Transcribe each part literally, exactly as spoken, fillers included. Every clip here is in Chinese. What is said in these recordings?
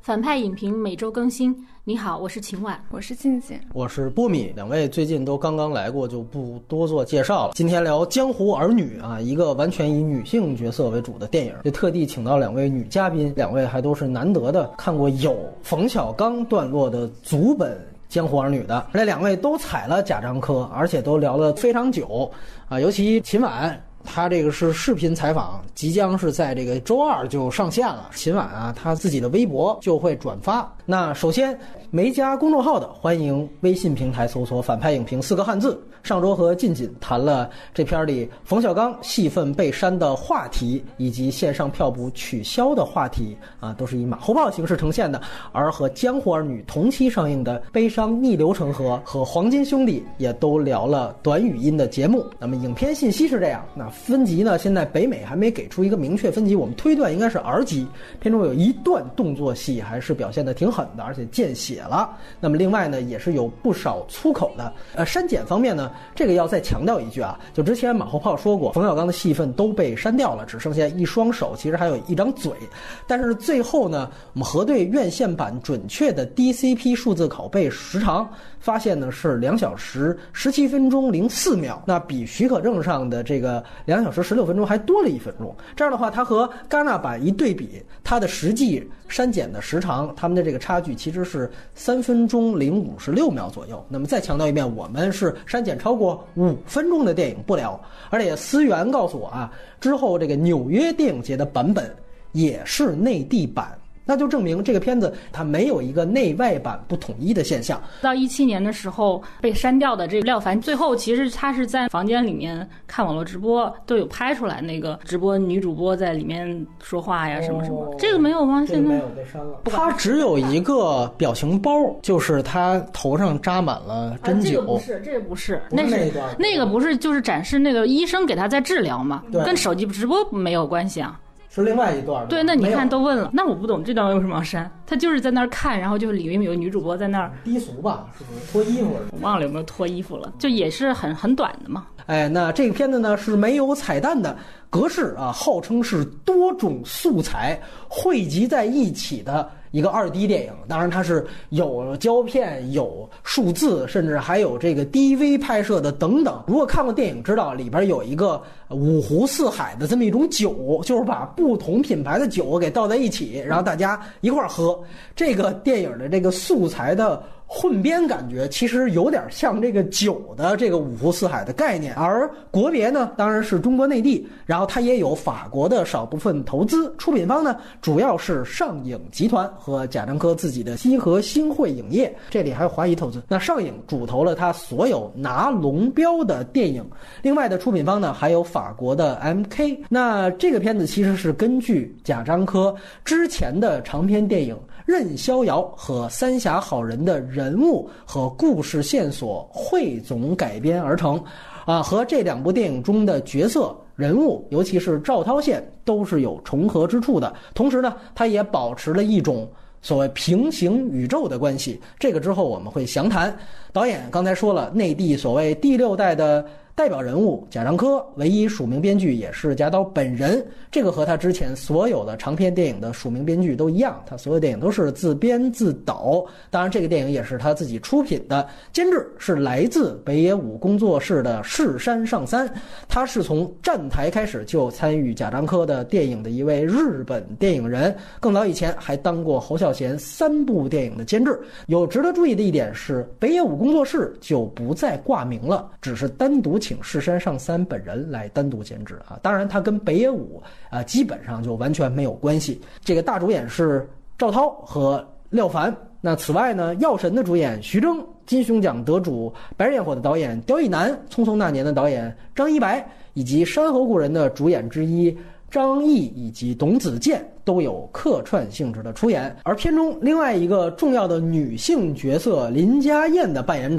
反派影评每周更新。你好，我是秦婉， 我是静静， 我是波米。两位最近都刚刚来过，就不多做介绍了。今天聊《江湖儿女》啊，一个完全以女性角色为主的电影，就特地请到两位女嘉宾，两位还都是难得的看过有冯小刚段落的足本江湖儿女的，这两位都踩了贾樟柯，而且都聊了非常久啊。尤其秦晚，他这个是视频采访，即将是在这个周二就上线了。秦晚啊，他自己的微博就会转发。那首先没加公众号的，欢迎微信平台搜索反派影评四个汉字。上周和近近谈了这片里冯小刚戏份被删的话题，以及线上票补取消的话题啊，都是以马后炮形式呈现的。而和江湖儿女同期上映的《悲伤逆流成河》和《黄金兄弟》也都聊了短语音的节目。那么影片信息是这样，那分级呢，现在北美还没给出一个明确分级，我们推断应该是 R 级。片中有一段动作戏还是表现得挺狠的，而且见血了。那么另外呢，也是有不少粗口的。呃，删减方面呢，这个要再强调一句啊，就之前马后炮说过，冯小刚的戏份都被删掉了，只剩下一双手，其实还有一张嘴。但是最后呢，我们核对院线版准确的 D C P 数字拷贝时长，发现呢是两小时十七分钟零四秒，那比许可证上的这个两小时十六分钟还多了一分钟。这样的话，它和戛纳版一对比，它的实际删减的时长，他们的这个差距其实是三分钟零五十六秒左右。那么再强调一遍，我们是删减超过五分钟的电影不聊。而且思源告诉我啊，之后这个纽约电影节的版本也是内地版，那就证明这个片子它没有一个内外版不统一的现象。 到一七年的时候被删掉的这个廖凡，最后其实他是在房间里面看网络直播，都有拍出来那个直播女主播在里面说话呀什么什么。哦、这个没有吗？现在、这个、 没有被删了。他只有一个表情包，就是他头上扎满了针灸。啊、这个不是， 这个不是，那是那个不是，就是展示那个医生给他在治疗嘛，跟手机直播没有关系啊。 是另外一段。 对，那你看都问了，那我不懂这段为什么要删？他就是在那儿看，然后就是里面有女主播在那儿低俗吧，是不是脱衣服？ 我忘了有没有脱衣服了，就也是很很短的嘛。 哎，那这个片子呢是没有彩蛋的，格式啊号称是多种素材汇集在一起的一个二 D 电影。当然它是有胶片、有数字，甚至还有这个 D V 拍摄的等等。如果看过电影知道，里边有一个五湖四海的这么一种酒，就是把不同品牌的酒给倒在一起，然后大家一块儿喝。这个电影的这个素材的混编感觉其实有点像这个酒的这个五湖四海的概念。而国别呢当然是中国内地，然后它也有法国的少部分投资，出品方呢主要是上影集团和贾樟柯自己的西河星汇影业，这里还有华谊投资。那上影主投了他所有拿龙标的电影，另外的出品方呢还有法国的 M K。 那这个片子其实是根据贾樟柯之前的长篇电影《任逍遥》和《三峡好人》的人物和故事线索汇总改编而成啊，和这两部电影中的角色人物，尤其是赵涛线都是有重合之处的。同时呢，它也保持了一种所谓平行宇宙的关系，这个之后我们会详谈。导演刚才说了，内地所谓第六代的代表人物贾樟柯，唯一署名编剧也是贾导本人，这个和他之前所有的长篇电影的署名编剧都一样，他所有电影都是自编自导。当然这个电影也是他自己出品的，监制是来自北野武工作室的柿山上三，他是从站台开始就参与贾樟柯的电影的一位日本电影人，更早以前还当过侯孝贤三部电影的监制。有值得注意的一点是，北野武工作室就不再挂名了，只是单独请柿山上三本人来单独监制啊，当然他跟北野武啊基本上就完全没有关系。这个大主演是赵涛和廖凡。那此外呢，药神的主演徐峥，金熊奖得主白日焰火的导演刁亦男，匆匆那年的导演张一白，以及山河故人的主演之一张译以及董子健都有客串性质的出演。而片中另外一个重要的女性角色林家燕的扮演者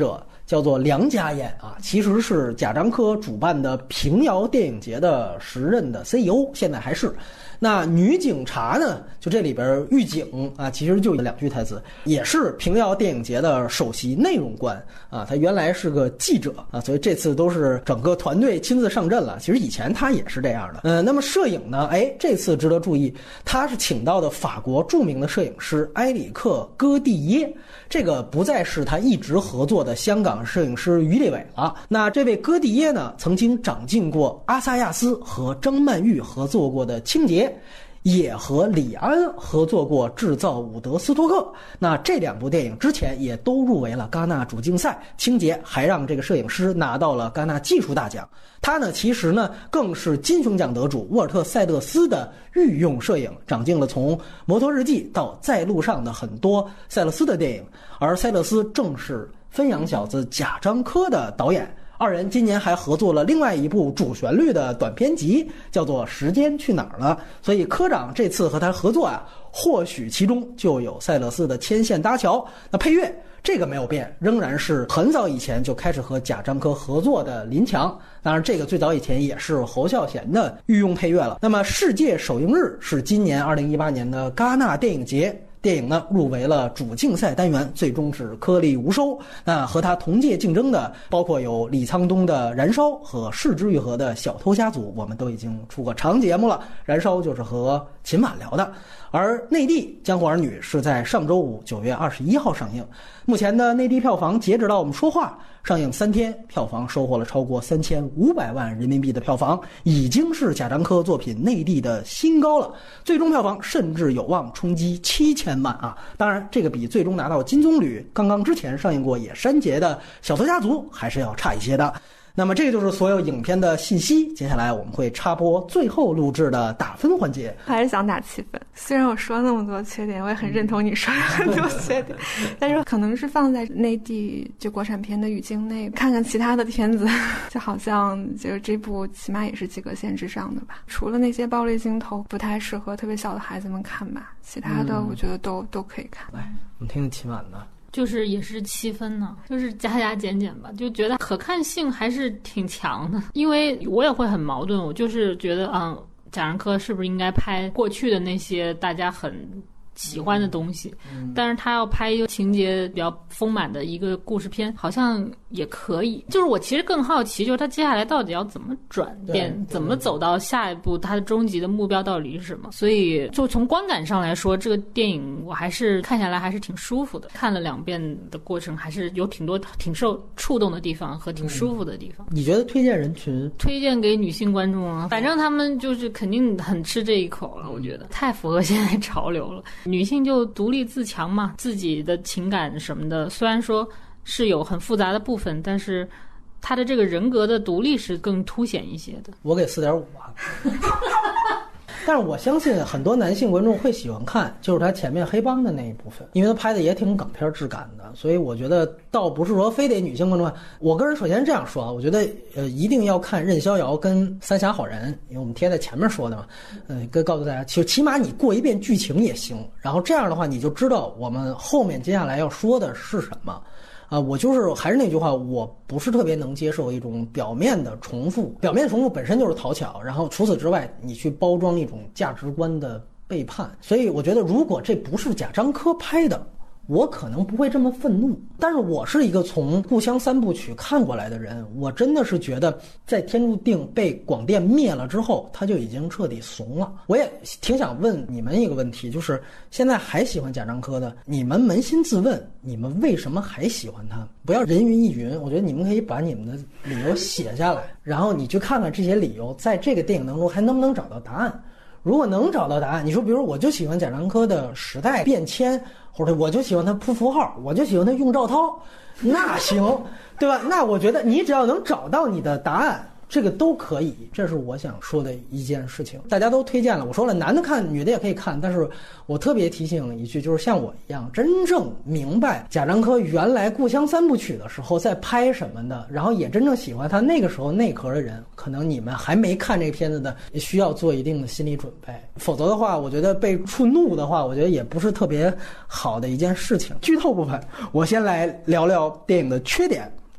叫做梁家燕啊，其实是贾樟柯主办的平遥电影节的时任的 C E O， 现在还是。那女警察呢，就这里边狱警啊，其实就两句台词，也是平遥电影节的首席内容官啊，他原来是个记者啊，所以这次都是整个团队亲自上阵了。其实以前他也是这样的。呃，那么摄影呢，哎，这次值得注意，他是请到的法国著名的摄影师埃里克·戈蒂耶，这个不再是他一直合作的香港摄影师于立伟了。那这位戈蒂耶呢，曾经掌镜过阿萨亚斯和张曼玉合作过的《清洁》，也和李安合作过《制造伍德斯托克》。那这两部电影之前也都入围了戛纳主竞赛，《清洁》还让这个摄影师拿到了戛纳技术大奖。他呢，其实呢更是金熊奖得主沃尔特·塞勒斯的御用摄影，掌镜了从《摩托日记》到《在路上》的很多塞勒斯的电影，而塞勒斯正是《分洋小子》贾樟柯的导演。二人今年还合作了另外一部主旋律的短篇集，叫做《时间去哪儿了》。所以科长这次和他合作啊，或许其中就有塞勒斯的牵线搭桥。那配乐这个没有变，仍然是很早以前就开始和贾樟柯合作的林强。当然，这个最早以前也是侯孝贤的御用配乐了。那么世界首映日是今年二零一八年的戛纳电影节。电影呢入围了主竞赛单元，最终是颗粒无收。那和他同届竞争的包括有李沧东的《燃烧》和是枝裕和的《小偷家族》，我们都已经出过长节目了。《燃烧》就是和秦晚聊的。而内地《江湖儿女》是在上周五九月二十一号上映，目前的内地票房截止到我们说话上映三天，票房收获了超过三千五百万人民币的票房，已经是贾樟柯作品内地的新高了。最终票房甚至有望冲击七千万啊！当然，这个比最终拿到金棕榈刚刚之前上映过也删节的《小偷家族》还是要差一些的。那么这个就是所有影片的信息，接下来我们会插播最后录制的打分环节。 还是想打七分，虽然我说那么多缺点，我也很认同你说的很多缺点，但是可能是放在内地就国产片的语境内，看看其他的片子，就好像就是这部起码也是及格线之上的吧。除了那些暴力镜头不太适合特别小的孩子们看吧，其他的我觉得都、嗯、都可以看。 来，我们听听秦晚的。 就是也是七分呢，就是加加减减吧，就觉得可看性还是挺强的。因为我也会很矛盾，我就是觉得，嗯，贾樟柯是不是应该拍过去的那些大家很喜欢的东西，嗯、但是他要拍一个情节比较丰满的一个故事片，好像也可以。就是我其实更好奇，就是他接下来到底要怎么转变，怎么走到下一步，他的终极的目标到底是什么？所以就从观感上来说，这个电影我还是看下来还是挺舒服的。看了两遍的过程，还是有挺多挺受触动的地方和挺舒服的地方。 嗯、你觉得推荐人群？ 推荐给女性观众啊，反正他们就是肯定很吃这一口了。我觉得太符合现在潮流了。女性就独立自强嘛，自己的情感什么的，虽然说是有很复杂的部分，但是她的这个人格的独立是更凸显一些的。 我给四点五吧。但是我相信很多男性观众会喜欢看，就是他前面黑帮的那一部分，因为他拍的也挺港片质感的，所以我觉得倒不是说非得女性观众看。我个人首先这样说啊，我觉得呃一定要看任逍遥跟三峡好人，因为我们贴在前面说的嘛，呃，跟告诉大家，其实起码你过一遍剧情也行，然后这样的话你就知道我们后面接下来要说的是什么。啊、呃，我就是还是那句话，我不是特别能接受一种表面的重复，表面重复本身就是讨巧，然后除此之外，你去包装一种价值观的背叛。所以我觉得，如果这不是贾樟柯拍的，我可能不会这么愤怒。但是我是一个从《故乡三部曲》看过来的人，我真的是觉得，在天注定被广电灭了之后，他就已经彻底怂了。我也挺想问你们一个问题，就是现在还喜欢贾樟柯的，你们扪心自问，你们为什么还喜欢他？不要人云亦云，我觉得你们可以把你们的理由写下来，然后你去看看这些理由在这个电影当中还能不能找到答案。如果能找到答案，你说比如我就喜欢贾樟柯的时代变迁，或者我就喜欢他铺符号，我就喜欢他用照涛，那行，对吧？那我觉得你只要能找到你的答案，这个都可以，这是我想说的一件事情。大家都推荐了，我说了，男的看女的也可以看，但是我特别提醒一句，就是像我一样真正明白贾樟柯原来故乡三部曲的时候在拍什么的，然后也真正喜欢他那个时候内核的人，可能你们还没看这个片子的，也需要做一定的心理准备，否则的话我觉得被触怒的话，我觉得也不是特别好的一件事情。剧透部分我先来聊聊电影的缺点。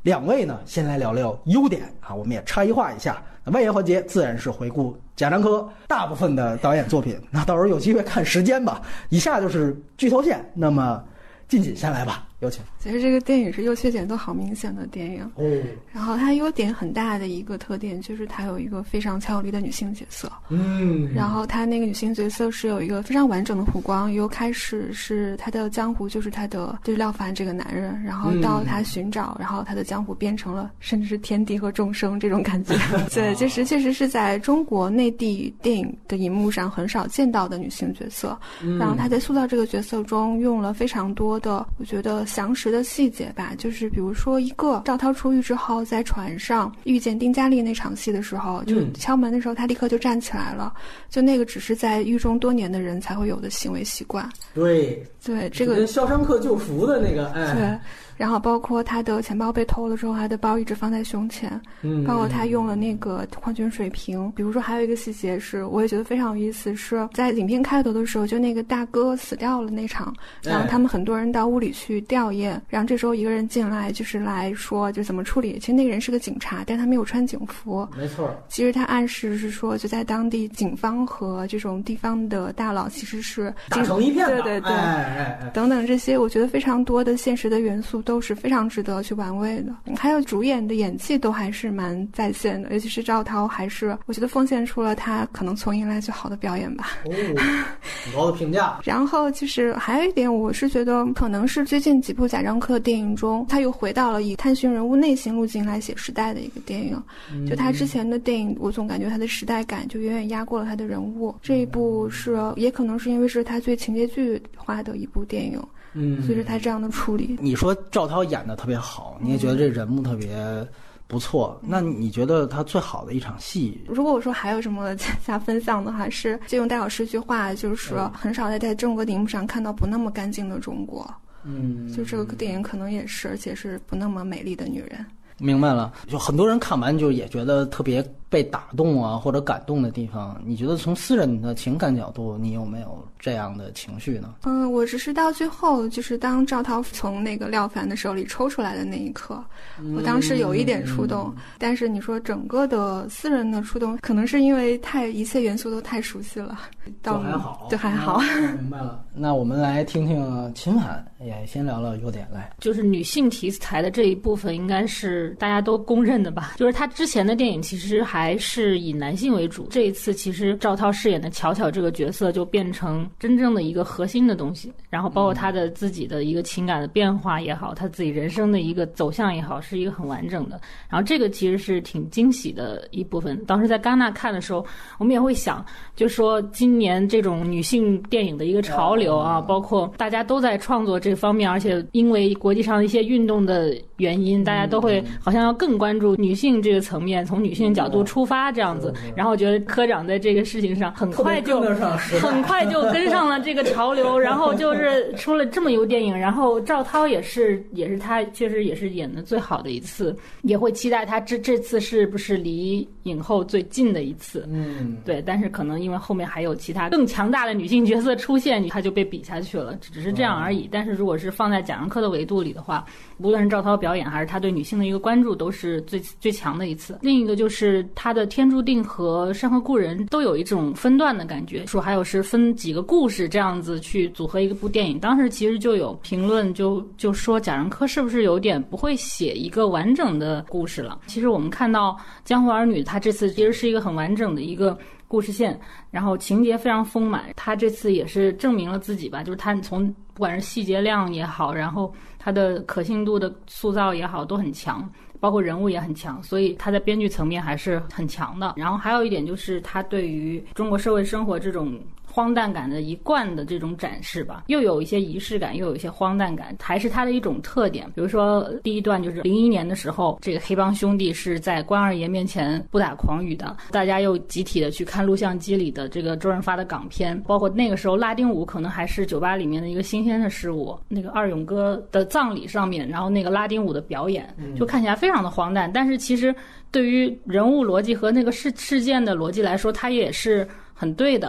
两位呢，先来聊聊优点啊，我们也差异化一下。外延环节自然是回顾贾樟柯大部分的导演作品，那到时候有机会看时间吧。以下就是剧透线，那么静静先来吧，有请。 其实这个电影是优缺点都好明显的电影哦， 然后它优点很大的一个特点就是它有一个非常强有力的女性角色， 嗯， 然后它那个女性角色是有一个非常完整的弧光，由开始是她的江湖就是她的就是廖凡这个男人，然后到他寻找，然后他的江湖变成了甚至是天地和众生这种感觉。对，这是确实是在中国内地电影的荧幕上很少见到的女性角色，然后他在塑造这个角色中用了非常多的我觉得详实的细节吧，就是比如说一个赵涛出狱之后在船上遇见丁嘉丽那场戏的时候，就敲门的时候他立刻就站起来了，就那个只是在狱中多年的人才会有的行为习惯。 对对，这个跟肖申克救赎的那个，哎， 对。然后包括他的钱包被偷了之后，他的包一直放在胸前， 嗯， 包括他用了那个矿泉水瓶。比如说还有一个细节是我也觉得非常有意思，是在影片开头的时候，就那个大哥死掉了那场，然后他们很多人到屋里去吊唁，然后这时候一个人进来就是来说就怎么处理。其实那个人是个警察，但他没有穿警服， 没错。 其实他暗示是说就在当地警方和这种地方的大佬其实是打成一片的， 对对对， 哎哎哎， 等等这些我觉得非常多的现实的元素都是非常值得去玩味的，还有主演的演技都还是蛮在线的，尤其是赵涛，还是我觉得奉献出了他可能从影来最好的表演吧。 哦，很高的评价。 然后就是还有一点，我是觉得可能是最近几部贾樟柯电影中，他又回到了以探寻人物内心路径来写时代的一个电影。嗯、就他之前的电影，我总感觉他的时代感就远远压过了他的人物。这一部是，也可能是因为是他最情节剧化的一部电影。嗯，所以是他这样的处理。 你说赵涛演的特别好，你也觉得这人物特别不错，嗯、那你觉得他最好的一场戏？ 如果我说还有什么加分项的话，是就用戴老师一句话，就是说很少在在中国荧幕上看到不那么干净的中国。嗯，就这个电影可能也是，而且是不那么美丽的女人。 明白了，就很多人看完就也觉得特别被打动啊，或者感动的地方。你觉得从私人的情感角度，你有没有这样的情绪呢？ 嗯，我只是到最后，就是当赵涛从那个廖凡的手里抽出来的那一刻，我当时有一点触动。嗯、但是你说整个的私人的触动，可能是因为太一切元素都太熟悉了， 就还好， 就还好。 嗯、明白了。那我们来听听秦涵，也先聊聊优点来。 就是女性题材的这一部分，应该是大家都公认的吧？就是他之前的电影其实还是以男性为主，这一次其实赵涛饰演的巧巧这个角色就变成真正的一个核心的东西，然后包括他的自己的一个情感的变化也好，他自己人生的一个走向也好，是一个很完整的。然后这个其实是挺惊喜的一部分。当时在戛纳看的时候，我们也会想，就说今年这种女性电影的一个潮流啊，包括大家都在创作这方面，而且因为国际上的一些运动的原因，大家都会好像要更关注女性这个层面，从女性角度出发这样子。然后我觉得科长在这个事情上很快就很快就跟上了这个潮流，然后就是出了这么一部电影。然后赵涛也是也是他确实也是演的最好的一次，也会期待他这这次是不是离影后最近的一次。嗯，对，但是可能因为后面还有其他更强大的女性角色出现，他就被比下去了，只是这样而已。但是如果是放在贾樟柯的维度里的话，无论是赵涛表演还是他对女性的一个关注，都是最最强的一次。另一个就是他的《天注定》和《山河故人》都有一种分段的感觉，说还有是分几个故事这样子去组合一部电影。当时其实就有评论就就说贾樟柯是不是有点不会写一个完整的故事了。其实我们看到《江湖儿女》他这次其实是一个很完整的一个故事线，然后情节非常丰满。他这次也是证明了自己吧，就是他从不管是细节量也好，然后他的可信度的塑造也好都很强，包括人物也很强，所以他在编剧层面还是很强的。然后还有一点就是他对于中国社会生活这种荒诞感的一贯的这种展示吧，又有一些仪式感，又有一些荒诞感，还是他的一种特点。比如说第一段就是零一年的时候，这个黑帮兄弟是在关二爷面前不打诳语的，大家又集体的去看录像机里的这个周润发的港片，包括那个时候拉丁舞可能还是酒吧里面的一个新鲜的事物。那个二勇哥的葬礼上面，然后那个拉丁舞的表演就看起来非常的荒诞，但是其实对于人物逻辑和那个事事件的逻辑来说，它也是很对的。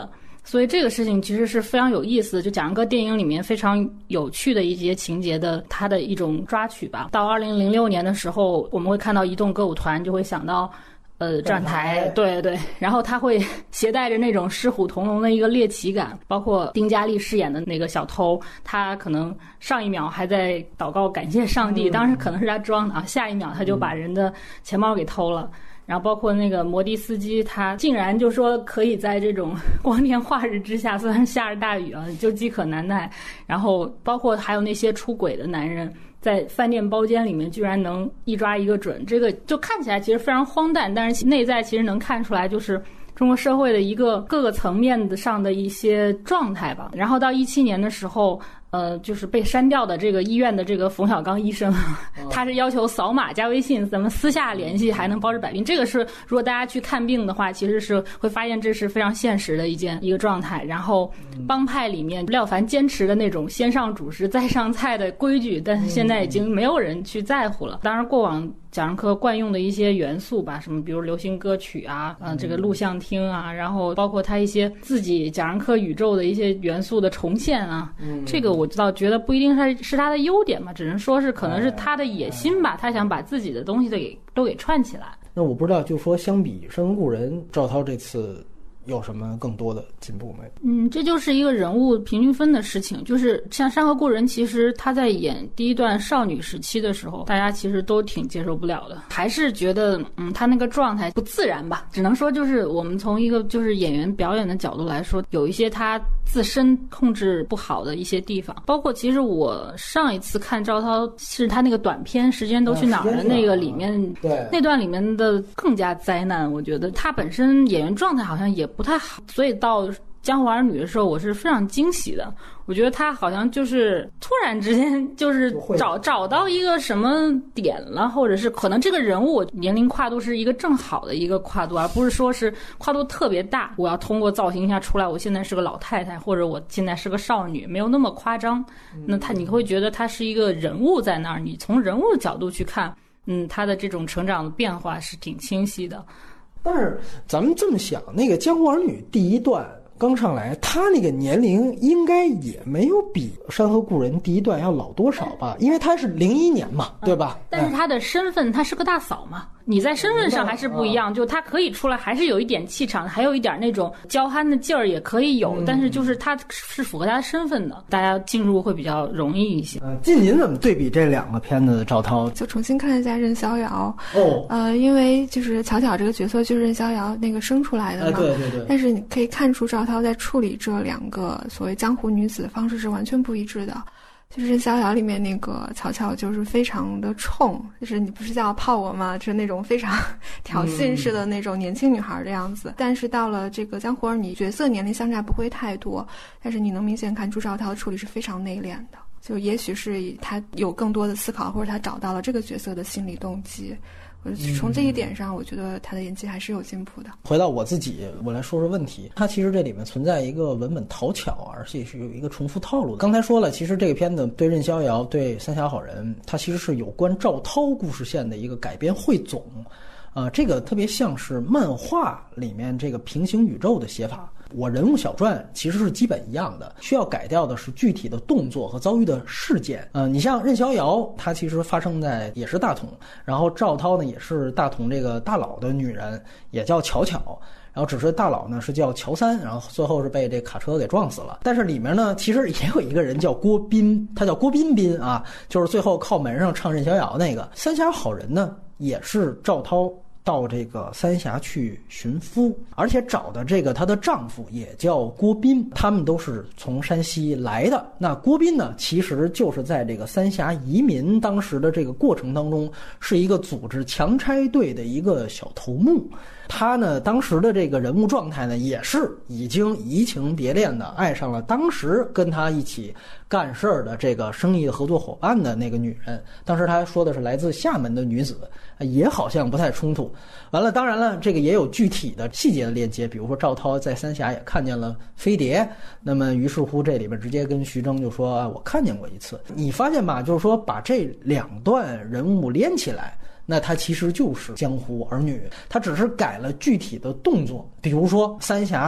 所以这个事情其实是非常有意思的，就贾樟柯电影里面非常有趣的一些情节的它的一种抓取吧。到二零零六年的时候，我们会看到移动歌舞团，就会想到呃站台，对对，然后他会携带着那种狮虎同笼的一个猎奇感，包括丁嘉丽饰演的那个小偷，他可能上一秒还在祷告感谢上帝，当时可能是他装的啊，下一秒他就把人的钱包给偷了。然后包括那个摩的司机，他竟然就说可以在这种光天化日之下，虽然下着大雨啊，就饥渴难耐。然后包括还有那些出轨的男人，在饭店包间里面居然能一抓一个准，这个就看起来其实非常荒诞，但是内在其实能看出来就是中国社会的一个各个层面的上的一些状态吧。然后到一七年的时候，呃，就是被删掉的这个医院的这个冯小刚医生，他是要求扫码加微信，咱们私下联系还能包治百病。这个是如果大家去看病的话，其实是会发现这是非常现实的一件一个状态。然后帮派里面廖凡坚持的那种先上主食再上菜的规矩，但是现在已经没有人去在乎了。当然过往贾樟柯惯用的一些元素吧，什么比如流行歌曲啊，呃，这个录像厅啊，然后包括他一些自己贾樟柯宇宙的一些元素的重现啊，嗯、这个我倒觉得不一定是是他的优点嘛，只能说是可能是他的野心吧，他想把自己的东西都给都给串起来。 那我不知道，就说相比《山河故人》，赵涛这次有什么更多的进步没？ 嗯，这就是一个人物平均分的事情。就是像《山河故人》，其实他在演第一段少女时期的时候，大家其实都挺接受不了的，还是觉得嗯，他那个状态不自然吧。只能说就是我们从一个就是演员表演的角度来说，有一些他自身控制不好的一些地方。包括其实我上一次看赵涛是他那个短片《时间都去哪儿》的那个里面， 对那段里面的更加灾难。我觉得他本身演员状态好像也不太好，所以到江湖儿女的时候我是非常惊喜的。我觉得他好像就是突然之间就是找找到一个什么点了，或者是可能这个人物年龄跨度是一个正好的一个跨度，而不是说是跨度特别大，我要通过造型下出来我现在是个老太太，或者我现在是个少女，没有那么夸张。那他你会觉得他是一个人物在那儿，你从人物的角度去看，嗯，他的这种成长的变化是挺清晰的。 但是咱们这么想，那个《江湖儿女》第一段刚上来，他那个年龄应该也没有比《山河故人》第一段要老多少吧？因为他是零一年嘛，对吧？ 但是他的身份，他是个大嫂嘛，你在身份上还是不一样，就他可以出来，还是有一点气场，还有一点那种娇憨的劲儿也可以有，但是就是他是符合他的身份的，大家进入会比较容易一些。 呃，近您怎么对比这两个片子的赵涛？ 就重新看了一下任逍遥哦， 呃，因为就是巧巧这个角色就是任逍遥那个生出来的嘛， 呃、对对对。 但是你可以看出赵涛在处理这两个所谓江湖女子的方式是完全不一致的。就是任逍遥里面那个巧巧就是非常的冲，就是你不是叫泡我吗？就是那种非常挑衅式的那种年轻女孩的样子。嗯、但是到了这个江湖儿女，角色年龄相差不会太多，但是你能明显看出赵涛的处理是非常内敛的。就也许是他有更多的思考，或者他找到了这个角色的心理动机。从这一点上，我觉得他的演技还是有进步的。 回到我自己，我来说说问题。它其实这里面存在一个文本讨巧，而且是有一个重复套路的。刚才说了，其实这个片子对任逍遥、对三峡好人，它其实是有关赵涛故事线的一个改编汇总。呃，这个特别像是漫画里面这个平行宇宙的写法。我人物小传其实是基本一样的，需要改掉的是具体的动作和遭遇的事件。呃，你像任逍遥，他其实发生在也是大同，然后赵涛呢也是大同这个大佬的女人，也叫巧巧。然后只是大佬呢是叫乔三，然后最后是被这卡车给撞死了。但是里面呢其实也有一个人叫郭斌，他叫郭彬彬啊，就是最后靠门上唱任逍遥那个。三峡好人呢也是赵涛到这个三峡去寻夫，而且找的这个她的丈夫也叫郭斌，他们都是从山西来的。那郭斌呢其实就是在这个三峡移民当时的这个过程当中，是一个组织强拆队的一个小头目。他呢当时的这个人物状态呢也是已经移情别恋的爱上了当时跟他一起干事儿的这个生意的合作伙伴的那个女人。当时他说的是来自厦门的女子，也好像不太冲突。完了，当然了，这个也有具体的细节的链接，比如说赵涛在三峡也看见了飞碟，那么于是乎这里边直接跟徐峥就说、啊、我看见过一次。你发现吧，就是说把这两段人物连起来，那它其实就是江湖儿女，它只是改了具体的动作。比如说三峡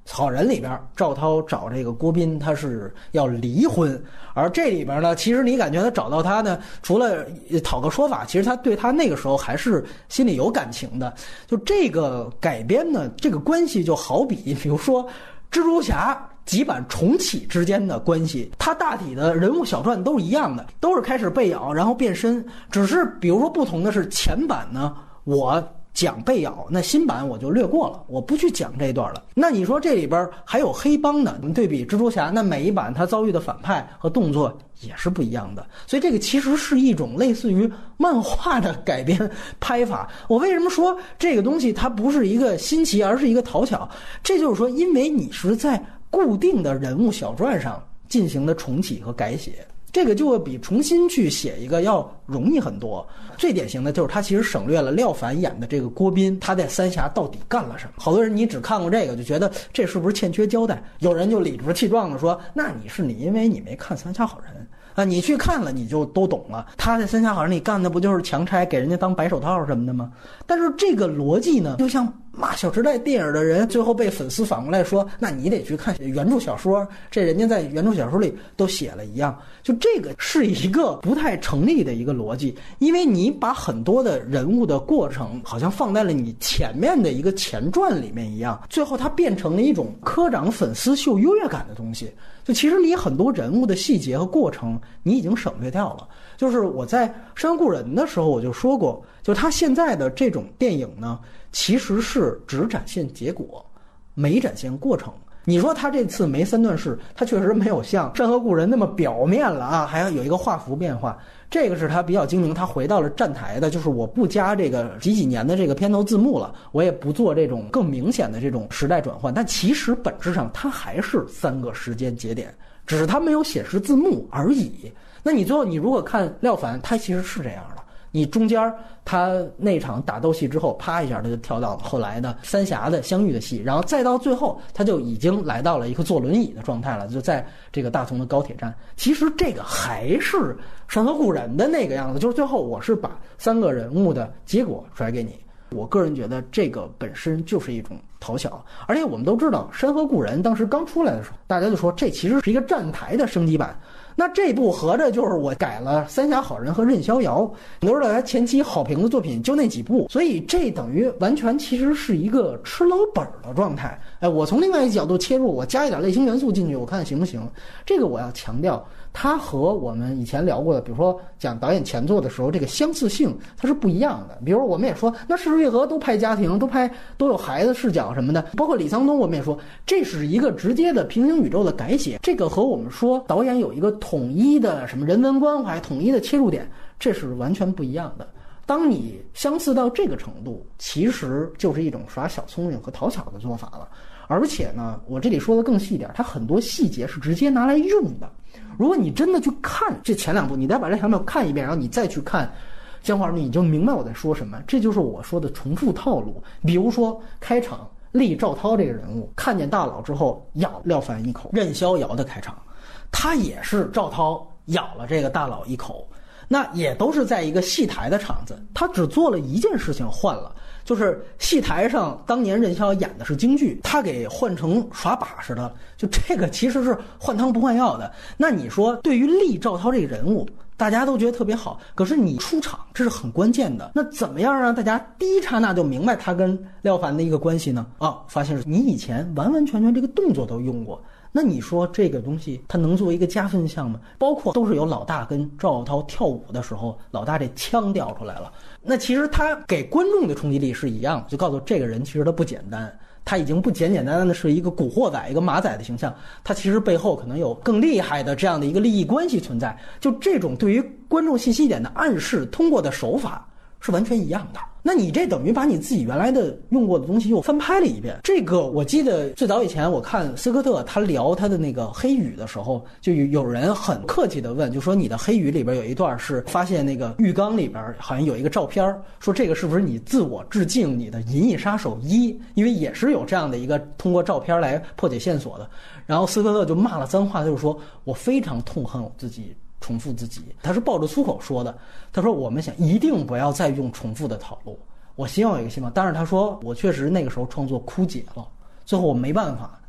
好人里边赵涛找这个郭斌他是要离婚，而这里边呢，其实你感觉他找到他呢，除了讨个说法，其实他对他那个时候还是心里有感情的。就这个改编呢，这个关系就好比比如说蜘蛛侠几版重启之间的关系，它大体的人物小传都是一样的，都是开始被咬然后变身，只是比如说不同的是前版呢我讲被咬，那新版我就略过了，我不去讲这一段了。那你说这里边还有黑帮呢，你对比蜘蛛侠，那每一版他遭遇的反派和动作也是不一样的，所以这个其实是一种类似于漫画的改编拍法。我为什么说这个东西它不是一个新奇，而是一个讨巧？这就是说，因为你是在固定的人物小传上进行的重启和改写，这个就会比重新去写一个要容易很多。最典型的就是他其实省略了廖凡演的这个郭斌他在三峡到底干了什么。好多人你只看过这个就觉得这是不是欠缺交代，有人就理直气壮的说，那你是你因为你没看三峡好人啊，你去看了你就都懂了，他在三峡好人里干的不就是强拆给人家当白手套什么的吗？但是这个逻辑呢，就像骂《小时代》电影的人最后被粉丝反过来说，那你得去看原著小说，这人家在原著小说里都写了一样，就这个是一个不太成立的一个逻辑。因为你把很多的人物的过程好像放在了你前面的一个前传里面一样，最后它变成了一种科长粉丝秀优越感的东西。就其实你很多人物的细节和过程你已经省略掉了。就是我在《山河故人》的时候我就说过，就是他现在的这种电影呢，其实是只展现结果，没展现过程。你说他这次没三段式，他确实没有像《山河故人》那么表面了啊，还要有一个画幅变化，这个是他比较精明。他回到了站台的，就是我不加这个几几年的这个片头字幕了，我也不做这种更明显的这种时代转换，但其实本质上它还是三个时间节点，只是它没有显示字幕而已。那你最后你如果看廖凡，他其实是这样的，你中间他那场打斗戏之后，啪一下他就跳到了后来的三峡的相遇的戏，然后再到最后他就已经来到了一个坐轮椅的状态了，就在这个大同的高铁站。其实这个还是《山河故人》的那个样子，就是最后我是把三个人物的结果甩给你。我个人觉得这个本身就是一种讨巧，而且我们都知道《山河故人》当时刚出来的时候，大家就说这其实是一个站台的升级版。那这部合着就是我改了《三峡好人》和《任逍遥》，你都知道他前期好评的作品就那几部，所以这等于完全其实是一个吃老本的状态。哎，我从另外一个角度切入，我加一点类型元素进去，我看行不行？这个我要强调，它和我们以前聊过的，比如说讲导演前作的时候，这个相似性它是不一样的。比如我们也说，那是月河都拍家庭，都拍都有孩子视角什么的，包括李沧东，我们也说这是一个直接的平行宇宙的改写。这个和我们说导演有一个统一的什么人文关怀、统一的切入点，这是完全不一样的。当你相似到这个程度，其实就是一种耍小聪明和讨巧的做法了。而且呢，我这里说的更细一点，它很多细节是直接拿来用的。如果你真的去看这前两部，你再把这两部看一遍，然后你再去看江华，你就明白我在说什么。这就是我说的重复套路。比如说开场立赵涛这个人物看见大佬之后咬廖凡一口，任逍遥的开场，他也是赵涛咬了这个大佬一口，那也都是在一个戏台的场子，他只做了一件事情换了，就是戏台上当年任逍遥演的是京剧，他给换成耍把式的，就这个其实是换汤不换药的。那你说对于厉赵涛这个人物大家都觉得特别好，可是你出场这是很关键的，那怎么样让大家第一刹那就明白他跟廖凡的一个关系呢？啊，发现是你以前完完全全这个动作都用过，那你说这个东西它能作为一个加分项吗？包括都是有老大跟赵小涛跳舞的时候，老大这枪掉出来了，那其实他给观众的冲击力是一样的，就告诉这个人其实他不简单，他已经不简简单单的是一个古惑仔一个马仔的形象，他其实背后可能有更厉害的这样的一个利益关系存在。就这种对于观众信息点的暗示通过的手法是完全一样的。那你这等于把你自己原来的用过的东西又翻拍了一遍。这个我记得最早以前我看斯科特他聊他的那个黑羽的时候，就有人很客气的问，就说你的黑羽里边有一段是发现那个浴缸里边好像有一个照片，说这个是不是你自我致敬你的银翼杀手一，因为也是有这样的一个通过照片来破解线索的。然后斯科特就骂了脏话，他就说我非常痛恨我自己重复自己，他是抱着粗口说的。他说我们想一定不要再用重复的套路，我希望有一个希望。但是他说我确实那个时候创作枯竭了，最后我没办法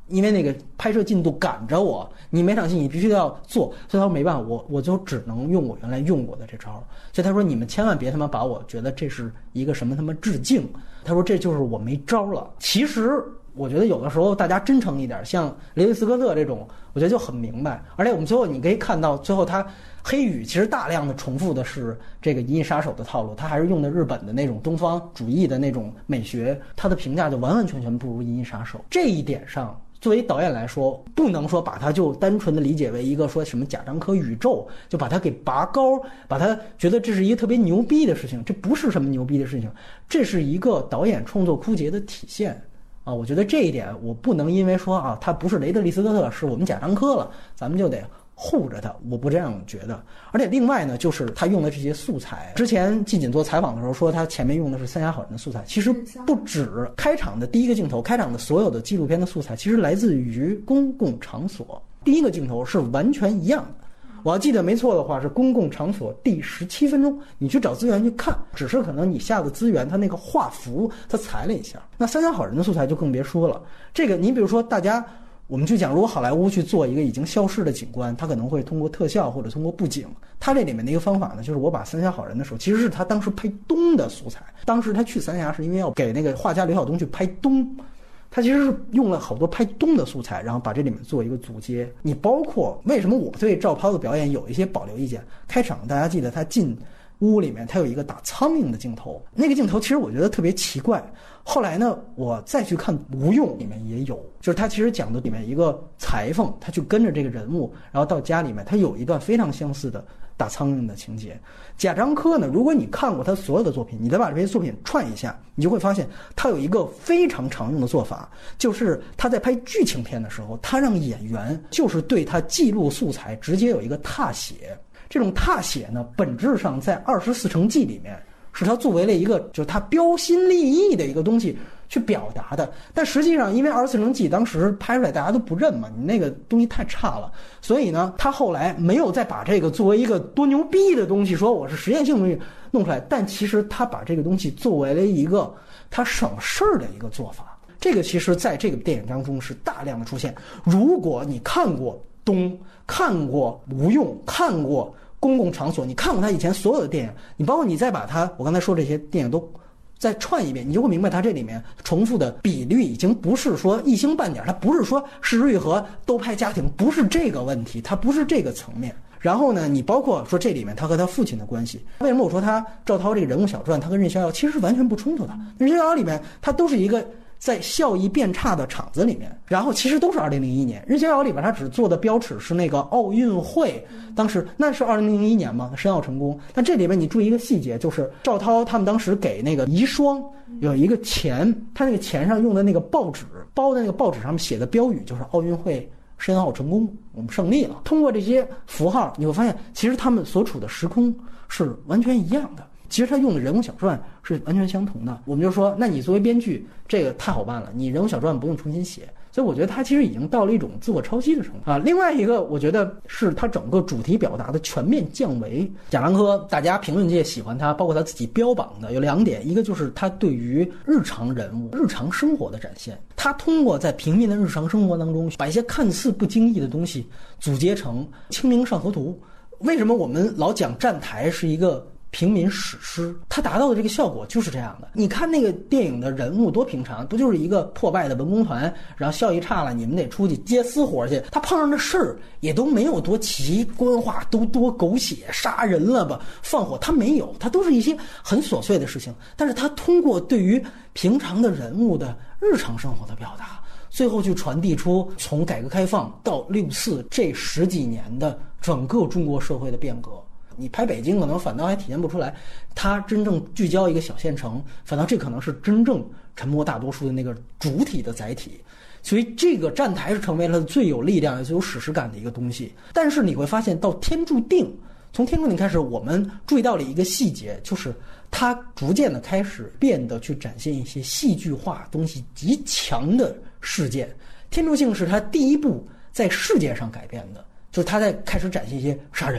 因为那个拍摄进度赶着我，你每场戏你必须要做，所以他说没办法，我我就只能用我原来用过的这招。所以他说你们千万别他妈把我觉得这是一个什么他妈致敬，他说这就是我没招了。其实我觉得有的时候大家真诚一点，像雷德斯科特这种，我觉得就很明白。而且我们最后你可以看到，最后他黑羽其实大量的重复的是这个《银翼杀手》的套路，他还是用的日本的那种东方主义的那种美学，他的评价就完完全全不如《银翼杀手》。这一点上，作为导演来说，不能说把它就单纯的理解为一个说什么贾樟柯宇宙，就把它给拔高，把它觉得这是一个特别牛逼的事情，这不是什么牛逼的事情，这是一个导演创作枯竭的体现。啊，我觉得这一点我不能因为说啊，他不是雷德利·斯科特，是我们贾樟柯了，咱们就得护着他，我不这样觉得。而且另外呢，就是他用的这些素材，之前季锦做采访的时候说他前面用的是三峡好人的素材，其实不止开场的第一个镜头，开场的所有的纪录片的素材其实来自于公共场所，第一个镜头是完全一样的。我要记得没错的话，是公共场所第十七分钟，你去找资源去看，只是可能你下的资源它那个画幅它裁了一下。那三峡好人的素材就更别说了，这个你比如说大家我们去讲，如果好莱坞去做一个已经消失的景观，它可能会通过特效或者通过布景，它这里面的一个方法呢，就是我把三峡好人的时候，其实是他当时拍东的素材，当时他去三峡是因为要给那个画家刘晓东去拍东，他其实是用了好多拍东的素材，然后把这里面做一个组接。你包括为什么我对赵涛的表演有一些保留意见，开场大家记得他进屋里面他有一个打苍蝇的镜头，那个镜头其实我觉得特别奇怪，后来呢我再去看无用里面也有，就是他其实讲的里面一个裁缝，他去跟着这个人物，然后到家里面他有一段非常相似的打苍蝇的情节。贾樟柯呢，如果你看过他所有的作品，你再把这些作品串一下，你就会发现他有一个非常常用的做法，就是他在拍剧情片的时候，他让演员就是对他记录素材直接有一个踏写。这种踏写呢，本质上在二十四城记里面是他作为了一个就是他标新立异的一个东西去表达的，但实际上因为二十四城记当时拍出来大家都不认嘛，你那个东西太差了，所以呢他后来没有再把这个作为一个多牛逼的东西说我是实验性的东西弄出来，但其实他把这个东西作为了一个他省事儿的一个做法。这个其实在这个电影当中是大量的出现。如果你看过东，看过无用，看过公共场所，你看过他以前所有的电影，你包括你再把他我刚才说这些电影都再串一遍，你就会明白他这里面重复的比率已经不是说一星半点，他不是说石玉和都拍家庭，不是这个问题，他不是这个层面。然后呢，你包括说这里面他和他父亲的关系，为什么我说他赵涛这个人物小传他跟任逍遥其实是完全不冲突的，任逍遥里面他都是一个在效益变差的场子里面，然后其实都是二零零一年，任逍遥里边他只做的标尺是那个奥运会，当时那是二零零一年嘛，申奥成功。但这里面你注意一个细节，就是赵涛他们当时给那个遗孀有一个钱，他那个钱上用的那个报纸包的那个报纸上面写的标语就是奥运会申奥成功，我们胜利了。通过这些符号你会发现其实他们所处的时空是完全一样的，其实他用的人物小传是完全相同的。我们就说那你作为编剧这个太好办了，你人物小传不用重新写，所以我觉得他其实已经到了一种自我抄袭的程度啊。另外一个我觉得是他整个主题表达的全面降维。贾樟柯大家评论界喜欢他，包括他自己标榜的有两点，一个就是他对于日常人物日常生活的展现，他通过在平民的日常生活当中把一些看似不经意的东西组接成清明上河图。为什么我们老讲站台是一个平民史诗，他达到的这个效果就是这样的。你看那个电影的人物多平常，不就是一个破败的文工团，然后效益差了你们得出去接私活去，他碰上的事儿也都没有多奇观化，都多狗血杀人了吧放火，他没有，他都是一些很琐碎的事情，但是他通过对于平常的人物的日常生活的表达，最后去传递出从改革开放到六四这十几年的整个中国社会的变革。你拍北京可能反倒还体现不出来，它真正聚焦一个小县城，反倒这可能是真正沉默大多数的那个主体的载体。所以这个站台是成为了最有力量也最有史诗感的一个东西。但是你会发现到天注定，从天注定开始我们注意到了一个细节，就是它逐渐的开始变得去展现一些戏剧化东西极强的事件。天注定是它第一部在事件上改变的，就是它在开始展现一些杀人，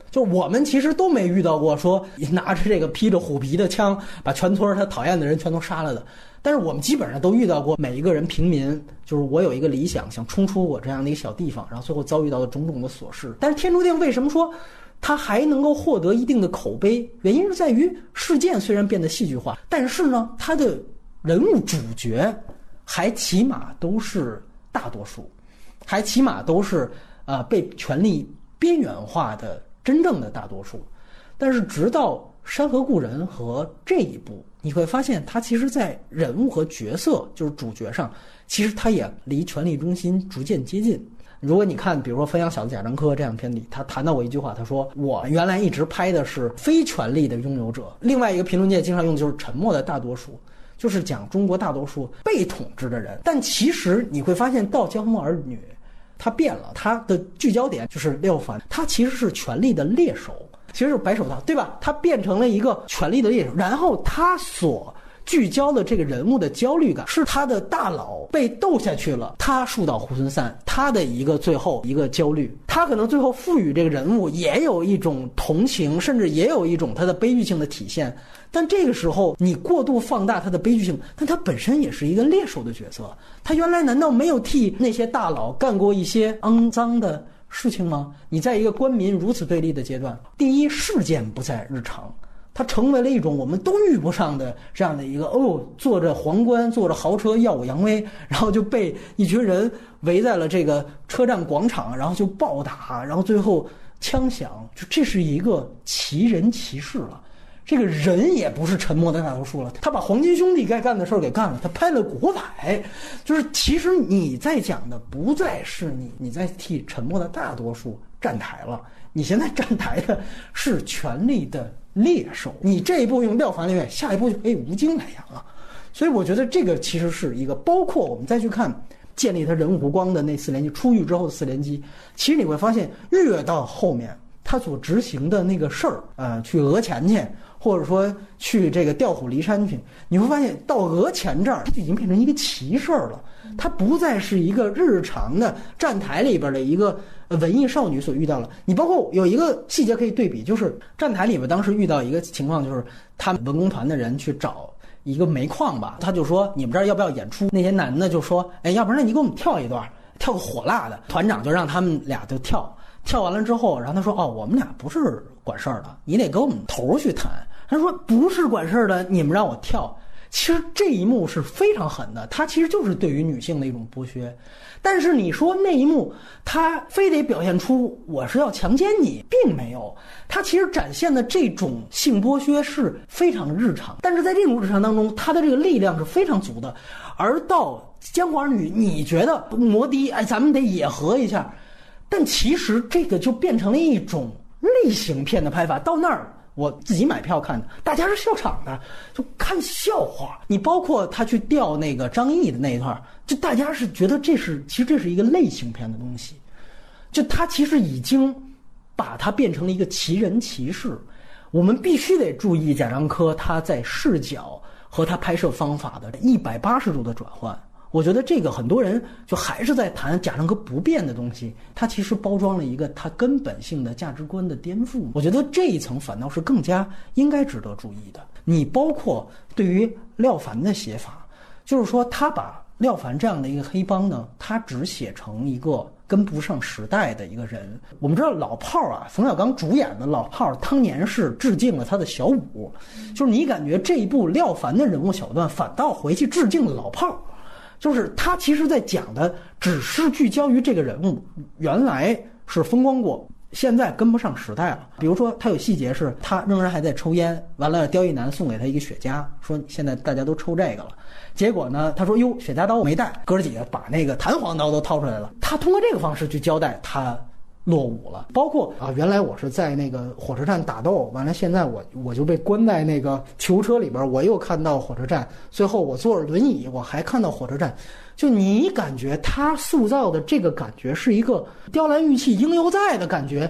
就我们其实都没遇到过说拿着这个披着虎皮的枪把全村他讨厌的人全都杀了的，但是我们基本上都遇到过每一个人平民，就是我有一个理想想冲出我这样的一个小地方，然后最后遭遇到的种种的琐事。但是天注定为什么说他还能够获得一定的口碑，原因是在于事件虽然变得戏剧化，但是呢他的人物主角还起码都是大多数，还起码都是呃被权力边缘化的真正的大多数。但是直到《山河故人》和这一部，你会发现他其实在人物和角色，就是主角上，其实他也离权力中心逐渐接近。如果你看比如说《分享小子贾樟柯》这样片里，他谈到过一句话，他说我原来一直拍的是非权力的拥有者。另外一个评论界经常用的就是沉默的大多数，就是讲中国大多数被统治的人。但其实你会发现到《江湖儿女》他变了，他的聚焦点就是廖凡，他其实是权力的猎手，其实是白手套，对吧？他变成了一个权力的猎手，然后他所聚焦的这个人物的焦虑感是他的大佬被斗下去了，他树倒猢狲散，他的一个最后一个焦虑，他可能最后赋予这个人物也有一种同情，甚至也有一种他的悲剧性的体现。但这个时候你过度放大他的悲剧性，但他本身也是一个猎手的角色，他原来难道没有替那些大佬干过一些肮脏的事情吗？你在一个官民如此对立的阶段，第一，事件不在日常，它成为了一种我们都遇不上的这样的一个哦，坐着皇冠坐着豪车耀武扬威，然后就被一群人围在了这个车站广场，然后就暴打，然后最后枪响，就这是一个奇人奇事了。这个人也不是沉默的大多数了，他把黄金兄弟该干的事儿给干了，他拍了国仔，就是其实你在讲的不再是你你在替沉默的大多数站台了，你现在站台的是权力的猎手。你这一步用廖凡来演，下一步就可以吴京来演了。所以我觉得这个其实是一个，包括我们再去看建立他人物弧光的那四连击，出狱之后的四连击，其实你会发现越到后面他所执行的那个事儿，呃，去讹钱去，或者说去这个调虎离山去，你会发现到讹钱这儿，它就已经变成一个奇事儿了。它不再是一个日常的站台里边的一个文艺少女所遇到了。你包括有一个细节可以对比，就是站台里边当时遇到一个情况，就是他们文工团的人去找一个煤矿吧，他就说你们这儿要不要演出？那些男的就说，哎，要不然你给我们跳一段，跳个火辣的。团长就让他们俩就跳。跳完了之后，然后他说：“哦，我们俩不是管事儿的，你得给我们头去谈。”他说：“不是管事儿的，你们让我跳。”其实这一幕是非常狠的，他其实就是对于女性的一种剥削。但是你说那一幕，他非得表现出我是要强奸你，并没有。他其实展现的这种性剥削是非常日常，但是在这种日常当中，他的这个力量是非常足的。而到江湖儿女，你觉得摩的，哎，咱们得野合一下。但其实这个就变成了一种类型片的拍法，到那儿我自己买票看的，大家是笑场的，就看笑话。你包括他去调那个张译的那一段，就大家是觉得这是其实这是一个类型片的东西，就他其实已经把它变成了一个奇人奇事。我们必须得注意贾樟柯他在视角和他拍摄方法的一百八十度的转换。我觉得这个很多人就还是在谈贾樟柯不变的东西，他其实包装了一个他根本性的价值观的颠覆。我觉得这一层反倒是更加应该值得注意的。你包括对于廖凡的写法，就是说他把廖凡这样的一个黑帮呢，他只写成一个跟不上时代的一个人。我们知道老炮儿啊，冯小刚主演的老炮儿当年是致敬了他的小五，就是你感觉这一部廖凡的人物小段反倒回去致敬了老炮儿。就是他其实在讲的只是聚焦于这个人物原来是风光过，现在跟不上时代了。比如说他有细节是他仍然还在抽烟，完了刁亦男送给他一个雪茄，说现在大家都抽这个了。结果呢他说哟，雪茄刀没带，哥几个把那个弹簧刀都掏出来了。他通过这个方式去交代他落伍了。包括啊，原来我是在那个火车站打斗，完了现在我我就被关在那个囚车里边，我又看到火车站，最后我坐着轮椅我还看到火车站。就你感觉他塑造的这个感觉是一个雕栏玉砌应犹在的感觉，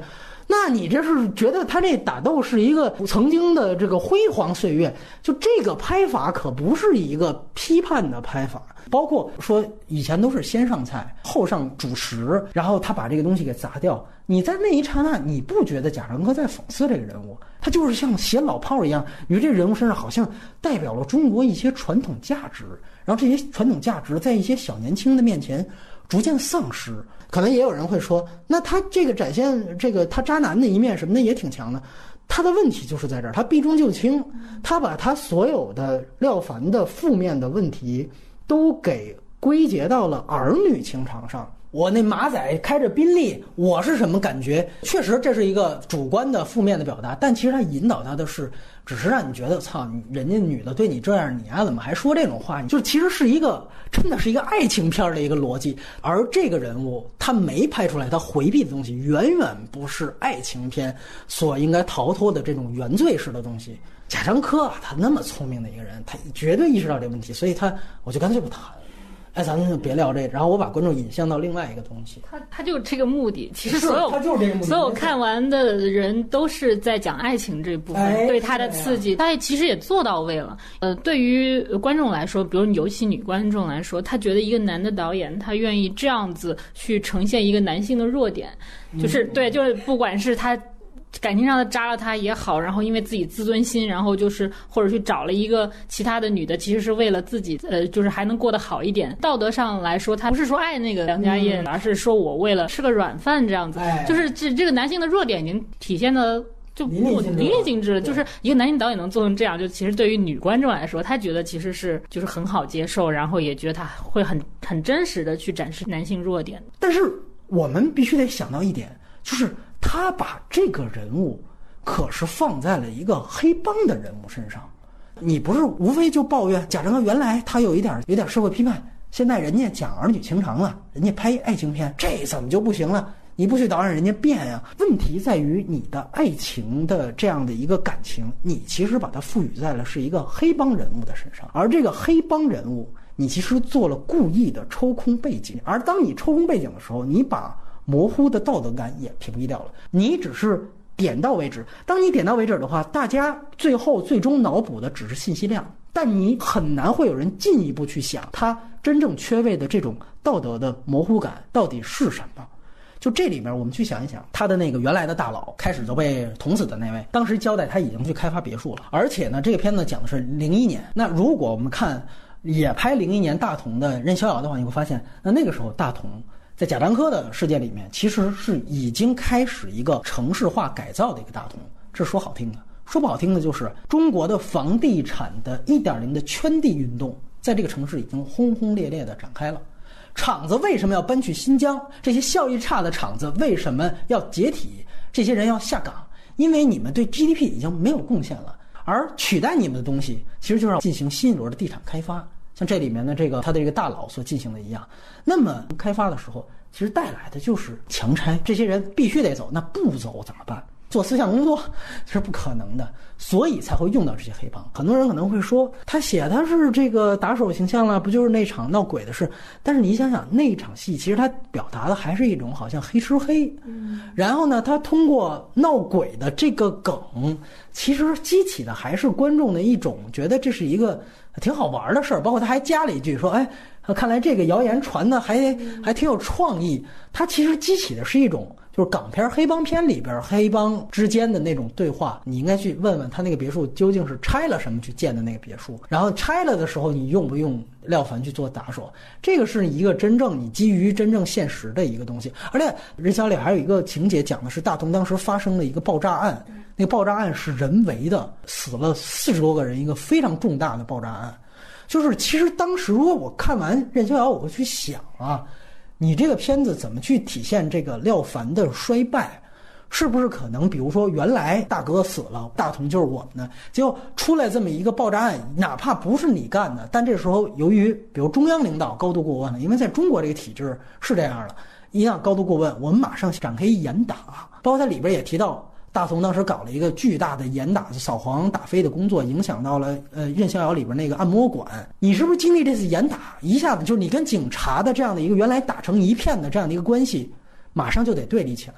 那你这是觉得他这打斗是一个曾经的这个辉煌岁月？就这个拍法可不是一个批判的拍法，包括说以前都是先上菜后上主食，然后他把这个东西给砸掉。你在那一刹那，你不觉得贾樟柯在讽刺这个人物？他就是像写老炮一样，你说这人物身上好像代表了中国一些传统价值，然后这些传统价值在一些小年轻的面前逐渐丧失。可能也有人会说，那他这个展现这个他渣男的一面什么的也挺强的。他的问题就是在这儿，他避重就轻，他把他所有的廖凡的负面的问题都给归结到了儿女情长上。我那马仔开着宾利，我是什么感觉？确实这是一个主观的负面的表达，但其实他引导他的是，只是让你觉得操，人家女的对你这样，你啊怎么还说这种话？就是其实是一个真的是一个爱情片的一个逻辑，而这个人物他没拍出来，他回避的东西远远不是爱情片所应该逃脱的这种原罪式的东西。贾樟柯啊，他那么聪明的一个人，他绝对意识到这个问题，所以他我就干脆不谈。哎，咱们就别聊这个，然后我把观众引向到另外一个东西。 他他就这个目的，其实所有他就是这个目的， 所有看完的人都是在讲爱情这部分、哎、对他的刺激，他其实也做到位了。呃，对于观众来说，比如尤其女观众来说，他觉得一个男的导演，他愿意这样子去呈现一个男性的弱点，就是、嗯、对，就是不管是他感情上的扎了他也好，然后因为自己自尊心，然后就是或者去找了一个其他的女的，其实是为了自己呃，就是还能过得好一点。道德上来说，他不是说爱那个梁家燕、嗯、而是说我为了是个软饭这样子、哎、就是这这个男性的弱点已经体现的就淋漓尽致了。就是一个男性导演能做成这样，就其实对于女观众来说，他觉得其实是就是很好接受，然后也觉得他会很很真实的去展示男性弱点。 但是我们必须得想到一点，就是他把这个人物可是放在了一个黑帮的人物身上，你不是无非就抱怨贾樟柯原来他有一点有点社会批判，现在人家讲儿女情长了，人家拍爱情片，这怎么就不行了？你不去导演人家变呀？问题在于你的爱情的这样的一个感情，你其实把它赋予在了是一个黑帮人物的身上，而这个黑帮人物你其实做了故意的抽空背景，而当你抽空背景的时候，你把模糊的道德感也屏蔽掉了，你只是点到为止。当你点到为止的话，大家最后最终脑补的只是信息量，但你很难会有人进一步去想他真正缺位的这种道德的模糊感到底是什么。就这里面我们去想一想，他的那个原来的大佬开始就被捅死的那位，当时交代他已经去开发别墅了，而且呢这个片子讲的是零一年。那如果我们看也拍零一年大同的任逍遥的话，你会发现那那个时候大同在贾樟柯的世界里面其实是已经开始一个城市化改造的一个大同，这说好听的，说不好听的就是中国的房地产的 一点零 的圈地运动在这个城市已经轰轰烈烈的展开了。厂子为什么要搬去新疆？这些效益差的厂子为什么要解体？这些人要下岗，因为你们对 G D P 已经没有贡献了，而取代你们的东西其实就是要进行新一轮的地产开发，像这里面的这个他的这个大佬所进行的一样。那么开发的时候其实带来的就是强拆，这些人必须得走，那不走怎么办？做思想工作这是不可能的，所以才会用到这些黑帮。很多人可能会说他写他是这个打手形象了，不就是那场闹鬼的事？但是你想想那场戏其实他表达的还是一种好像黑吃黑，嗯，然后呢他通过闹鬼的这个梗其实激起的还是观众的一种觉得这是一个挺好玩的事儿。包括他还加了一句说，哎，看来这个谣言传的还还挺有创意。他其实激起的是一种就是港片黑帮片里边黑帮之间的那种对话，你应该去问问他那个别墅究竟是拆了什么去建的那个别墅，然后拆了的时候你用不用廖凡去做打手，这个是一个真正你基于真正现实的一个东西。而且任小里还有一个情节讲的是大同当时发生了一个爆炸案，那个爆炸案是人为的，死了四十多个人，一个非常重大的爆炸案。就是其实当时如果我看完任逍遥，我会去想啊，你这个片子怎么去体现这个廖凡的衰败？是不是可能比如说原来大哥死了，大同就是我们的，结果出来这么一个爆炸案，哪怕不是你干的，但这时候由于比如中央领导高度过问了，因为在中国这个体制是这样的，一样高度过问，我们马上展开严打。包括它里边也提到大同当时搞了一个巨大的严打扫黄打非的工作，影响到了呃任逍遥里边那个按摩馆。你是不是经历这次严打，一下子就是你跟警察的这样的一个原来打成一片的这样的一个关系，马上就得对立起来了？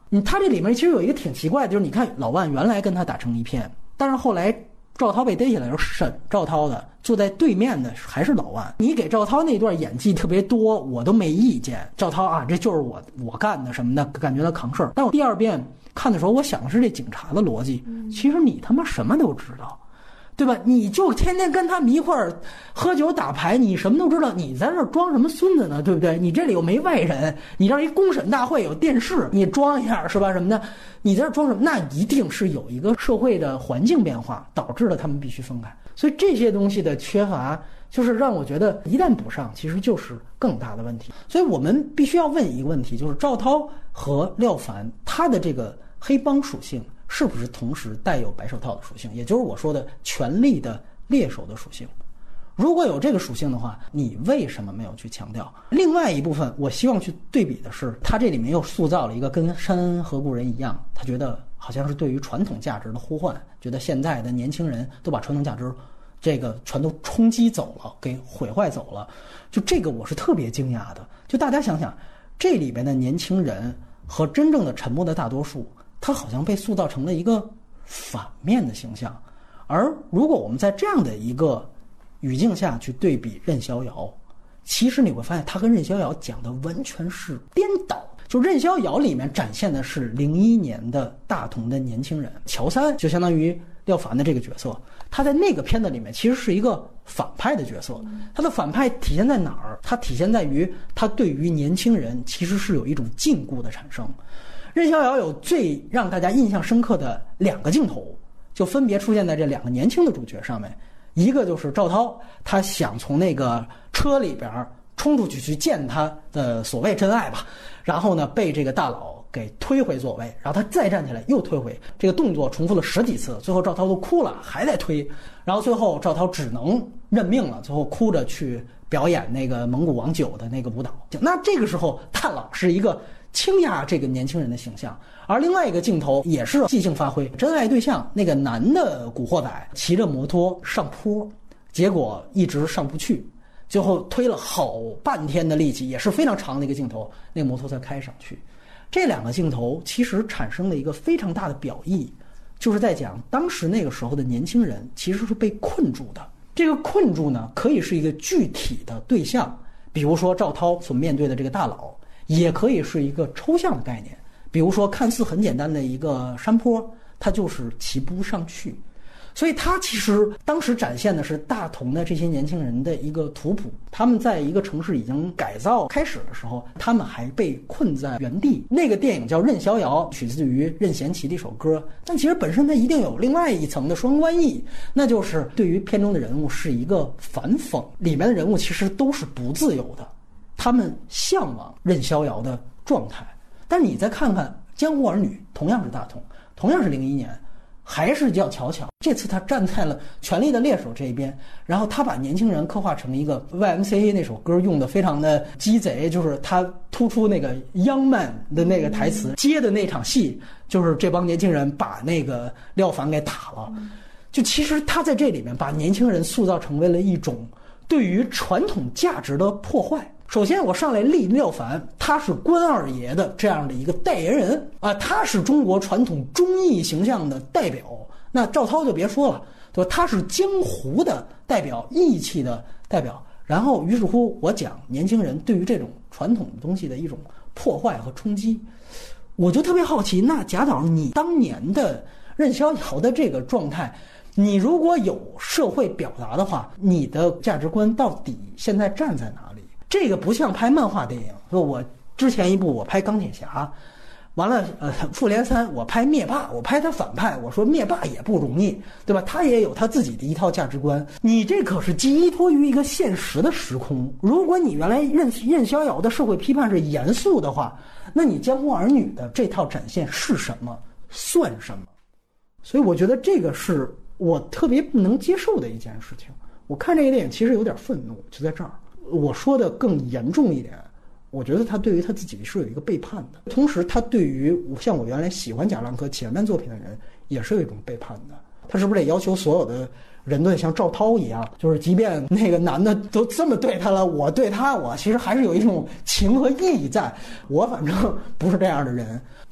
嗯，他这里面其实有一个挺奇怪的，就是你看老万原来跟他打成一片，但是后来赵涛被逮起来的时候，审赵涛的坐在对面的还是老万。你给赵涛那段演技特别多，我都没意见。赵涛啊，这就是我我干的什么的，感觉他扛事儿。但我第二遍看的时候，我想的是这警察的逻辑，其实你他妈什么都知道。对吧？你就天天跟他们一块儿喝酒打牌，你什么都知道，你在这儿装什么孙子呢？对不对？你这里又没外人，你这儿一公审大会有电视，你装一下是吧？什么的，你在这儿装什么？那一定是有一个社会的环境变化导致了他们必须分开。所以这些东西的缺乏，就是让我觉得一旦补上，其实就是更大的问题。所以我们必须要问一个问题，就是赵涛和廖凡他的这个黑帮属性是不是同时带有白手套的属性，也就是我说的权力的猎手的属性。如果有这个属性的话，你为什么没有去强调？另外一部分我希望去对比的是，他这里面又塑造了一个跟山恩和故人一样，他觉得好像是对于传统价值的呼唤，觉得现在的年轻人都把传统价值这个全都冲击走了，给毁坏走了。就这个我是特别惊讶的。就大家想想，这里边的年轻人和真正的沉默的大多数，他好像被塑造成了一个反面的形象。而如果我们在这样的一个语境下去对比任逍遥，其实你会发现他跟任逍遥讲的完全是颠倒。就任逍遥里面展现的是零一年的大同的年轻人，乔三就相当于廖凡的这个角色，他在那个片子里面其实是一个反派的角色。他的反派体现在哪儿？他体现在于他对于年轻人其实是有一种禁锢的产生。任逍遥有最让大家印象深刻的两个镜头，就分别出现在这两个年轻的主角上面。一个就是赵涛，他想从那个车里边冲出去去见他的所谓真爱吧，然后呢被这个大佬给推回座位，然后他再站起来又推回，这个动作重复了十几次，最后赵涛都哭了，还在推，然后最后赵涛只能认命了，最后哭着去表演那个蒙古王九的那个舞蹈。那这个时候大佬是一个倾轧这个年轻人的形象。而另外一个镜头也是即兴发挥，真爱对象那个男的古惑仔骑着摩托上坡，结果一直上不去，最后推了好半天的力气，也是非常长的一个镜头，那个摩托才开上去。这两个镜头其实产生了一个非常大的表意，就是在讲当时那个时候的年轻人其实是被困住的。这个困住呢，可以是一个具体的对象，比如说赵涛所面对的这个大佬，也可以是一个抽象的概念，比如说看似很简单的一个山坡，它就是骑不上去。所以它其实当时展现的是大同的这些年轻人的一个图谱，他们在一个城市已经改造开始的时候，他们还被困在原地。那个电影叫《任逍遥》，取自于任贤齐的一首歌，但其实本身它一定有另外一层的双关意，那就是对于片中的人物是一个反讽，里面的人物其实都是不自由的，他们向往任逍遥的状态。但是你再看看《江湖儿女》，同样是大同，同样是零一年，还是叫乔乔，这次他站在了权力的猎手这一边，然后他把年轻人刻画成一个 Y M C A 那首歌用的非常的鸡贼，就是他突出那个 Young Man 的那个台词，接的那场戏就是这帮年轻人把那个廖凡给打了。就其实他在这里面把年轻人塑造成为了一种对于传统价值的破坏。首先我上来立廖凡，他是关二爷的这样的一个代言人啊，他是中国传统忠义形象的代表。那赵涛就别说了，对吧？他是江湖的代表，义气的代表。然后于是乎我讲年轻人对于这种传统东西的一种破坏和冲击，我就特别好奇，那贾导你当年的任逍遥的这个状态，你如果有社会表达的话，你的价值观到底现在站在哪里？这个不像拍漫画电影，说我之前一部我拍钢铁侠，完了呃复联三我拍灭霸，我拍他反派，我说灭霸也不容易，对吧？他也有他自己的一套价值观，你这可是寄托于一个现实的时空。如果你原来任任逍遥的社会批判是严肃的话，那你江湖儿女的这套展现是什么，算什么？所以我觉得这个是我特别不能接受的一件事情。我看这个电影其实有点愤怒，就在这儿。我说的更严重一点，我觉得他对于他自己是有一个背叛的，同时他对于像我原来喜欢贾樟柯前面作品的人也是有一种背叛的。他是不是得要求所有的人都得像赵涛一样，就是即便那个男的都这么对他了，我对他我其实还是有一种情和义在，我反正不是这样的人。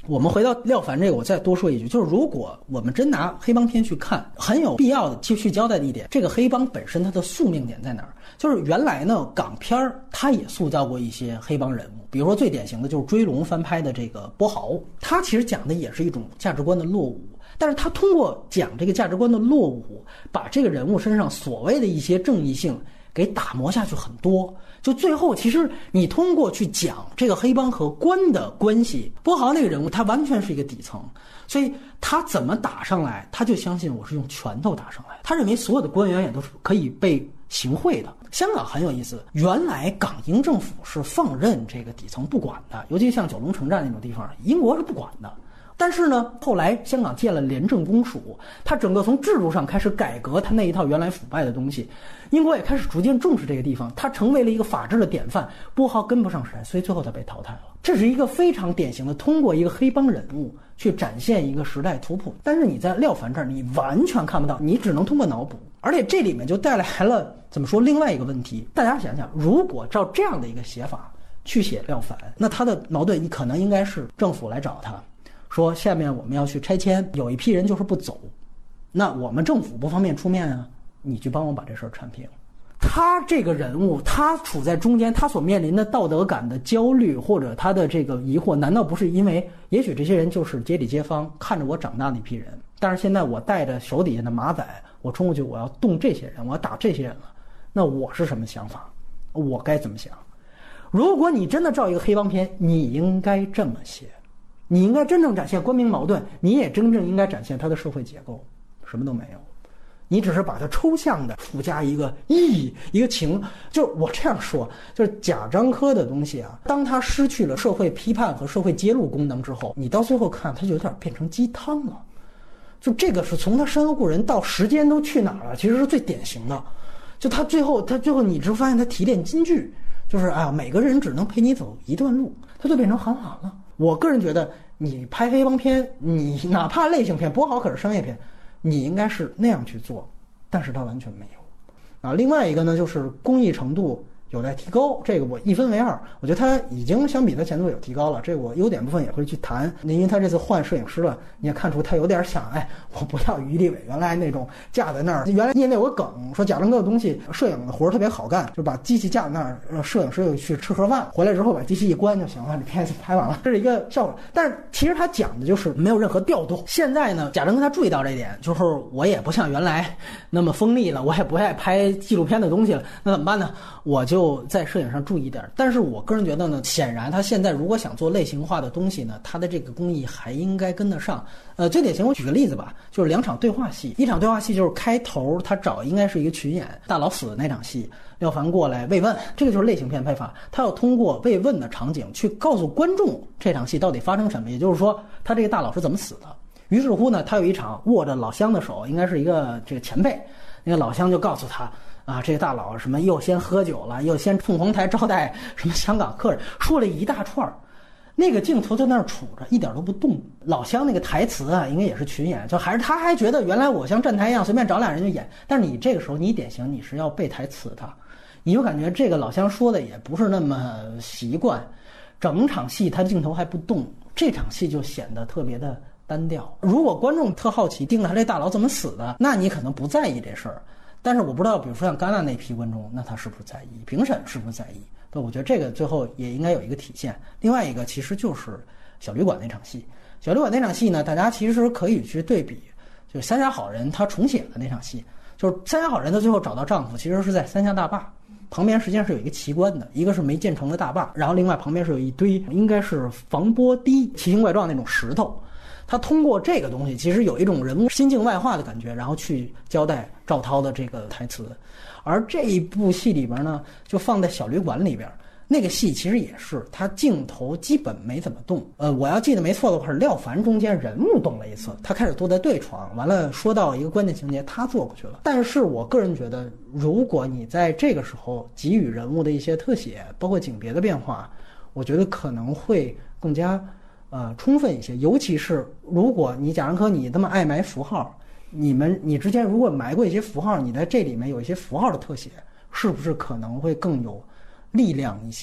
我们回到廖凡这个，我再多说一句，就是如果我们真拿黑帮片去看，很有必要的去去交代的一点，这个黑帮本身它的宿命点在哪儿？就是原来呢，港片儿它也塑造过一些黑帮人物，比如说最典型的就是追龙翻拍的这个波豪，他其实讲的也是一种价值观的落伍，但是他通过讲这个价值观的落伍，把这个人物身上所谓的一些正义性给打磨下去很多。就最后其实你通过去讲这个黑帮和官的关系，波豪那个人物他完全是一个底层，所以他怎么打上来，他就相信我是用拳头打上来，他认为所有的官员也都是可以被行贿的。香港很有意思，原来港英政府是放任这个底层不管的，尤其像九龙城寨那种地方，英国是不管的。但是呢，后来香港建了廉政公署，它整个从制度上开始改革它那一套原来腐败的东西，英国也开始逐渐重视这个地方，它成为了一个法治的典范。波豪跟不上时代，所以最后它被淘汰了。这是一个非常典型的通过一个黑帮人物去展现一个时代图谱，但是你在廖凡这儿你完全看不到，你只能通过脑补。而且这里面就带来了怎么说另外一个问题，大家想想，如果照这样的一个写法去写廖凡，那他的矛盾你可能应该是政府来找他说，下面我们要去拆迁，有一批人就是不走，那我们政府不方便出面啊，你去帮我把这事儿铲平。他这个人物，他处在中间，他所面临的道德感的焦虑或者他的这个疑惑，难道不是因为也许这些人就是街里街坊看着我长大的一批人，但是现在我带着手底下的马仔，我冲过去我要动这些人，我要打这些人了，那我是什么想法，我该怎么想？如果你真的照一个黑帮片，你应该这么写，你应该真正展现官民矛盾，你也真正应该展现它的社会结构，什么都没有，你只是把它抽象的附加一个意一个情。就是我这样说，就是贾樟柯的东西啊，当他失去了社会批判和社会揭露功能之后，你到最后看它就有点变成鸡汤了。就这个是从他山河故人到时间都去哪儿了，其实是最典型的。就他最后他最后你只发现他提炼金句，就是啊，每个人只能陪你走一段路，他就变成韩寒了。我个人觉得，你拍黑帮片，你哪怕类型片，波豪可是商业片，你应该是那样去做，但是他完全没有。啊，另外一个呢，就是工艺程度有待提高，这个我一分为二，我觉得他已经相比他前作有提高了，这个我优点部分也会去谈。因为他这次换摄影师了，你也看出他有点想，哎，我不要于立伟原来那种架在那儿。原来业内有个梗说贾樟柯的东西摄影的活儿特别好干，就把机器架在那儿，让摄影师就去吃盒饭，回来之后把机器一关就行了，你片子拍完了，这是一个效果。但是其实他讲的就是没有任何调动。现在呢，贾樟柯他注意到这一点，就是我也不像原来那么锋利了，我也不爱拍纪录片的东西了，那怎么办呢？我就在摄影上注意一点。但是我个人觉得呢，显然他现在如果想做类型化的东西呢，他的这个工艺还应该跟得上。呃，最典型我举个例子吧，就是两场对话戏，一场对话戏就是开头他找应该是一个群演，大佬死的那场戏，廖凡过来慰问，这个就是类型片拍法，他要通过慰问的场景去告诉观众这场戏到底发生什么，也就是说他这个大佬是怎么死的。于是乎呢，他有一场握着老乡的手，应该是一个这个前辈，那个老乡就告诉他啊，这个大佬什么又先喝酒了，又先凤凰台招待什么香港客人，说了一大串。那个镜头在那儿杵着，一点都不动。老乡那个台词啊，应该也是群演，就还是他还觉得原来我像站台一样随便找俩人就演。但是你这个时候你典型你是要背台词的，你就感觉这个老乡说的也不是那么习惯。整场戏他镜头还不动，这场戏就显得特别的单调。如果观众特好奇盯着他这大佬怎么死的，那你可能不在意这事儿。但是我不知道，比如说像戛纳那批观众，那他是不是在意？评审是不是在意？对，我觉得这个最后也应该有一个体现。另外一个其实就是小旅馆那场戏，小旅馆那场戏呢，大家其实可以去对比，就是三峡好人他重写的那场戏，就是三峡好人他最后找到丈夫，其实是在三峡大坝旁边，实际上是有一个奇观的，一个是没建成的大坝，然后另外旁边是有一堆应该是防波堤，奇形怪状那种石头。他通过这个东西，其实有一种人物心境外化的感觉，然后去交代赵涛的这个台词。而这一部戏里边呢，就放在小旅馆里边，那个戏其实也是，他镜头基本没怎么动。呃，我要记得没错的话，是廖凡中间人物动了一次，他开始坐在对床，完了说到一个关键情节，他坐过去了。但是我个人觉得，如果你在这个时候给予人物的一些特写，包括景别的变化，我觉得可能会更加呃充分一些。尤其是如果你贾樟柯你这么爱埋符号，你们你之前如果埋过一些符号，你在这里面有一些符号的特写，是不是可能会更有力量一些？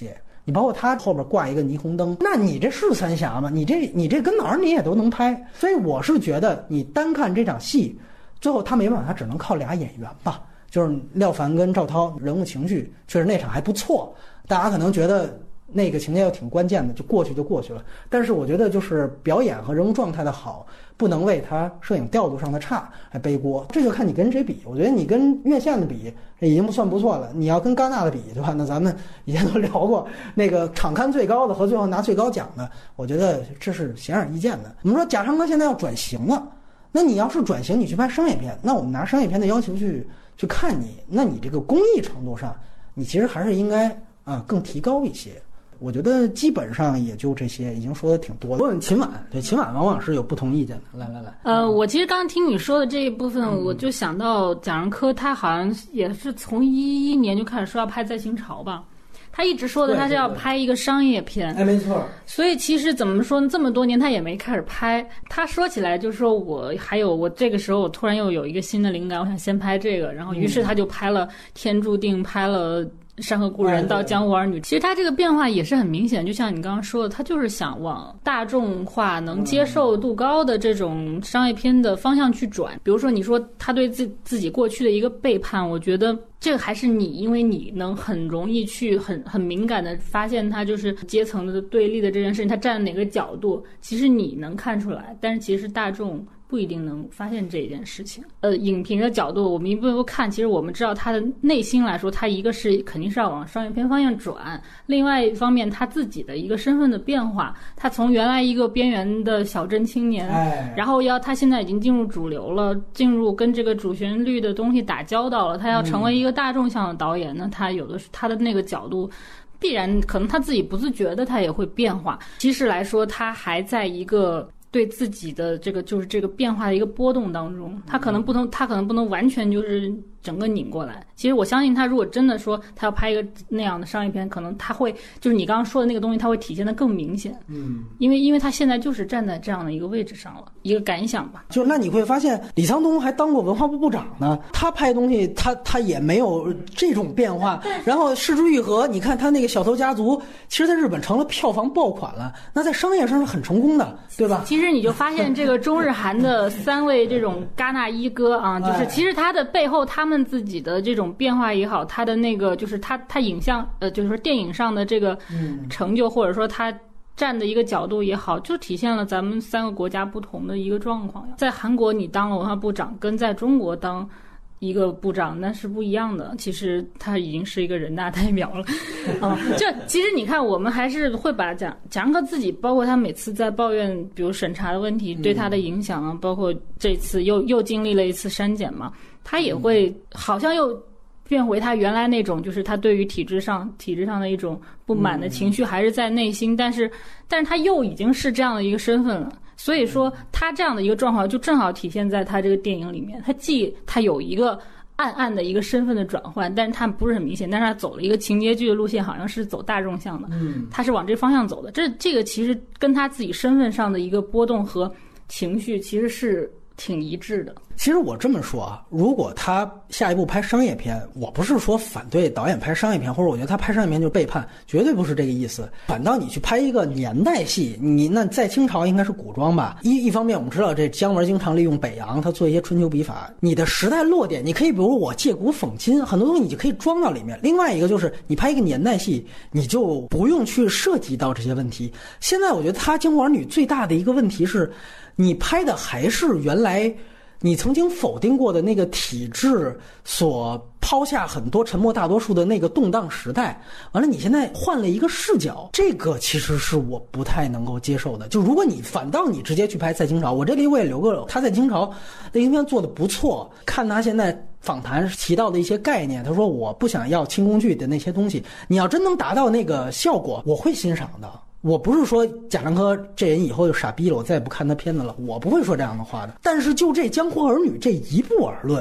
你包括他后边挂一个霓虹灯，那你这是三峡吗？你这你这跟哪儿你也都能拍。所以我是觉得你单看这场戏，最后他没办法，他只能靠俩演员吧，就是廖凡跟赵涛，人物情绪确实那场还不错，大家可能觉得那个情节又挺关键的，就过去就过去了。但是我觉得就是表演和人物状态的好，不能为他摄影调度上的差来背锅。这就看你跟谁比。我觉得你跟院线的比，这已经不算不错了。你要跟戛纳的比，对吧？那咱们以前都聊过，那个场刊最高的和最后拿最高奖的，我觉得这是显而易见的。我们说贾樟柯现在要转型了，那你要是转型，你去拍商业片，那我们拿商业片的要求去去看你，那你这个工艺程度上，你其实还是应该啊更提高一些。我觉得基本上也就这些，已经说的挺多了。问秦晚，对秦晚往往是有不同意见的。来来来， 呃，我其实刚刚听你说的这一部分，嗯、我就想到贾樟柯，他好像也是从一一年就开始说要拍《在清朝》吧。他一直说的他是要拍一个商业片， 哎，没错。 所以其实怎么说呢？这么多年他也没开始拍。他说起来就是说我还有我这个时候我突然又有一个新的灵感，我想先拍这个，然后于是他就拍了《天注定》，拍了山河故人到江湖儿女。其实他这个变化也是很明显，就像你刚刚说的，他就是想往大众化能接受度高的这种商业片的方向去转。比如说你说他对自自己过去的一个背叛，我觉得这个还是你，因为你能很容易去很很敏感的发现他就是阶层的对立的这件事情，他站哪个角度，其实你能看出来，但是其实大众不一定能发现这一件事情。呃，影评的角度，我们一步一步看，其实我们知道他的内心来说，他一个是肯定是要往商业片方向转，另外一方面他自己的一个身份的变化，他从原来一个边缘的小镇青年， 哎、 然后要他现在已经进入主流了，进入跟这个主旋律的东西打交道了，他要成为一个大众向的导演，那、嗯、他有的是他的那个角度。必然可能他自己不自觉的他也会变化，其实来说他还在一个对自己的这个就是这个变化的一个波动当中，他可能不能他可能不能完全就是整个拧过来。其实我相信他如果真的说他要拍一个那样的商业片，可能他会就是你刚刚说的那个东西他会体现的更明显。 嗯， 因为因为他现在就是站在这样的一个位置上了，一个感想吧。 就那你会发现李沧东还当过文化部部长呢，他拍东西他他也没有这种变化。然后失之愈合，你看他那个小偷家族，其实在日本成了票房爆款了，那在商业上是很成功的，对吧？ 其实你就发现这个中日韩的三位这种戛纳一哥啊，就是其实他的背后他们自己的这种变化也好，他的那个就是他他影像呃就是说电影上的这个成就，或者说他站的一个角度也好，就体现了咱们三个国家不同的一个状况呀。在韩国你当了文化部长，跟在中国当一个部长那是不一样的，其实他已经是一个人大代表了。嗯，这其实你看我们还是会把蒋蒋樟柯自己，包括他每次在抱怨比如审查的问题对他的影响啊，包括这次又又经历了一次删减嘛，他也会好像又变回他原来那种，就是他对于体制上体制上的一种不满的情绪还是在内心，但是但是他又已经是这样的一个身份了。所以说他这样的一个状况就正好体现在他这个电影里面，他既他有一个暗暗的一个身份的转换，但是他不是很明显，但是他走了一个情节剧的路线，好像是走大众向的，嗯，他是往这方向走的。这这个其实跟他自己身份上的一个波动和情绪其实是挺一致的。 其实我这么说啊，如果他下一步拍商业片，我不是说反对导演拍商业片，或者我觉得他拍商业片就是背叛，绝对不是这个意思。反倒你去拍一个年代戏，你那在清朝应该是古装吧？一一方面我们知道这姜文经常利用北洋，他做一些春秋笔法，你的时代落点，你可以比如我借古讽今，很多东西你就可以装到里面。另外一个就是你拍一个年代戏，你就不用去涉及到这些问题。现在我觉得他姜文儿女最大的一个问题是，你拍的还是原来你曾经否定过的那个体制所抛下很多沉默大多数的那个动荡时代，完了你现在换了一个视角，这个其实是我不太能够接受的。就如果你反倒你直接去拍在清朝，我这里我也留个他在清朝的影片做的不错，看他现在访谈提到的一些概念，他说我不想要轻工具的那些东西，你要真能达到那个效果，我会欣赏的。我不是说贾樟柯这人以后就傻逼了，我再也不看他片子了，我不会说这样的话的。但是就这《江湖儿女》这一部而论，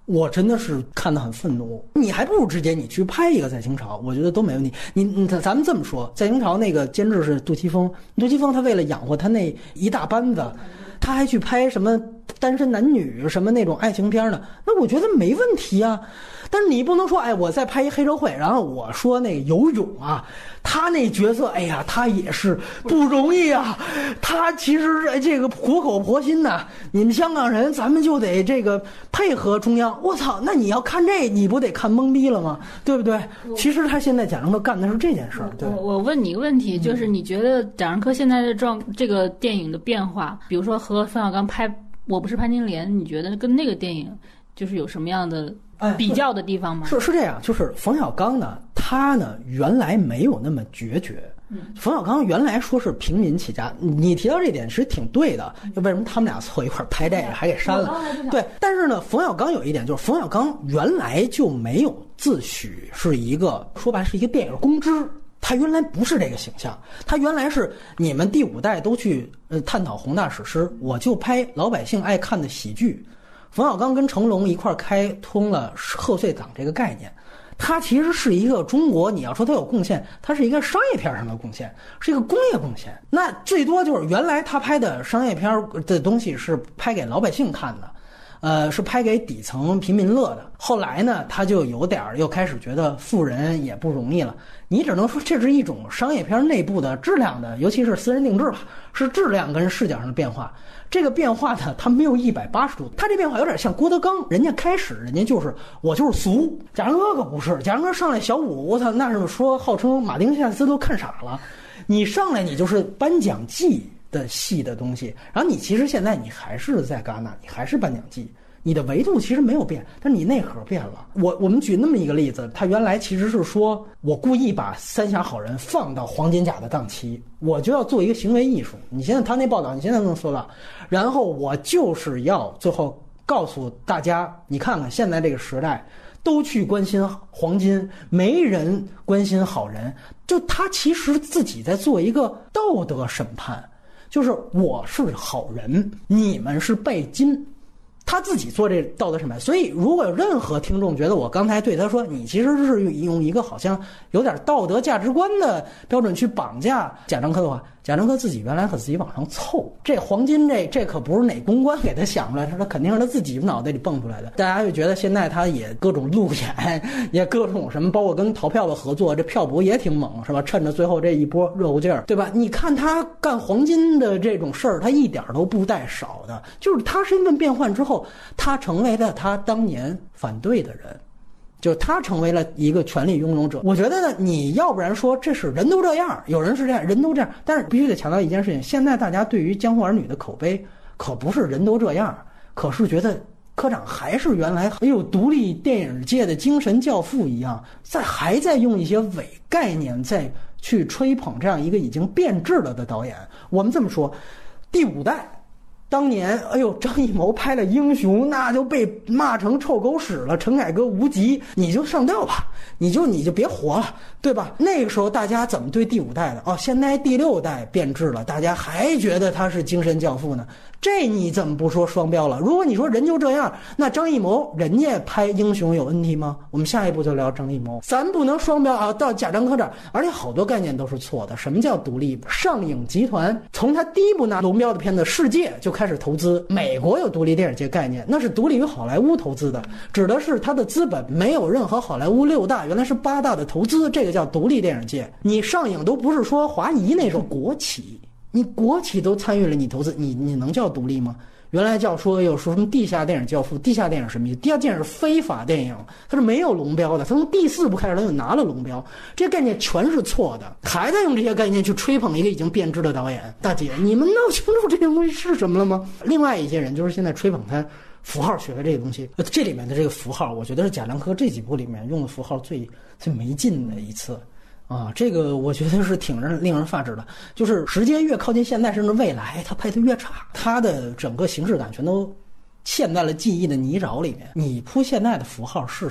我真的是看得很愤怒。你还不如直接你去拍一个在清朝，我觉得都没问题。你你咱们这么说，在清朝那个监制是杜琪峰，杜琪峰他为了养活他那一大班子，他还去拍什么单身男女什么那种爱情片呢，那我觉得没问题啊。但是你不能说，哎，我再拍一黑社会，然后我说那个游泳啊，他那角色，哎呀，他也是不容易啊，他其实这个苦口婆心呐、啊，你们香港人，咱们就得这个配合中央。我操，那你要看这，你不得看懵逼了吗？对不对？其实他现在贾樟柯干的是这件事儿。对， 我我问你一个问题，就是你觉得贾樟柯现在的状这个电影的变化，比如说和冯小刚拍《我不是潘金莲》，你觉得跟那个电影就是有什么样的比较的地方吗？ 哎、是是这样，就是冯小刚呢，他呢原来没有那么决绝。嗯，冯小刚原来说是平民起家，你提到这点是挺对的。为什么他们俩凑一块拍这个还给删了？对，但是呢，冯小刚有一点就是冯小刚原来就没有自诩是一个说白是一个电影公知。他原来不是这个形象，他原来是你们第五代都去呃探讨宏大史诗，我就拍老百姓爱看的喜剧。冯小刚跟成龙一块开通了贺岁档这个概念，他其实是一个中国，你要说他有贡献，他是一个商业片上的贡献，是一个工业贡献。那最多就是原来他拍的商业片的东西是拍给老百姓看的。呃，是拍给底层平民乐的。后来呢，他就有点又开始觉得富人也不容易了。你只能说这是一种商业片内部的质量的，尤其是私人定制吧，是质量跟视角上的变化。这个变化呢，它没有一百八十度，它这变化有点像郭德纲，人家开始人家就是我就是俗，贾樟柯可不是，贾樟柯上来小五，我操，那是说号称马丁夏斯都看傻了，你上来你就是颁奖季的戏的东西，然后你其实现在你还是在戛纳，你还是颁奖季，你的维度其实没有变，但是你内核变了。我我们举那么一个例子，他原来其实是说我故意把三峡好人放到黄金甲的档期，我就要做一个行为艺术。你现在他那报道，你现在能搜到，然后我就是要最后告诉大家，你看看现在这个时代。都去关心黄金，没人关心好人。就他其实自己在做一个道德审判，就是我是好人，你们是拜金。他自己做这道德审判。所以如果有任何听众觉得我刚才对他说你其实是用一个好像有点道德价值观的标准去绑架贾樟柯的话，贾樟柯自己原来可自己往上凑，这黄金这这可不是哪公关给他想出来，他肯定是他自己脑袋里蹦出来的。大家就觉得现在他也各种路演，也各种什么，包括跟淘票的合作，这票补也挺猛，是吧？趁着最后这一波热乎劲儿，对吧？你看他干黄金的这种事儿，他一点都不带少的，就是他身份变换之后，他成为了他当年反对的人。就他成为了一个权力拥有者。我觉得呢，你要不然说这是人都这样，有人是这样，人都这样，但是必须得强调一件事情，现在大家对于江湖儿女的口碑可不是人都这样，可是觉得科长还是原来很有独立电影界的精神教父一样，在还在用一些伪概念在去吹捧这样一个已经变质了的导演。我们这么说，第五代当年，哎呦，张艺谋拍了《英雄》，那就被骂成臭狗屎了。陈凯歌无极，你就上吊吧，你就你就别活了，对吧？那个时候大家怎么对第五代的？哦，现在第六代变质了，大家还觉得他是精神教父呢。这你怎么不说双标了？如果你说人就这样，那张艺谋人家拍《英雄》有问题吗？我们下一步就聊张艺谋，咱不能双标啊！到贾樟柯这儿，而且好多概念都是错的。什么叫独立？上影集团从他第一部拿龙标的片子《世界》就开始投资，美国有独立电影界概念，那是独立于好莱坞投资的，指的是他的资本没有任何好莱坞六大，原来是八大的投资，这个叫独立电影界。你上影都不是说华谊那种国企。你国企都参与了，你投资，你你能叫独立吗？原来叫说有说什么地下电影教父，地下电影什么意思？地下电影是非法电影，它是没有龙标的。它从第四部开始，它就拿了龙标，这些概念全是错的，还在用这些概念去吹捧一个已经变质的导演。大姐，你们闹清楚这些东西是什么了吗？另外一些人就是现在吹捧他符号学的这个东西，这里面的这个符号，我觉得是贾樟柯这几部里面用的符号最最没劲的一次。啊，这个我觉得是挺让令人发指的，就是时间越靠近现代甚至未来，他拍得越差，他的整个形式感全都陷在了记忆的泥沼里面。你铺现在的符号是什么？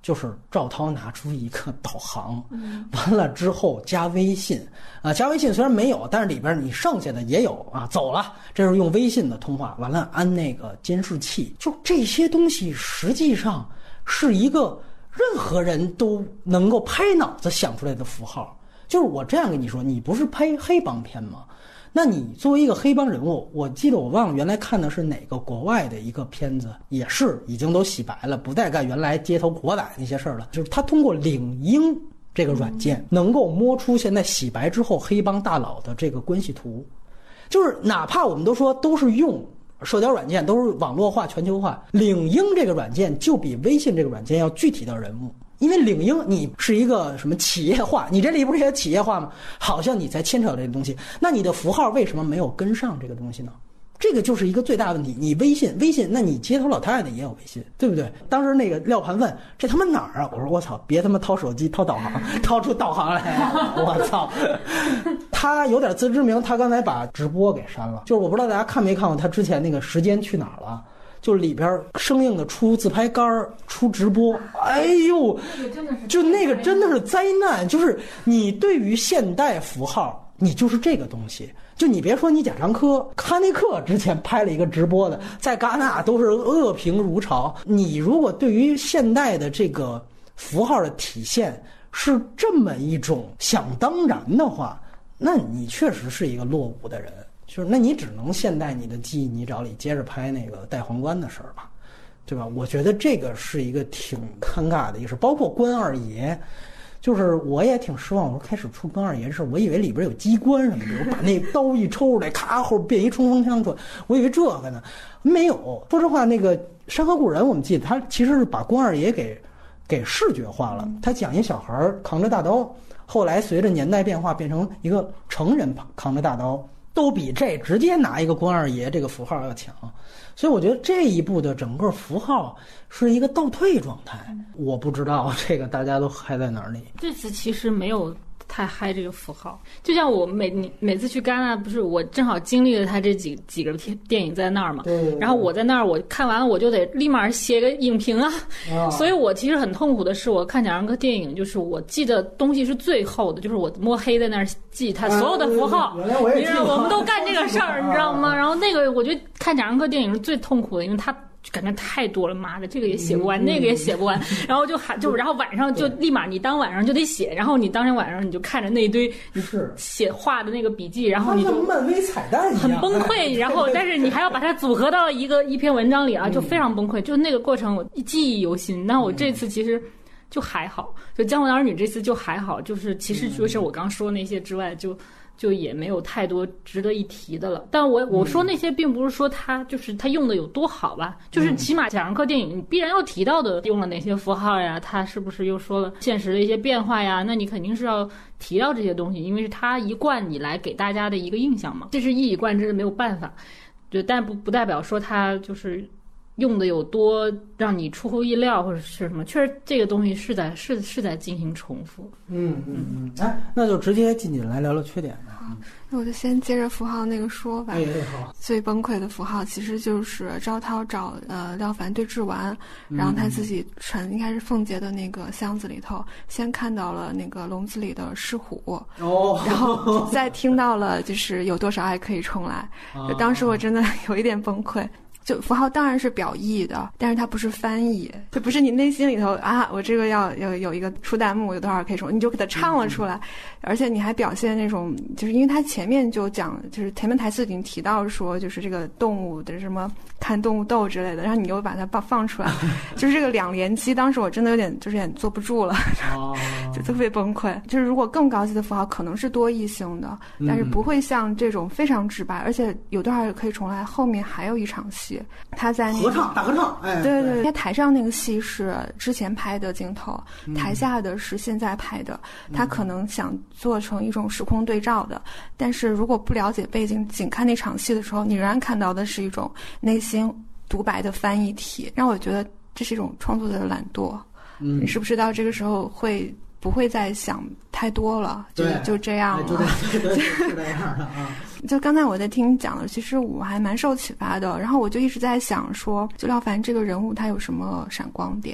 就是赵涛拿出一个导航，完了之后加微信啊，加微信虽然没有，但是里边你剩下的也有啊。走了，这是用微信的通话，完了安那个监视器，就这些东西实际上是一个任何人都能够拍脑子想出来的符号。就是我这样跟你说，你不是拍黑帮片吗？那你作为一个黑帮人物，我记得我忘了原来看的是哪个国外的一个片子，也是已经都洗白了，不再干原来街头国仔那些事儿了。就是他通过领英这个软件，能够摸出现在洗白之后黑帮大佬的这个关系图。就是哪怕我们都说都是用社交软件，都是网络化、全球化，领英这个软件就比微信这个软件要具体到人物。因为领英你是一个什么企业化，你这里不是也企业化吗？好像你才牵扯到这个东西，那你的符号为什么没有跟上这个东西呢？这个就是一个最大问题。你微信微信，那你街头老太太也有微信，对不对？当时那个廖盘问这他妈哪儿啊？我说我操，别他妈掏手机掏导航，掏出导航来，我操！他有点自知之明，他刚才把直播给删了。就是我不知道大家看没看过他之前那个时间去哪儿了。就里边生硬的出自拍杆儿，出直播，哎呦，就那个真的是灾难。就是你对于现代符号，你就是这个东西。就你别说你贾樟柯，哈内克之前拍了一个直播的，在戛纳都是恶评如潮。你如果对于现代的这个符号的体现是这么一种想当然的话，那你确实是一个落伍的人。就是那你只能现代你的记忆泥沼里接着拍那个戴皇冠的事儿吧，对吧？我觉得这个是一个挺尴尬的一个事，包括关二爷，就是我也挺失望。我说开始出关二爷的事，我以为里边有机关什么的，我把那刀一抽出来，咔后变一冲锋枪出来，我以为这个呢，没有。说实话，那个《山河故人》我们记得他其实是把关二爷给给视觉化了，他讲一小孩扛着大刀，后来随着年代变化变成一个成人扛着大刀。都比这直接拿一个关二爷这个符号要强，所以我觉得这一步的整个符号是一个倒退状态。我不知道这个大家都嗨在哪里。 这次其实没有太嗨这个符号，就像我每每次去戛纳，不是我正好经历了他这几几个电影在那儿嘛，然后我在那儿我看完了我就得立马写个影评啊，哦、所以我其实很痛苦的是，我看贾樟柯电影，就是我记得东西是最后的，就是我摸黑在那儿记他所有的符号， 原来我也记得， 你知道我们都干这个事儿，你知道吗？然后那个我觉得看贾樟柯电影是最痛苦的，因为他。感觉太多了，妈的，这个也写不完，嗯、那个也写不完，然后就还就然后晚上就立马你当晚上就得写，然后你当天晚上你就看着那一堆你写画的那个笔记，然后你就漫威彩蛋一样很崩溃，然后但是你还要把它组合到一个一篇文章里啊，就非常崩溃，就那个过程我记忆犹新。那我这次其实就还好，就《江湖儿女》这次就还好，就是其实就是我刚说那些之外就。就也没有太多值得一提的了，但我我说那些并不是说他就是他用的有多好吧，就是起码贾樟柯电影你必然要提到的用了哪些符号呀，他是不是又说了现实的一些变化呀，那你肯定是要提到这些东西，因为是他一贯以来给大家的一个印象嘛，这是一以贯之的，没有办法。就但不不代表说他就是用的有多让你出乎意料或者是什么，确实这个东西是在是是在进行重复。 嗯嗯嗯，哎，那就直接进去来聊聊缺点吧。 好，那我就先接着符号那个说吧。 哎，好。 最崩溃的符号其实就是赵涛找呃廖凡对峙完，然后他自己沉应该是凤姐的那个箱子里头，先看到了那个笼子里的狮虎， 哦， 然后再听到了就是有多少爱可以重来， 哦、 当时我真的有一点崩溃。就符号当然是表意的，但是它不是翻译，就不是你内心里头啊，我这个要有有一个出弹幕有多少可以重，你就给它唱了出来，嗯、而且你还表现那种，就是因为它前面就讲，就是前面台词已经提到说，就是这个动物的什么看动物斗之类的，然后你又把它放放出来，就是这个两连击，当时我真的有点就是有点坐不住了， 哦、 就特别崩溃。就是如果更高级的符号可能是多义性的，但是不会像这种非常直白，而且有多少可以重来，后面还有一场戏。他在那个合唱大合唱，哎， 对对对，他台上那个戏是之前拍的镜头，嗯、台下的是现在拍的，他可能想做成一种时空对照的，嗯、但是如果不了解背景，仅看那场戏的时候，你仍然看到的是一种内心独白的翻译体，让我觉得这是一种创作者的懒惰。嗯，你是不是到这个时候会？不会再想太多了，就就这样了， 是这样的啊。 就刚才我在听你讲的，其实我还蛮受启发的。然后我就一直在想说，就廖凡这个人物他有什么闪光点？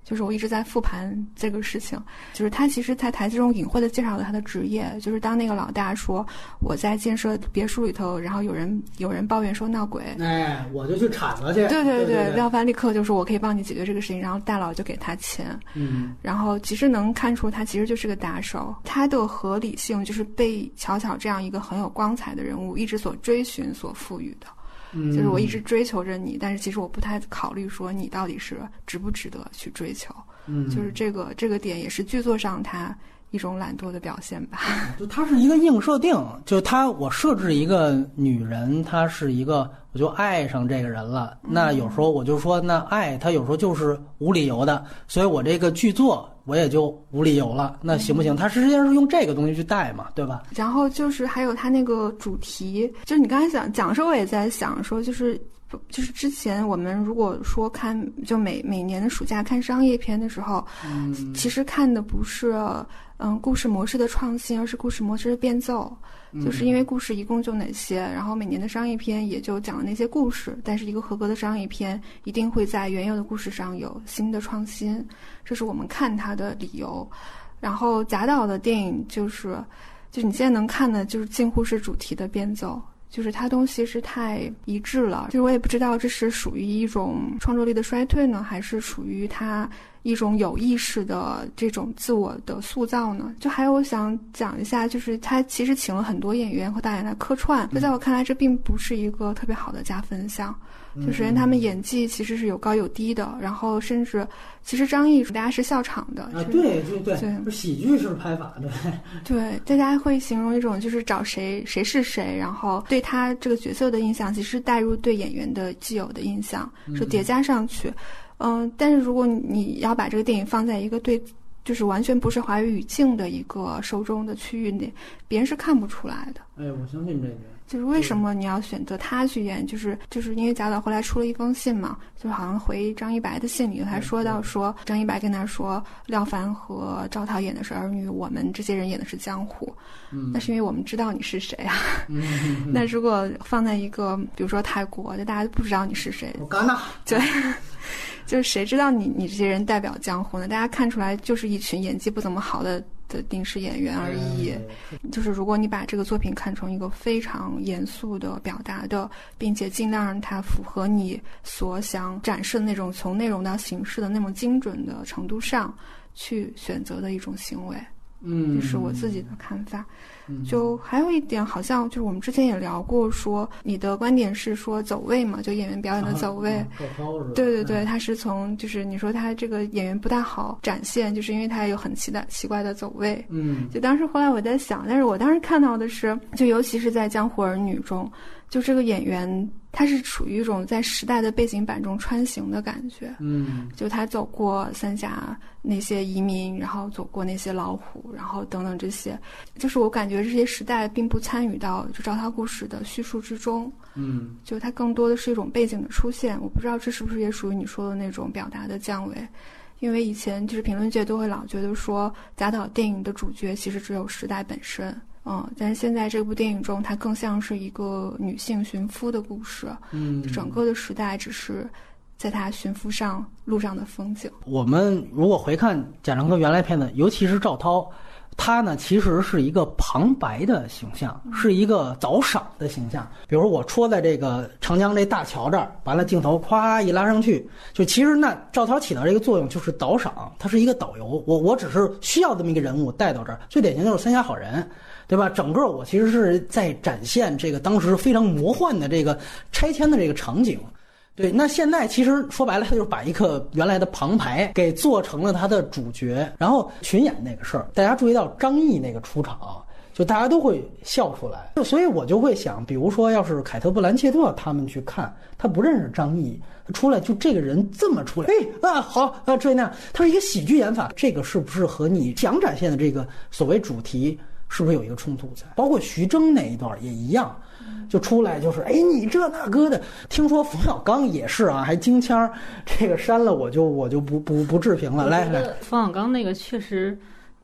就是我一直在复盘这个事情，就是他其实在台词中隐晦的介绍了他的职业，就是当那个老大说我在建设别墅里头，然后有人有人抱怨说闹鬼， 哎，我就去铲了去。 对对对, 对, 对， 廖凡立刻就说我可以帮你解决这个事情，然后大佬就给他钱。 嗯， 然后其实能看出他其实就是个打手，他的合理性就是被巧巧这样一个很有光彩的人物一直所追寻所赋予的。 嗯， 就是我一直追求着你，但是其实我不太考虑说你到底是值不值得去追求。 嗯， 就是这个这个点也是剧作上他一种懒惰的表现吧。 就它是一个硬设定，就它我设置一个女人，她是一个我就爱上这个人了，那有时候我就说那爱她有时候就是无理由的，所以我这个剧作我也就无理由了，那行不行？它实际上是用这个东西去带嘛，对吧？ 然后就是还有它那个主题，就是你刚才讲讲的时候我也在想说，就是就是之前我们如果说看就每每年的暑假看商业片的时候， 嗯， 其实看的不是嗯故事模式的创新，而是故事模式的变奏。就是因为故事一共就哪些，然后每年的商业片也就讲了那些故事，但是一个合格的商业片一定会在原有的故事上有新的创新，这是我们看它的理由。然后贾导的电影就是就是你现在能看的就是近乎是主题的变奏，就是它东西是太一致了，就是我也不知道这是属于一种创作力的衰退呢，还是属于它一种有意识的这种自我的塑造呢？就还有我想讲一下，就是他其实请了很多演员和导演来客串，就在我看来这并不是一个特别好的加分项。就首先他们演技其实是有高有低的，然后甚至其实张译大家是笑场的啊，对对对，对喜剧式拍法，对对，大家会形容一种就是找谁谁是谁，然后对他这个角色的印象其实带入对演员的既有的印象是叠加上去。嗯、呃，但是如果你要把这个电影放在一个对就是完全不是华语语境的一个受众的区域内，别人是看不出来的。 哎，我相信这个。 就是为什么你要选择他去演，就是就是因为贾导后来出了一封信嘛，就好像回张一白的信里还说到说张一白跟他说廖凡和赵涛演的是儿女，我们这些人演的是江湖。嗯，那是因为我们知道你是谁啊。嗯，那如果放在一个比如说泰国，就大家都不知道你是谁， 我戛纳， 对。就是谁知道你你这些人代表江湖呢？大家看出来就是一群演技不怎么好的的临时演员而已。就是如果你把这个作品看成一个非常严肃的表达的，并且尽量让它符合你所想展示的那种从内容到形式的那么精准的程度上去选择的一种行为。嗯，这是我自己的看法。就还有一点，好像就是我们之前也聊过，说你的观点是说走位嘛，就演员表演的走位。 啊啊、 对对对，他是从就是你说他这个演员不太好展现，就是因为他有很奇怪奇怪的走位。嗯，就当时后来我在想，但是我当时看到的是，就尤其是在《江湖儿女》中，就这个演员他是处于一种在时代的背景板中穿行的感觉。嗯，就他走过三峡那些移民，然后走过那些老虎，然后等等这些，就是我感觉这些时代并不参与到就赵涛故事的叙述之中。嗯，就它更多的是一种背景的出现，我不知道这是不是也属于你说的那种表达的降维。因为以前就是评论界都会老觉得说贾导电影的主角其实只有时代本身。嗯，但是现在这部电影中它更像是一个女性寻夫的故事。嗯，整个的时代只是在她寻夫上路上的风景。 我们如果回看贾樟柯原来片子，尤其是赵涛，他呢其实是一个旁白的形象，是一个早赏的形象。比如我戳在这个长江这大桥这儿，完了镜头咵一拉上去，就其实那赵涛起到这个作用就是导赏，他是一个导游，我我只是需要这么一个人物带到这儿。最典型就是三峡好人，对吧？整个我其实是在展现这个当时非常魔幻的这个拆迁的这个场景。对，那现在其实说白了，他就把一个原来的旁白给做成了他的主角。然后群演那个事儿，大家注意到张译那个出场，就大家都会笑出来。就所以我就会想，比如说要是凯特·布兰切特他们去看，他不认识张译，他出来就这个人这么出来，哎啊好啊这那样，他是一个喜剧演法，这个是不是和你想展现的这个所谓主题是不是有一个冲突在？包括徐峥那一段也一样。就出来就是哎你这那个的，听说冯小刚也是啊，还京腔儿，这个删了我就我就不不不置评了。来来， 冯小刚那个确实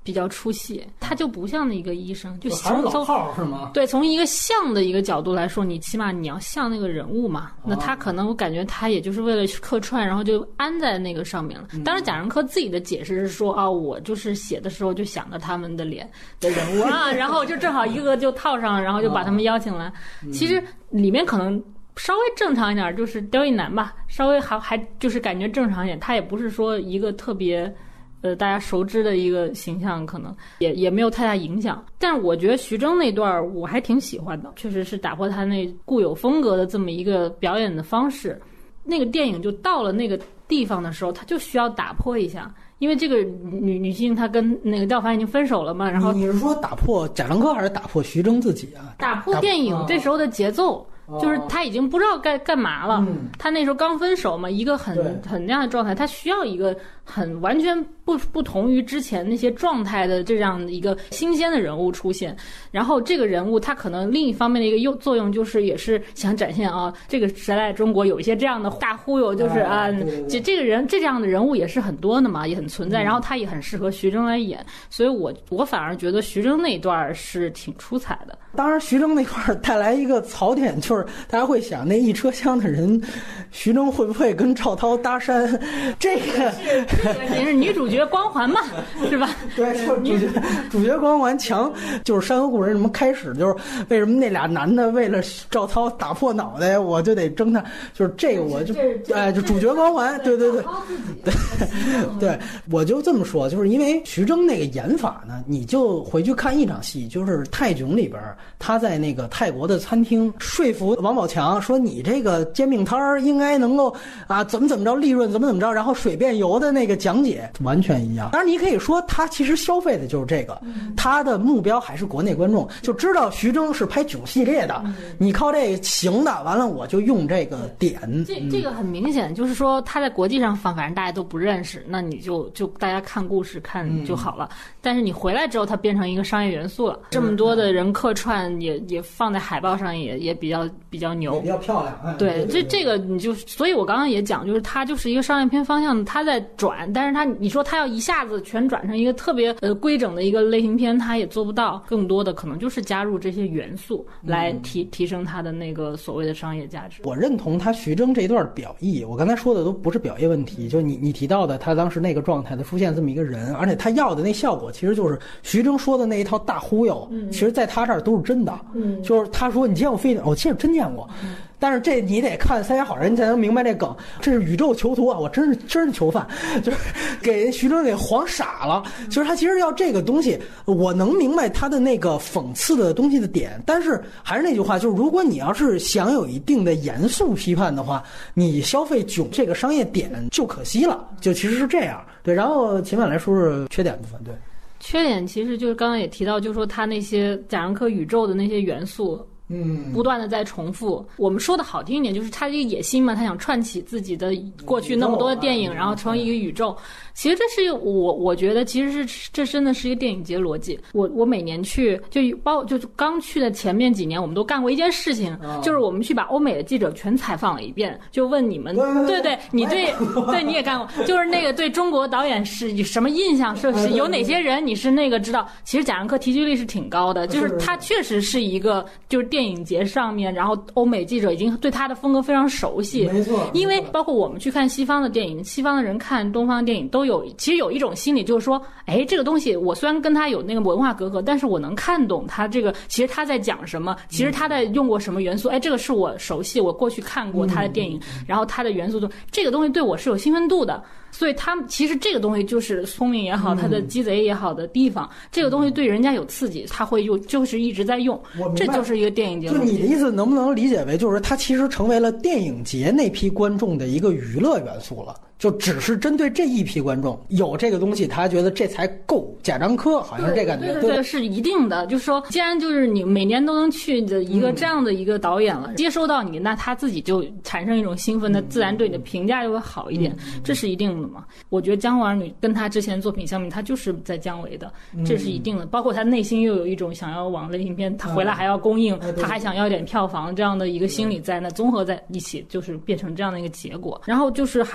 比较出戏，他就不像那个医生，就还是老套是吗？ 对，从一个像的一个角度来说，你起码你要像那个人物嘛。那他可能我感觉他也就是为了客串，然后就安在那个上面了。当然，贾樟柯自己的解释是说啊，我就是写的时候就想着他们的脸的人物啊，然后就正好一个就套上，然后就把他们邀请来。其实里面可能稍微正常一点，就是刁亦男吧，稍微还还就是感觉正常一点，他也不是说一个特别呃大家熟知的一个形象，可能也也没有太大影响。但是我觉得徐峥那段我还挺喜欢的，确实是打破他那固有风格的这么一个表演的方式。那个电影就到了那个地方的时候，他就需要打破一下。因为这个女女性她跟那个廖凡已经分手了嘛，然后你是说打破贾樟柯还是打破徐峥自己啊？ 打破电影这时候的节奏。就是他已经不知道该干嘛了、嗯、他那时候刚分手嘛，一个很很那样的状态，他需要一个很完全不不同于之前那些状态的这样一个新鲜的人物出现。然后这个人物他可能另一方面的一个用作用就是也是想展现啊，这个时代中国有一些这样的大忽悠，就是啊，这这个人这样的人物也是很多的嘛，也很存在，然后他也很适合徐峥来演，所以我我反而觉得徐峥那一段是挺出彩的。 当然徐峥那块带来一个槽点，就是大家会想那一车厢的人徐峥会不会跟赵涛搭讪，这个也是女主角光环嘛，是吧？ 对，就是主角主角光环强，就是山河故人什么开始就是为什么那俩男的为了赵涛打破脑袋我就得争他，就是这个我就哎就主角光环，对对对对对，我就这么说，就是因为徐峥那个演法呢，你就回去看一场戏，就是《泰囧》里边他在那个泰国的餐厅说服王宝强说你这个煎饼摊儿应该能够啊怎么怎么着利润怎么怎么着，然后水变油的那个讲解完全一样。当然你可以说他其实消费的就是这个，他的目标还是国内观众，就知道徐峥是拍囧系列的，你靠这个行的，完了我就用这个点。 这这个很明显就是说他在国际上放，反正大家都不认识，那你就就大家看故事看就好了、嗯、但是你回来之后它变成一个商业元素了，这么多的人客串也也放在海报上也也比较比较牛， 也比较漂亮、哎、 对，这这个你就，所以我刚刚也讲，就是它就是一个商业片方向，它在转，但是它你说它要一下子全转成一个特别呃规整的一个类型片，它也做不到，更多的可能就是加入这些元素来提、嗯、提升它的那个所谓的商业价值。 我认同他徐峥这段表意，我刚才说的都不是表意问题，就你你提到的他当时那个状态的出现这么一个人，而且他要的那效果其实就是徐峥说的那一套大忽悠、嗯、其实在他这儿都是真的、嗯、就是他说你见过飞碟，我其实真见过、嗯，但是这你得看《三峡好人》你才能明白这梗，这是宇宙囚徒啊！我真是真是囚犯，就是给徐峥给晃傻了。就是他其实要这个东西，我能明白他的那个讽刺的东西的点，但是还是那句话，就是如果你要是想有一定的严肃批判的话，你消费囧这个商业点就可惜了，就其实是这样。对，然后秦晚来说说缺点部分，对。 缺点其实就是刚刚也提到，就是说他那些贾樟柯宇宙的那些元素。嗯，不断的在重复。我们说的好听一点，就是他这个野心嘛，他想串起自己的过去那么多的电影，然后成为一个宇宙。其实这是我我觉得其实是这真的是一个电影节逻辑。我我每年去就包就是刚去的前面几年，我们都干过一件事情，就是我们去把欧美的记者全采访了一遍，就问你们，对对，你对对你也干过，就是那个对中国导演是有什么印象，是是有哪些人你是那个知道。其实贾樟柯提及率是挺高的，就是他确实是一个就是电影节上面，然后欧美记者已经对他的风格非常熟悉， 没错。 因为包括我们去看西方的电影，西方的人看东方电影都有，其实有一种心理就是说，哎，这个东西我虽然跟他有那个文化隔阂，但是我能看懂他这个，其实他在讲什么，其实他在用过什么元素，哎，这个是我熟悉，我过去看过他的电影，然后他的元素就这个东西对我是有兴奋度的。所以他们其实这个东西就是聪明也好，他的鸡贼也好的地方，这个东西对人家有刺激，他会用，就是一直在用，这就是一个电影节。 就你的意思能不能理解为，就是它其实成为了电影节那批观众的一个娱乐元素了？就只是针对这一批观众有这个东西，他觉得这才够。贾樟柯好像是这感觉， 对对对，是一定的。就是说，既然就是你每年都能去的一个这样的一个导演了，嗯、接收到你，那他自己就产生一种兴奋，那自然对你的评价就会好一点，嗯、这是一定的嘛。我觉得《江湖儿女》跟他之前作品相比，他就是在姜维的，这是一定的。包括他内心又有一种想要往类型片，他回来还要公映，嗯、他还想要点票房这样的一个心理在，那综合在一起，就是变成这样的一个结果。然后就是还有就是他。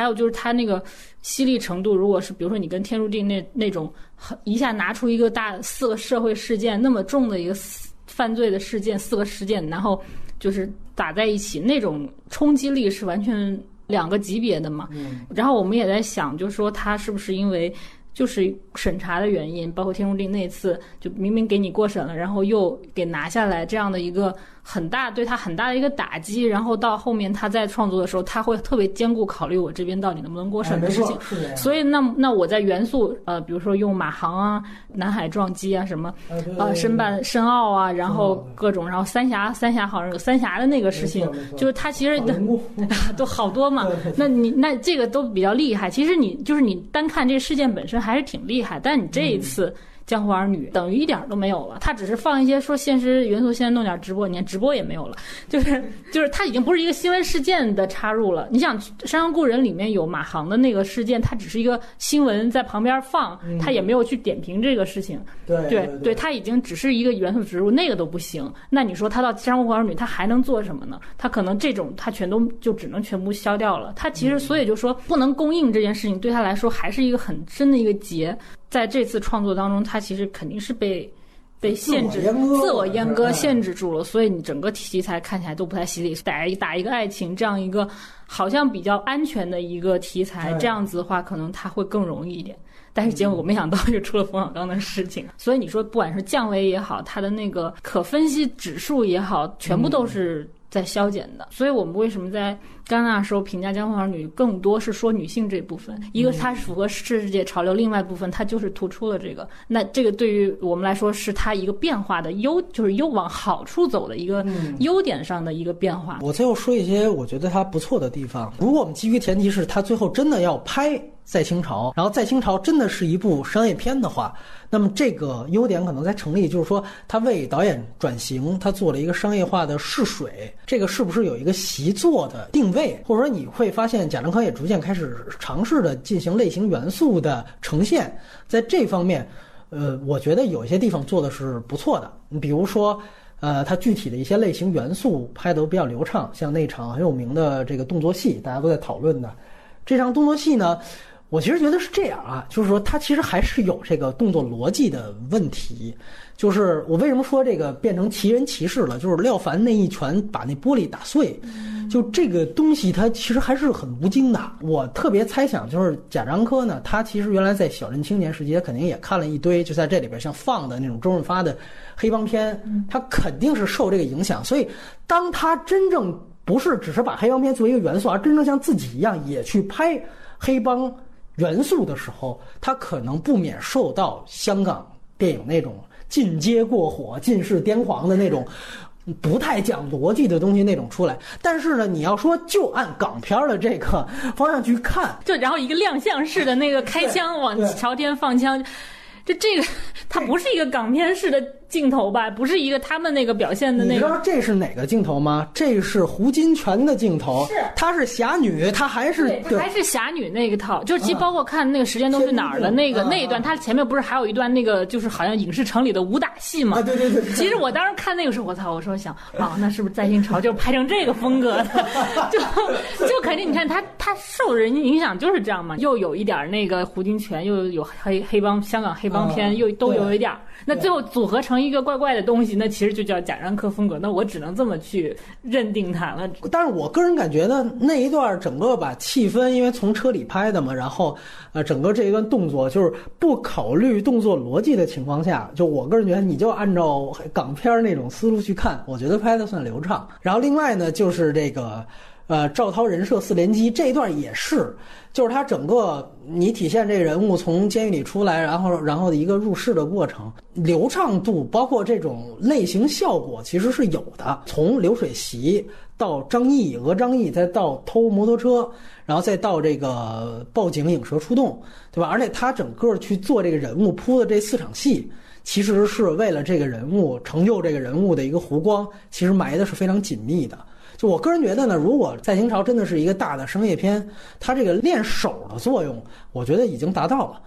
它那个犀利程度，如果是比如说你跟天注定那那种一下拿出一个大四个社会事件那么重的一个犯罪的事件，四个事件，然后就是打在一起，那种冲击力是完全两个级别的嘛。 嗯， 然后我们也在想，就是说他是不是因为就是审查的原因，包括天注定那次就明明给你过审了，然后又给拿下来，这样的一个很大对他很大的一个打击，然后到后面他在创作的时候，他会特别兼顾考虑我这边到底能不能过审的事情。 哎、 所以那那我在元素呃，比如说用马航啊、南海撞击啊什么， 哎、对对对呃申办申奥啊，然后各种，然后三峡三峡好像有三峡的那个事情，就是他其实都好多嘛。那你那这个都比较厉害。其实你就是你单看这个事件本身还是挺厉害，但你这一次。嗯江湖儿女等于一点都没有了，他只是放一些说现实元素，现在弄点直播，你看直播也没有了，就是就是他已经不是一个新闻事件的插入了。你想《山河故人》里面有马航的那个事件，它只是一个新闻在旁边放，他也没有去点评这个事情。 对对对, 对，他已经只是一个元素植入，那个都不行。那你说他到《山河儿女》，他还能做什么呢？他可能这种他全都就只能全部消掉了。他其实所以就说不能供应这件事情，对他来说还是一个很深的一个结。在这次创作当中，他其实肯定是被被限制、自我阉割、限制住了，所以你整个题材看起来都不太犀利。打一打一个爱情这样一个好像比较安全的一个题材，这样子的话，可能它会更容易一点。但是结果我没想到就出了冯小刚的事情，所以你说不管是降维也好，它的那个可分析指数也好，全部都是在消减的。所以我们为什么在戛纳时候评价《江湖儿女》更多是说女性这部分，一个它是符合世界潮流，另外一部分它就是突出了这个。那这个对于我们来说是它一个变化的优，就是优往好处走的一个优点上的一个变化。 我最后说一些我觉得它不错的地方。如果我们基于前提是它最后真的要拍在清朝，然后在清朝真的是一部商业片的话，那么这个优点可能才成立，就是说他为导演转型，他做了一个商业化的试水，这个是不是有一个习作的定位，或者说你会发现贾樟柯也逐渐开始尝试的进行类型元素的呈现，在这方面，呃，我觉得有一些地方做的是不错的。你比如说，呃，它具体的一些类型元素拍得比较流畅，像那场很有名的这个动作戏，大家都在讨论的这场动作戏呢。我其实觉得是这样啊，就是说它其实还是有这个动作逻辑的问题。就是我为什么说这个变成奇人奇事了，就是廖凡那一拳把那玻璃打碎，就这个东西它其实还是很无精的。我特别猜想就是贾樟柯呢，他其实原来在小镇青年时期肯定也看了一堆就在这里边像放的那种周润发的黑帮片，他肯定是受这个影响，所以当他真正不是只是把黑帮片作为一个元素，而真正像自己一样也去拍黑帮元素的时候，他可能不免受到香港电影那种进阶过火、尽是癫狂的那种不太讲逻辑的东西那种出来。但是呢，你要说就按港片的这个方向去看， 就然后一个亮相式的那个开枪往朝天放枪，这这个它不是一个港片式的镜头吧，不是一个他们那个表现的那个。 你知道这是哪个镜头吗？这是胡金铨的镜头， 是她是侠女，她还是对，她还是侠女那个套，就是其实包括看那个时间都是哪儿的那个、啊、那一段，她前面不是还有一段那个就是好像影视城里的武打戏吗？ 啊，对对对。 其实我当时看那个时候，我操，我说想啊，那是不是在清朝就拍成这个风格的？就就肯定你看他他受人影响就是这样嘛，又有一点那个胡金铨，又有黑黑帮香港黑帮片，啊、又都有一点。那最后组合成一个怪怪的东西，那其实就叫贾樟柯风格。那我只能这么去认定它了。 但是我个人感觉呢，那一段整个把气氛，因为从车里拍的嘛，然后呃，整个这一段动作就是不考虑动作逻辑的情况下，就我个人觉得你就按照港片那种思路去看，我觉得拍的算流畅。然后另外呢，就是这个。呃，赵涛人设四连击这一段也是，就是他整个你体现这个人物从监狱里出来，然后然后的一个入世的过程，流畅度包括这种类型效果其实是有的。从流水席到张译讹张译，再到偷摩托车，然后再到这个报警引蛇出洞，对吧？而且他整个去做这个人物铺的这四场戏，其实是为了这个人物成就这个人物的一个弧光，其实埋的是非常紧密的。就我个人觉得呢，如果在清朝真的是一个大的商业片，它这个练手的作用，我觉得已经达到了。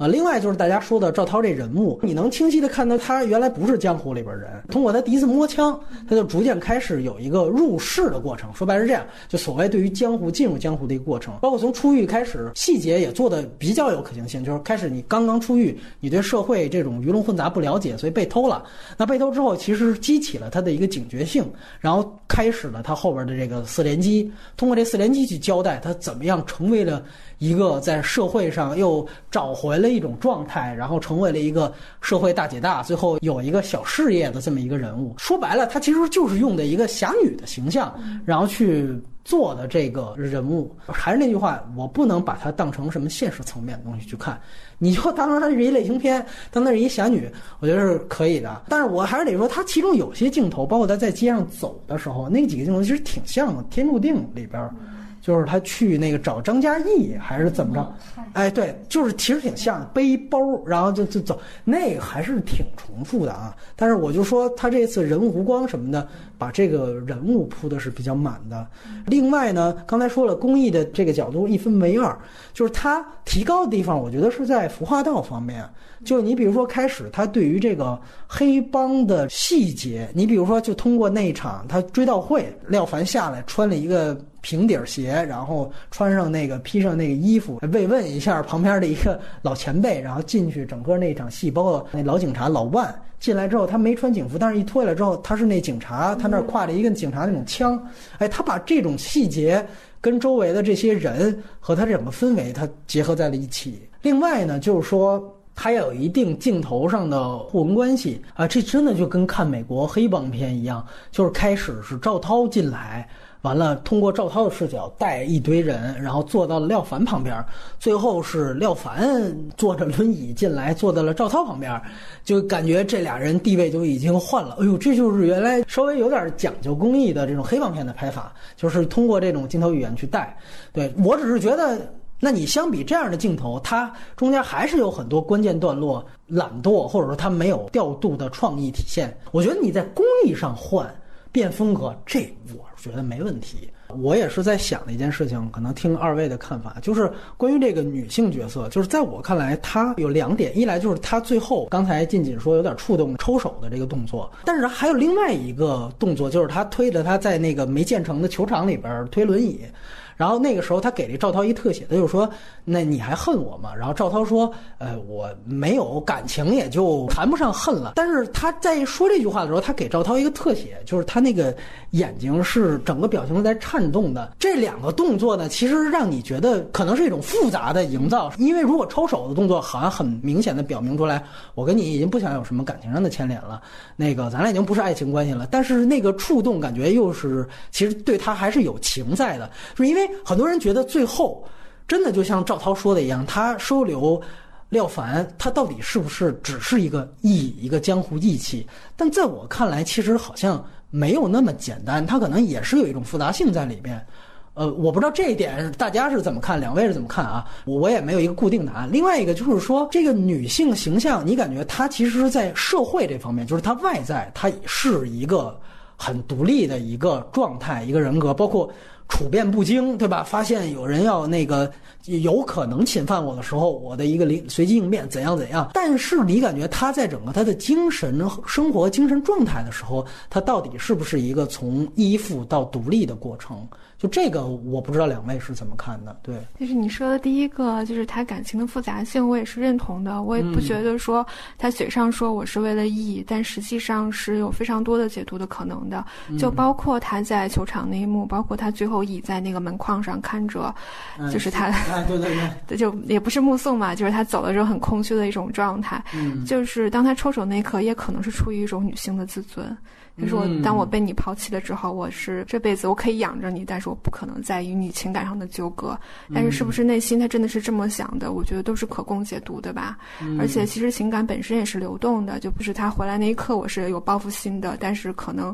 啊，另外就是大家说的赵涛这人物，你能清晰的看到他原来不是江湖里边人，通过他第一次摸枪，他就逐渐开始有一个入世的过程。说白是这样，就所谓对于江湖进入江湖的一个过程，包括从出狱开始，细节也做的比较有可行性。就是开始你刚刚出狱，你对社会这种鱼龙混杂不了解，所以被偷了。那被偷之后，其实激起了他的一个警觉性，然后开始了他后边的这个四连击，通过这四连击去交代他怎么样成为了一个在社会上又找回了一种状态，然后成为了一个社会大姐大，最后有一个小事业的这么一个人物。说白了，他其实就是用的一个侠女的形象，然后去做的这个人物。还是那句话，我不能把它当成什么现实层面的东西去看，你就当成它是一类型片，当它是一侠女，我觉得是可以的。但是我还是得说，它其中有些镜头，包括他在街上走的时候，那几个镜头其实挺像《天注定》里边。就是他去那个找张嘉译还是怎么着？哎，对，就是其实挺像，背包然后就就走，那个还是挺重复的啊。但是我就说他这次人物弧光什么的，把这个人物铺的是比较满的。另外呢，刚才说了工艺的这个角度一分为二，就是他提高的地方，我觉得是在服化道方面。就你比如说开始他对于这个黑帮的细节，你比如说就通过那一场他追悼会，廖凡下来穿了一个平底鞋，然后穿上那个披上那个衣服，慰问一下旁边的一个老前辈，然后进去整个那场戏，包括那老警察老万进来之后，他没穿警服，但是一脱下来之后，他是那警察，他那儿挎着一个警察那种枪，哎，他把这种细节跟周围的这些人和他整个氛围，他结合在了一起。另外呢，就是说它要有一定镜头上的互文关系啊，这真的就跟看美国黑帮片一样，就是开始是赵涛进来，完了通过赵涛的视角带一堆人，然后坐到了廖凡旁边，最后是廖凡坐着轮椅进来，坐到了赵涛旁边，就感觉这俩人地位就已经换了。哎呦，这就是原来稍微有点讲究工艺的这种黑帮片的拍法，就是通过这种镜头语言去带。对，我只是觉得那你相比这样的镜头，它中间还是有很多关键段落懒惰，或者说它没有调度的创意体现。我觉得你在工艺上换变风格，这我觉得没问题。我也是在想的一件事情，可能听二位的看法，就是关于这个女性角色，就是在我看来她有两点，一来就是她最后刚才静锦说有点触动抽手的这个动作，但是还有另外一个动作，就是她推着她在那个没建成的球场里边推轮椅，然后那个时候他给这赵涛一特写，他就说那你还恨我吗？然后赵涛说呃我没有感情，也就谈不上恨了。但是他在说这句话的时候，他给赵涛一个特写，就是他那个眼睛是整个表情在颤动的。这两个动作呢，其实让你觉得可能是一种复杂的营造，因为如果抽手的动作好像很明显的表明出来我跟你已经不想有什么感情上的牵连了，那个咱俩已经不是爱情关系了，但是那个触动感觉又是其实对他还是有情在的，就是因为很多人觉得最后真的就像赵涛说的一样，他收留廖凡，他到底是不是只是一个义，一个江湖义气？但在我看来，其实好像没有那么简单，他可能也是有一种复杂性在里边。呃，我不知道这一点大家是怎么看，两位是怎么看啊？我也没有一个固定答案。另外一个就是说，这个女性形象，你感觉她其实在社会这方面，就是她外在，她是一个很独立的一个状态，一个人格，包括处变不惊，对吧？发现有人要那个有可能侵犯我的时候，我的一个随机应变怎样怎样。但是你感觉他在整个他的精神生活精神状态的时候，他到底是不是一个从依附到独立的过程？就这个我不知道两位是怎么看的。对， 就是你说的第一个，就是他感情的复杂性，我也是认同的。我也不觉得说他嘴上说我是为了义，但实际上是有非常多的解读的可能的。就包括他在球场那一幕，包括他最后倚在那个门框上看着，就是他， 哎，对对对， 就也不是目送嘛，就是他走的时候很空虚的一种状态。嗯，就是当他抽手那一刻，也可能是出于一种女性的自尊。就是我，当我被你抛弃了之后，我是这辈子我可以养着你，但是我不可能再与你情感上的纠葛。但是是不是内心他真的是这么想的？我觉得都是可供解读的吧。嗯、而且其实情感本身也是流动的，就不是他回来那一刻我是有报复心的，但是可能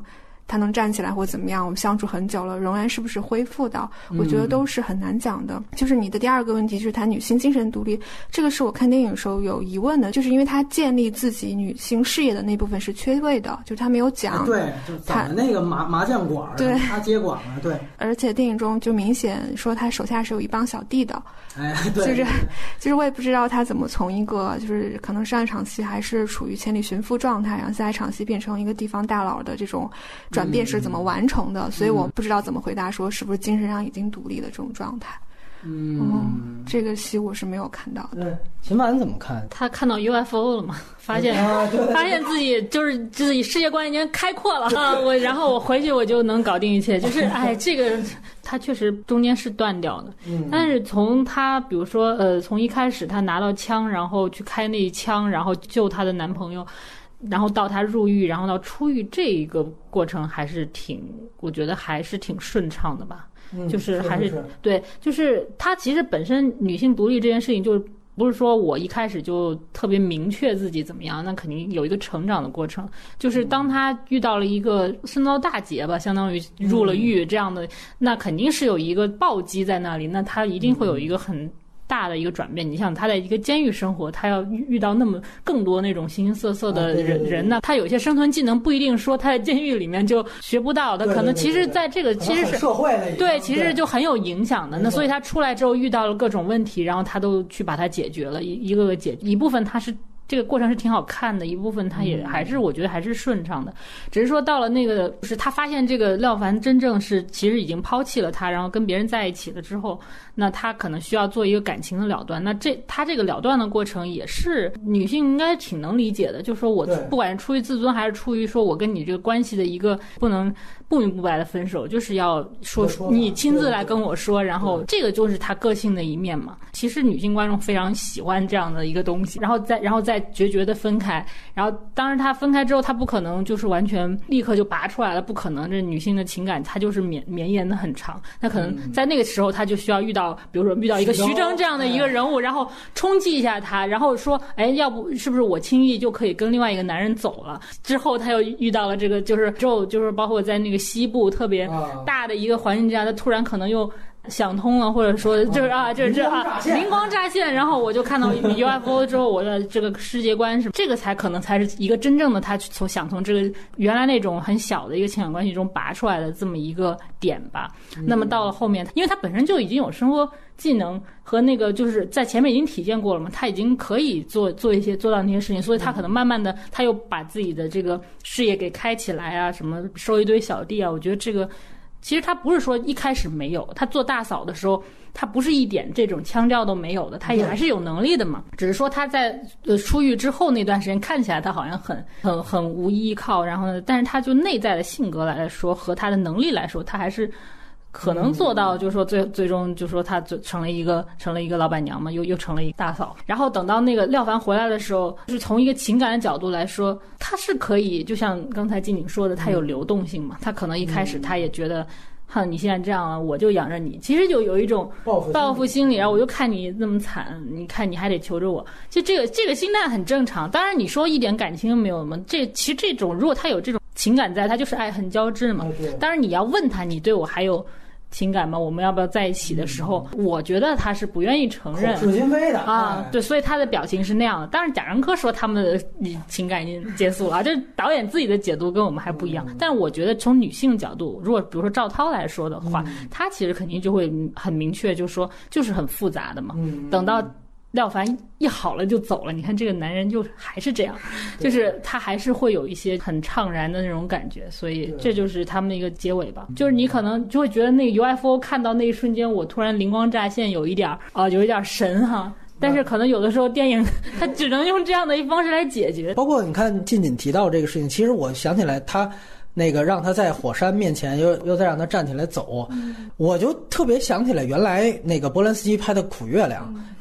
他能站起来或怎么样，我们相处很久了，仍然是不是恢复到，我觉得都是很难讲的。嗯、就是你的第二个问题，就是谈女性精神独立，这个是我看电影的时候有疑问的，就是因为他建立自己女性事业的那部分是缺位的，就是他没有讲。 对，就他那个麻麻将馆， 对， 他接管了，对。 而且电影中就明显说他手下是有一帮小弟的， 哎，对， 就是就是我也不知道他怎么从一个就是可能上一场戏还是处于千里寻夫状态，然后下一场戏变成一个地方大佬的这种转变是怎么完成的，嗯、所以我不知道怎么回答说是不是精神上已经独立的这种状态。 嗯, 嗯，这个戏我是没有看到的。 对，秦凡怎么看？ 他看到 U F O 了嘛？发现、啊、发现自己就是自己世界观已经开阔了啊！我然后我回去我就能搞定一切，就是哎，这个他确实中间是断掉的。嗯，但是从他比如说呃，从一开始他拿到枪，然后去开那一枪，然后救她的男朋友。然后到他入狱，然后到出狱，这一个过程还是挺，我觉得还是挺顺畅的吧。 嗯、 就是还是, 是, 是对，就是他其实本身女性独立这件事情，就是不是说我一开始就特别明确自己怎么样，那肯定有一个成长的过程。就是当他遇到了一个升到大劫吧，相当于入了狱这样的，嗯、那肯定是有一个暴击在那里，那他一定会有一个很大的一个转变。你想他在一个监狱生活，他要遇到那么更多那种形形色色的人、啊、对对对人呢，他有些生存技能不一定说他在监狱里面就学不到的，可能其实在这个其实是社会的对，其实就很有影响的。那所以他出来之后遇到了各种问题，然后他都去把它解决了，一一个个解决。一部分他是这个过程是挺好看的，一部分他也还是我觉得还是顺畅的，只是说到了那个就是他发现这个廖凡真正是其实已经抛弃了他，然后跟别人在一起了之后，那他可能需要做一个感情的了断。那这他这个了断的过程也是女性应该挺能理解的，就是说我不管是出于自尊还是出于说我跟你这个关系的一个不能不明不白的分手，就是要说你亲自来跟我说，然后这个就是他个性的一面嘛。其实女性观众非常喜欢这样的一个东西，然后再然后再决绝的分开，然后当然他分开之后他不可能就是完全立刻就拔出来了，不可能，这女性的情感它就是绵绵延的很长，那可能在那个时候他就需要遇到比如说遇到一个徐峥这样的一个人物，然后冲击一下他，然后说哎，要不是不是我轻易就可以跟另外一个男人走了。之后他又遇到了这个就是之后就是包括在那个西部特别大的一个环境之下，他突然可能又想通了，或者说就是啊，这这啊，灵光乍现，然后我就看到 U F O 之后，我的这个世界观是这个才可能才是一个真正的他从想从这个原来那种很小的一个情感关系中拔出来的这么一个点吧。嗯、那么到了后面，因为他本身就已经有生活技能和那个就是在前面已经体现过了嘛，他已经可以做做一些做到那些事情，所以他可能慢慢的他又把自己的这个事业给开起来啊，什么收一堆小弟啊，我觉得这个。其实他不是说一开始没有，他做大嫂的时候他不是一点这种腔调都没有的，他也还是有能力的嘛，只是说他在呃出狱之后那段时间看起来他好像很很很无依靠，然后呢但是他就内在的性格来说和他的能力来说他还是可能做到，就是说最最终就是说她成了一个成了一个老板娘嘛，又又成了一个大嫂。然后等到那个廖凡回来的时候，就是从一个情感的角度来说，他是可以，就像刚才静静说的，他有流动性嘛，他可能一开始他也觉得。哼，你现在这样啊，我就养着你，其实就有一种报复心理，然后我就看你那么惨，你看你还得求着我，就这个这个心态很正常。当然你说一点感情没有嘛，这其实这种如果他有这种情感在，他就是爱恨交织嘛。当然你要问他，你对我还有情感吗？我们要不要在一起的时候，嗯、我觉得他是不愿意承认， 口是心非的啊，对，所以他的表情是那样的。当然，贾樟柯说他们的情感已经结束了啊，这导演自己的解读跟我们还不一样。嗯、但我觉得从女性角度，如果比如说赵涛来说的话，嗯、他其实肯定就会很明确，就说就是很复杂的嘛。嗯、等到。廖凡一好了就走了，你看这个男人就还是这样，就是他还是会有一些很怅然的那种感觉，所以这就是他们的一个结尾吧。就是你可能就会觉得那个 U F O 看到那一瞬间，我突然灵光乍现，有一点啊、呃，有一点神哈。但是可能有的时候电影它只能用这样的一方式来解决。 包括你看静静提到这个事情，其实我想起来他。那个让他在火山面前又又再让他站起来走，嗯、我就特别想起来原来那个波兰斯基拍的《苦月亮》，嗯、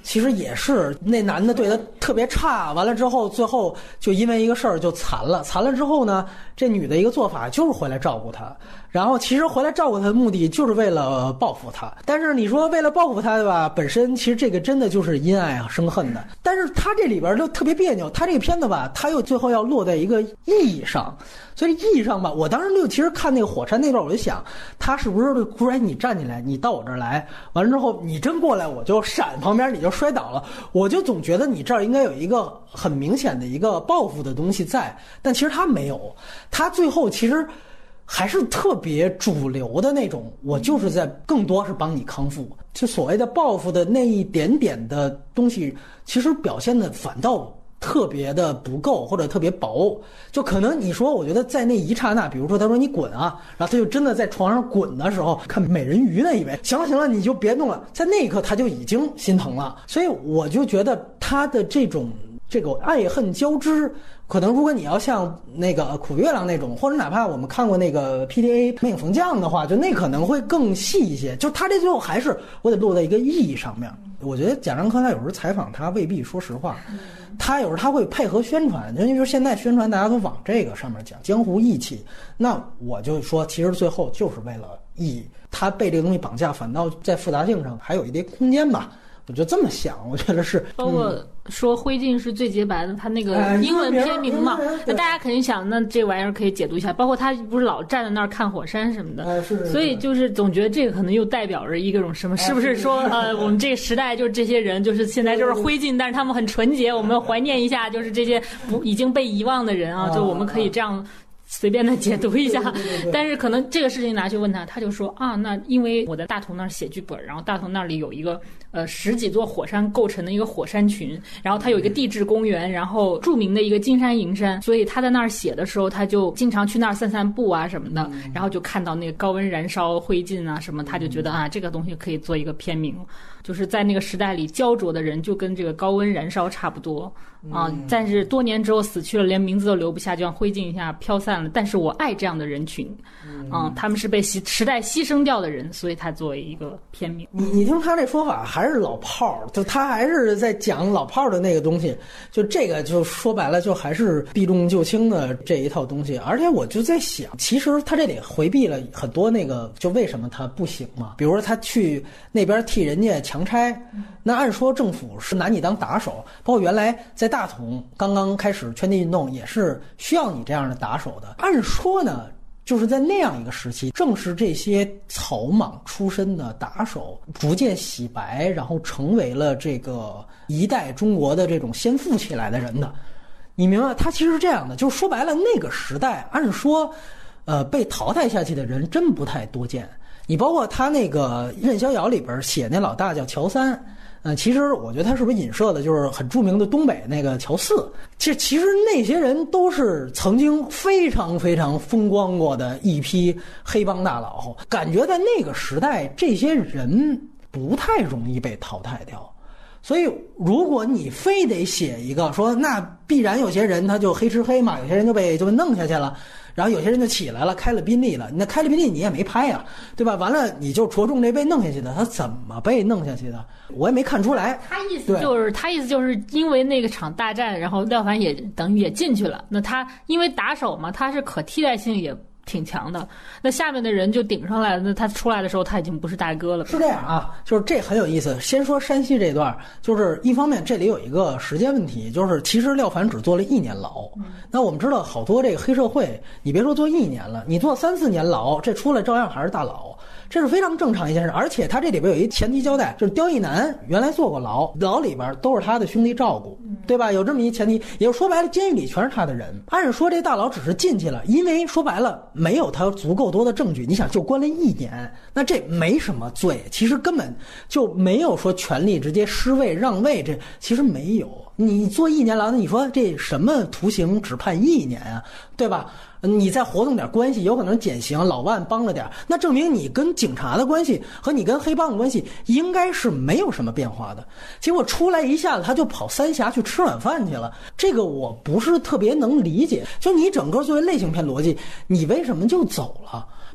其实也是那男的对他特别差，完了之后最后就因为一个事儿就残了，残了之后呢，这女的一个做法就是回来照顾他，然后其实回来照顾他的目的就是为了报复他，但是你说为了报复他对吧，本身其实这个真的就是因爱生恨的，但是他这里边就特别别扭，他这个片子吧他又最后要落在一个意义上，所以意义上吧，我当时就其实看那个火山那段我就想，他是不是突然你站起来你到我这儿来，完了之后你真过来我就闪旁边你就摔倒了，我就总觉得你这儿应该有一个很明显的一个报复的东西在，但其实他没有，他最后其实还是特别主流的那种，我就是在更多是帮你康复，就所谓的报复的那一点点的东西，其实表现的反倒特别的不够或者特别薄，就可能你说我觉得在那一刹那，比如说他说你滚啊，然后他就真的在床上滚的时候，看美人鱼呢以为行了行了你就别弄了，在那一刻他就已经心疼了，所以我就觉得他的这种这个爱恨交织，可能如果你要像那个苦月亮那种，或者哪怕我们看过那个 P D A 魅影逢将的话，就那可能会更细一些，就他这最后还是我得落在一个意义上面。我觉得贾樟柯他有时候采访他未必说实话，他有时候他会配合宣传，因为现在宣传大家都往这个上面讲江湖义气，那我就说其实最后就是为了意义，他被这个东西绑架反倒在复杂性上还有一点空间吧，我就这么想，我觉得是包括说灰烬是最洁白的，他那个英文片名嘛，那大家肯定想，那这玩意儿可以解读一下。包括他不是老站在那儿看火山什么的，所以就是总觉得这个可能又代表着一个种什么，是不是说呃，我们这个时代就是这些人，就是现在就是灰烬，但是他们很纯洁，我们怀念一下，就是这些不已经被遗忘的人啊，就我们可以这样随便的解读一下，但是可能这个事情拿去问他，他就说啊，那因为我在大同那儿写剧本，然后大同那里有一个呃十几座火山构成的一个火山群，然后他有一个地质公园，然后著名的一个金山银山，所以他在那儿写的时候，他就经常去那儿散散步啊什么的，然后就看到那个高温燃烧灰烬啊什么，他就觉得啊这个东西可以做一个片名，就是在那个时代里焦灼的人就跟这个高温燃烧差不多啊，但是多年之后死去了，连名字都留不下，就像灰烬一下飘散了。但是我爱这样的人群，啊，他们是被时代牺牲掉的人，所以他作为一个片名。 你你听他这说法还是老炮儿，就他还是在讲老炮儿的那个东西，就这个就说白了就还是避重就轻的这一套东西。而且我就在想，其实他这里回避了很多那个，就为什么他不行嘛？比如说他去那边替人家强拆，那按说政府是拿你当打手，包括原来在大同刚刚开始圈地运动也是需要你这样的打手的。按说呢，就是在那样一个时期，正是这些草莽出身的打手逐渐洗白，然后成为了这个一代中国的这种先富起来的人的。你明白，他其实是这样的，就是说白了，那个时代按说，呃，被淘汰下去的人真不太多见。你包括他那个《任逍遥》里边写那老大叫乔三。嗯，其实我觉得他是不是影射的就是很著名的东北那个乔四？其实其实那些人都是曾经非常非常风光过的一批黑帮大佬，感觉在那个时代，这些人不太容易被淘汰掉。所以，如果你非得写一个说，那必然有些人他就黑吃黑嘛，有些人就被就被弄下去了。然后有些人就起来了，开了宾利了。那开了宾利你也没拍呀，对吧？完了你就着重这被弄下去的，他怎么被弄下去的？我也没看出来。 他意思就是他意思就是因为那个场大战，然后廖凡也等于也进去了。那他因为打手嘛，他是可替代性也挺强的，那下面的人就顶上来了，那他出来的时候他已经不是大哥了。 是这样啊，就是这很有意思。先说山西这段，就是一方面这里有一个时间问题，就是其实廖凡只坐了一年牢。嗯、那我们知道好多这个黑社会，你别说坐一年了，你坐三四年牢，这出来照样还是大佬。这是非常正常一件事，而且他这里边有一前提交代，就是刁亦男原来坐过牢，牢里边都是他的兄弟照顾，对吧？有这么一前提，也就说白了，监狱里全是他的人。按说这大佬只是进去了，因为说白了没有他足够多的证据，你想就关了一年，那这没什么罪，其实根本就没有说权力直接失位让位，这其实没有。你坐一年牢，你说这什么徒刑只判一年啊，对吧？你再活动点关系，有可能减刑，老万帮了点，那证明你跟警察的关系和你跟黑帮的关系应该是没有什么变化的。结果出来一下子他就跑三峡去吃晚饭去了，这个我不是特别能理解。就你整个作为类型片逻辑，你为什么就走了？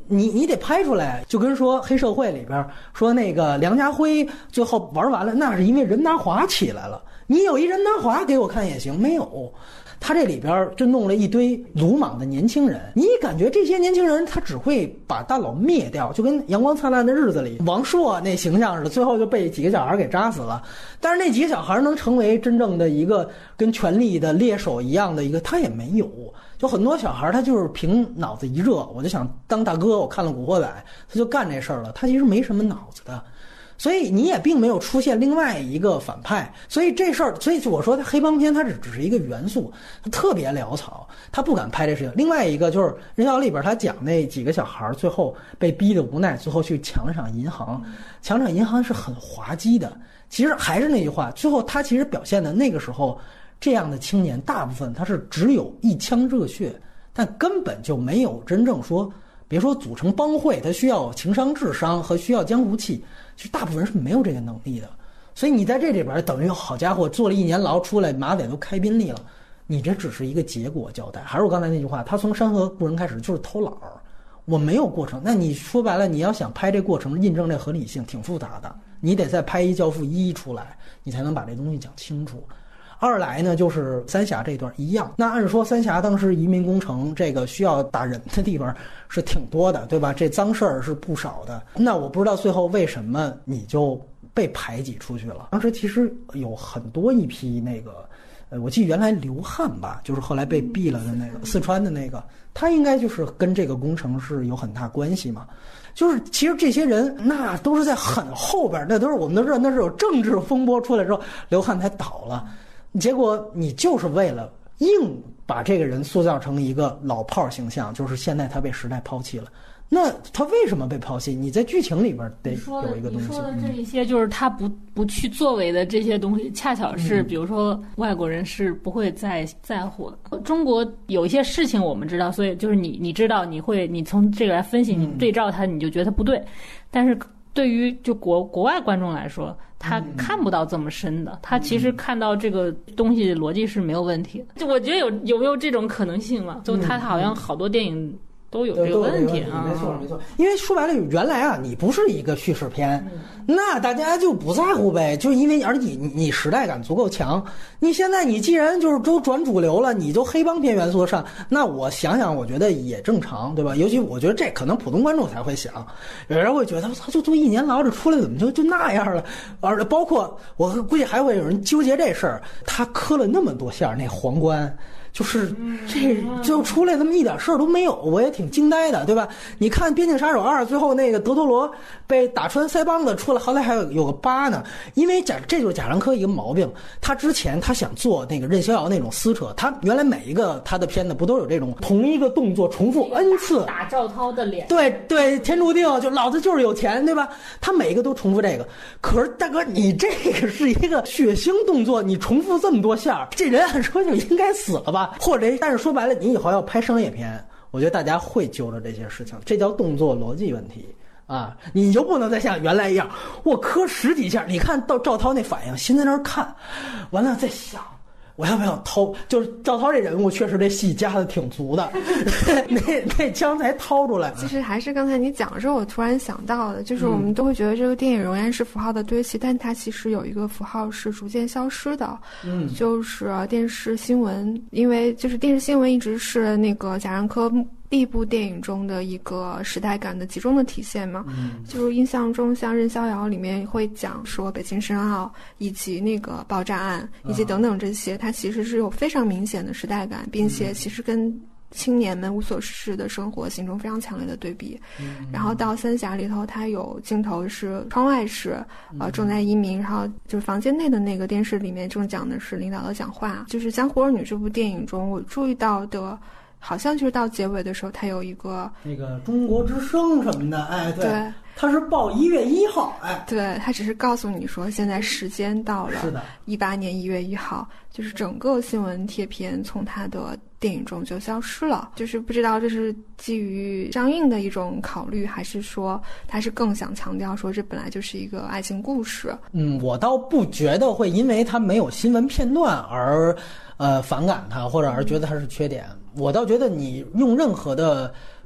你你得拍出来，就跟说黑社会里边说那个梁家辉最后玩完了，那是因为任达华起来了。你有一任达华给我看也行，没有。他这里边就弄了一堆鲁莽的年轻人，你感觉这些年轻人他只会把大佬灭掉，就跟《阳光灿烂的日子》里王朔那形象似的，最后就被几个小孩给扎死了。但是那几个小孩能成为真正的一个跟权力的猎手一样的一个，他也没有。就很多小孩他就是凭脑子一热，我就想当大哥，我看了《古惑仔》，他就干这事儿了，他其实没什么脑子的。所以你也并没有出现另外一个反派，所以这事儿，所以我说他黑帮片它只只是一个元素，它特别潦草，他不敢拍这事情。另外一个就是《人妖》里边他讲那几个小孩最后被逼的无奈，最后去抢一场银行，抢场银行是很滑稽的。其实还是那句话，最后他其实表现的那个时候这样的青年，大部分他是只有一腔热血，但根本就没有真正说。别说组成帮会，他需要情商、智商和需要江湖气，其实大部分人是没有这个能力的。所以你在这里边等于好家伙，坐了一年牢出来，马仔都开宾利了，你这只是一个结果交代。还是我刚才那句话，他从山河故人开始就是偷懒儿，我没有过程。那你说白了，你要想拍这过程，印证这合理性，挺复杂的。你得再拍一《教父一》出来，你才能把这东西讲清楚。二来呢，就是三峡这段一样。那按说三峡当时移民工程这个需要打人的地方是挺多的，对吧？这脏事儿是不少的。那我不知道最后为什么你就被排挤出去了。当时其实有很多一批那个，呃，我记得原来刘汉吧，就是后来被毙了的那个四川的那个，他应该就是跟这个工程是有很大关系嘛。就是其实这些人那都是在很后边，那都是我们都知道，那是有政治风波出来之后，刘汉才倒了。结果你就是为了硬把这个人塑造成一个老炮形象，就是现在他被时代抛弃了。那他为什么被抛弃？你在剧情里边得有一个东西。 你说的这一些就是他不不去作为的这些东西，恰巧是比如说外国人是不会再在乎的。中国有一些事情我们知道，所以就是你你知道，你会你从这个来分析，你对照它，你就觉得它不对。但是对于就国国外观众来说，他看不到这么深的，他其实看到这个东西逻辑是没有问题的。就我觉得有有没有这种可能性嘛？就他好像好多电影都有这个问题啊。 没错没错，因为说白了，原来啊，你不是一个叙事片，那大家就不在乎呗，就是因为而你你时代感足够强。你现在你既然就是都转主流了，你就黑帮片元素上，那我想想，我觉得也正常，对吧？尤其我觉得这可能普通观众才会想，有人会觉得他就坐一年牢，这出来怎么就就那样了？而包括我估计还会有人纠结这事儿，他磕了那么多下那皇冠。就是这就出来这么一点事儿都没有，我也挺惊呆的，对吧？你看《边境杀手二》最后那个德托罗被打穿腮帮子出来，好歹还有有个疤呢。因为贾这就是贾樟柯一个毛病，他之前他想做那个任逍遥那种撕扯，他原来每一个他的片子不都有这种同一个动作重复 n 次打赵涛的脸？ 对对，天注定就老子就是有钱，对吧？他每一个都重复这个。可是大哥，你这个是一个血腥动作，你重复这么多下，这人按说就应该死了吧？或者，但是说白了，你以后要拍商业片，我觉得大家会揪着这些事情，这叫动作逻辑问题啊！你就不能再像原来一样，我磕十几下，你看到赵涛那反应，先在那儿看，完了再想。我要不要掏？就是赵涛这人物确实这戏加的挺足的，那那枪才掏出来。 其实还是刚才你讲的时候，我突然想到的，就是我们都会觉得这个电影仍然是符号的堆砌，但它其实有一个符号是逐渐消失的，嗯，就是电视新闻，因为就是电视新闻一直是那个贾樟柯第一部电影中的一个时代感的集中的体现嘛，嗯，就是印象中像任逍遥里面会讲说北京申奥以及那个爆炸案以及等等这些，它其实是有非常明显的时代感，并且其实跟青年们无所事事的生活形成非常强烈的对比。嗯，然后到三峡里头，它有镜头是窗外是呃正在移民，然后就是房间内的那个电视里面正讲的是领导的讲话。就是《江湖儿女》这部电影中，我注意到的。好像就是到结尾的时候，它有一个那个中国之声什么的，哎，对， 对它是报一月一号，哎， 对，它只是告诉你说现在时间到了， 是的， 一八年一月一号，就是整个新闻贴片从它的电影中就消失了，就是不知道这是基于上映的一种考虑，还是说它是更想强调说这本来就是一个爱情故事。 嗯，我倒不觉得会因为它没有新闻片段而呃反感它，或者而觉得它是缺点。我倒觉得你用任何的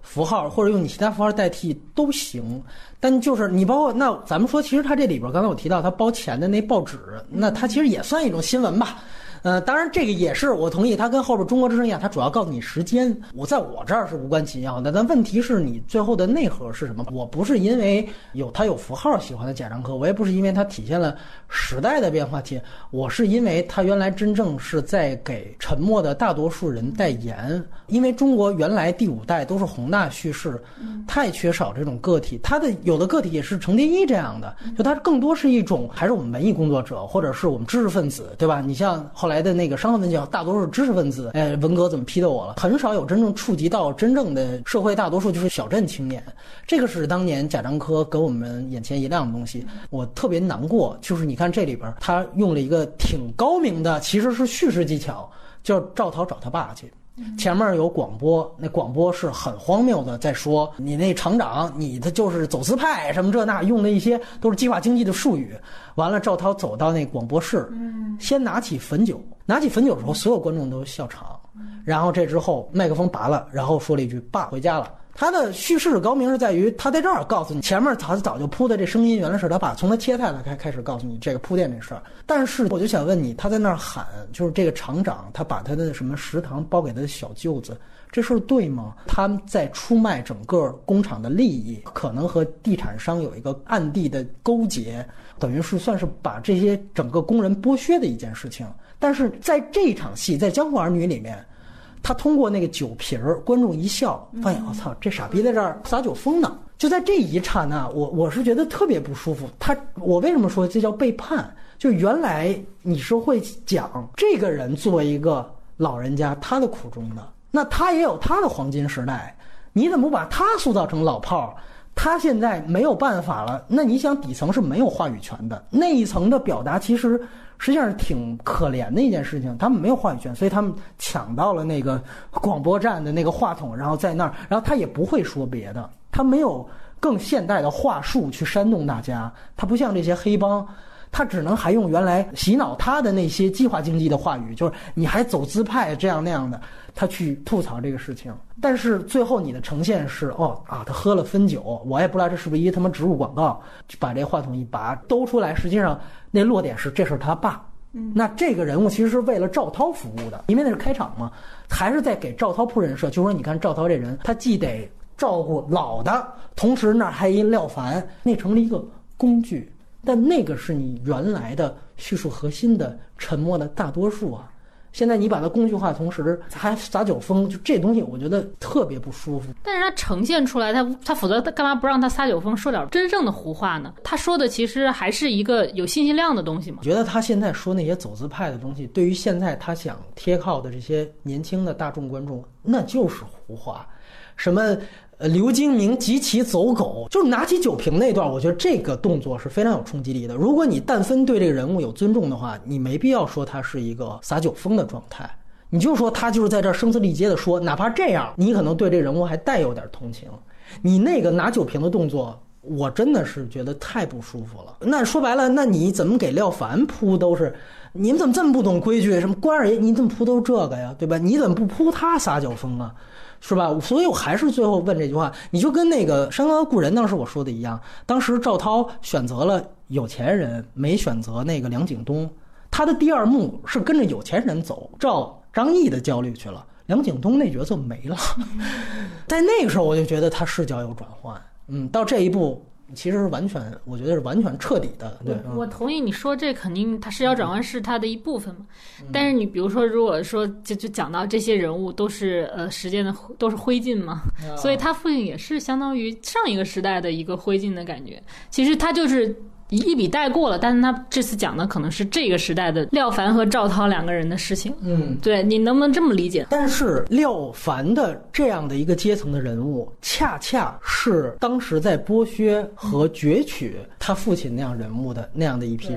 符号，或者用你其他符号代替都行。但就是你包括那咱们说，其实它这里边刚才我提到它包钱的那报纸，那它其实也算一种新闻吧。呃，当然这个也是我同意，它跟后边中国之声一样，它主要告诉你时间。我在我这儿是无关紧要的，但问题是你最后的内核是什么？我不是因为有它有符号喜欢的贾樟柯，我也不是因为它体现了时代的变化体，我是因为它原来真正是在给沉默的大多数人代言。因为中国原来第五代都是宏大叙事，太缺少这种个体，它的有的个体也是程蝶衣这样的，就它更多是一种还是我们文艺工作者或者是我们知识分子，对吧？你像后来的那个商业文学大多数是知识分子，哎，文革怎么批斗我了，很少有真正触及到真正的社会大多数，就是小镇青年。这个是当年贾樟柯给我们眼前一亮的东西。我特别难过，就是你看这里边他用了一个挺高明的其实是叙事技巧，叫赵涛找他爸去，前面有广播，那广播是很荒谬的，在说你那厂长，你他就是走资派什么这那，用了一些都是计划经济的术语。完了，赵涛走到那广播室，先拿起汾酒，拿起汾酒的时候，所有观众都笑场。然后这之后麦克风拔了，然后说了一句：“爸回家了。”他的叙事高明是在于他在这儿告诉你，前面他早就铺的这声音原来是他爸，从他切菜了开开始告诉你这个铺垫这事儿。但是我就想问你，他在那儿喊，就是这个厂长他把他的什么食堂包给他的小舅子，这事儿对吗？他们在出卖整个工厂的利益，可能和地产商有一个暗地的勾结，等于是算是把这些整个工人剥削的一件事情。但是在这场戏，在《江湖儿女》里面，他通过那个酒瓶儿，观众一笑，发现我操，这傻逼在这儿撒酒疯呢。就在这一刹那，我我是觉得特别不舒服。他，我为什么说这叫背叛？就原来你是会讲这个人作为一个老人家，他的苦衷的，那他也有他的黄金时代，你怎么不把他塑造成老炮儿？他现在没有办法了，那你想底层是没有话语权的，那一层的表达其实实际上是挺可怜的一件事情，他们没有话语权，所以他们抢到了那个广播站的那个话筒，然后在那儿，然后他也不会说别的，他没有更现代的话术去煽动大家，他不像这些黑帮，他只能还用原来洗脑他的那些计划经济的话语，就是你还走资派这样那样的，他去吐槽这个事情。但是最后你的呈现是，哦啊，他喝了汾酒，我也不知道这是不是一他妈植入广告，就把这话筒一拔兜出来，实际上那落点是这是他爸。那这个人物其实是为了赵涛服务的，因为那是开场嘛，还是在给赵涛铺人设，就说你看赵涛这人，他既得照顾老的，同时那还一廖凡，那成了一个工具。但那个是你原来的叙述核心的沉默的大多数啊，现在你把它工具化，同时还撒酒疯，就这东西我觉得特别不舒服。 但是他呈现出来，他他否则他干嘛不让他撒酒疯，说点真正的胡话呢？他说的其实还是一个有信息量的东西嘛。 我觉得他现在说那些走资派的东西，对于现在他想贴靠的这些年轻的大众观众，那就是胡话。什么呃，刘精明及其走狗，就是拿起酒瓶那段，我觉得这个动作是非常有冲击力的。如果你但分对这个人物有尊重的话，你没必要说他是一个撒酒疯的状态，你就说他就是在这儿声嘶力竭的说，哪怕这样，你可能对这人物还带有点同情。你那个拿酒瓶的动作，我真的是觉得太不舒服了。那说白了，那你怎么给廖凡铺都是？你们怎么这么不懂规矩？什么关二爷，你怎么铺都是这个呀，对吧？你怎么不铺他撒酒疯啊？是吧？所以我还是最后问这句话，你就跟那个《山河故人》当时我说的一样，当时赵涛选择了有钱人，没选择那个梁景东，他的第二幕是跟着有钱人走，照张译的焦虑去了，梁景东那角色没了。在那个时候我就觉得他视角有转换，嗯，到这一步其实是完全，我觉得是完全彻底的。对， 我, 我同意你说这肯定它视角转换是它的一部分嘛。嗯、但是你比如说，如果说就就讲到这些人物都是呃时间的都是灰烬嘛，啊、所以他父亲也是相当于上一个时代的一个灰烬的感觉。其实他就是一笔带过了，但是他这次讲的可能是这个时代的廖凡和赵涛两个人的事情。嗯，对，你能不能这么理解？ 但是廖凡的这样的一个阶层的人物，恰恰是当时在剥削和攫取他父亲那样人物的那样的一批人。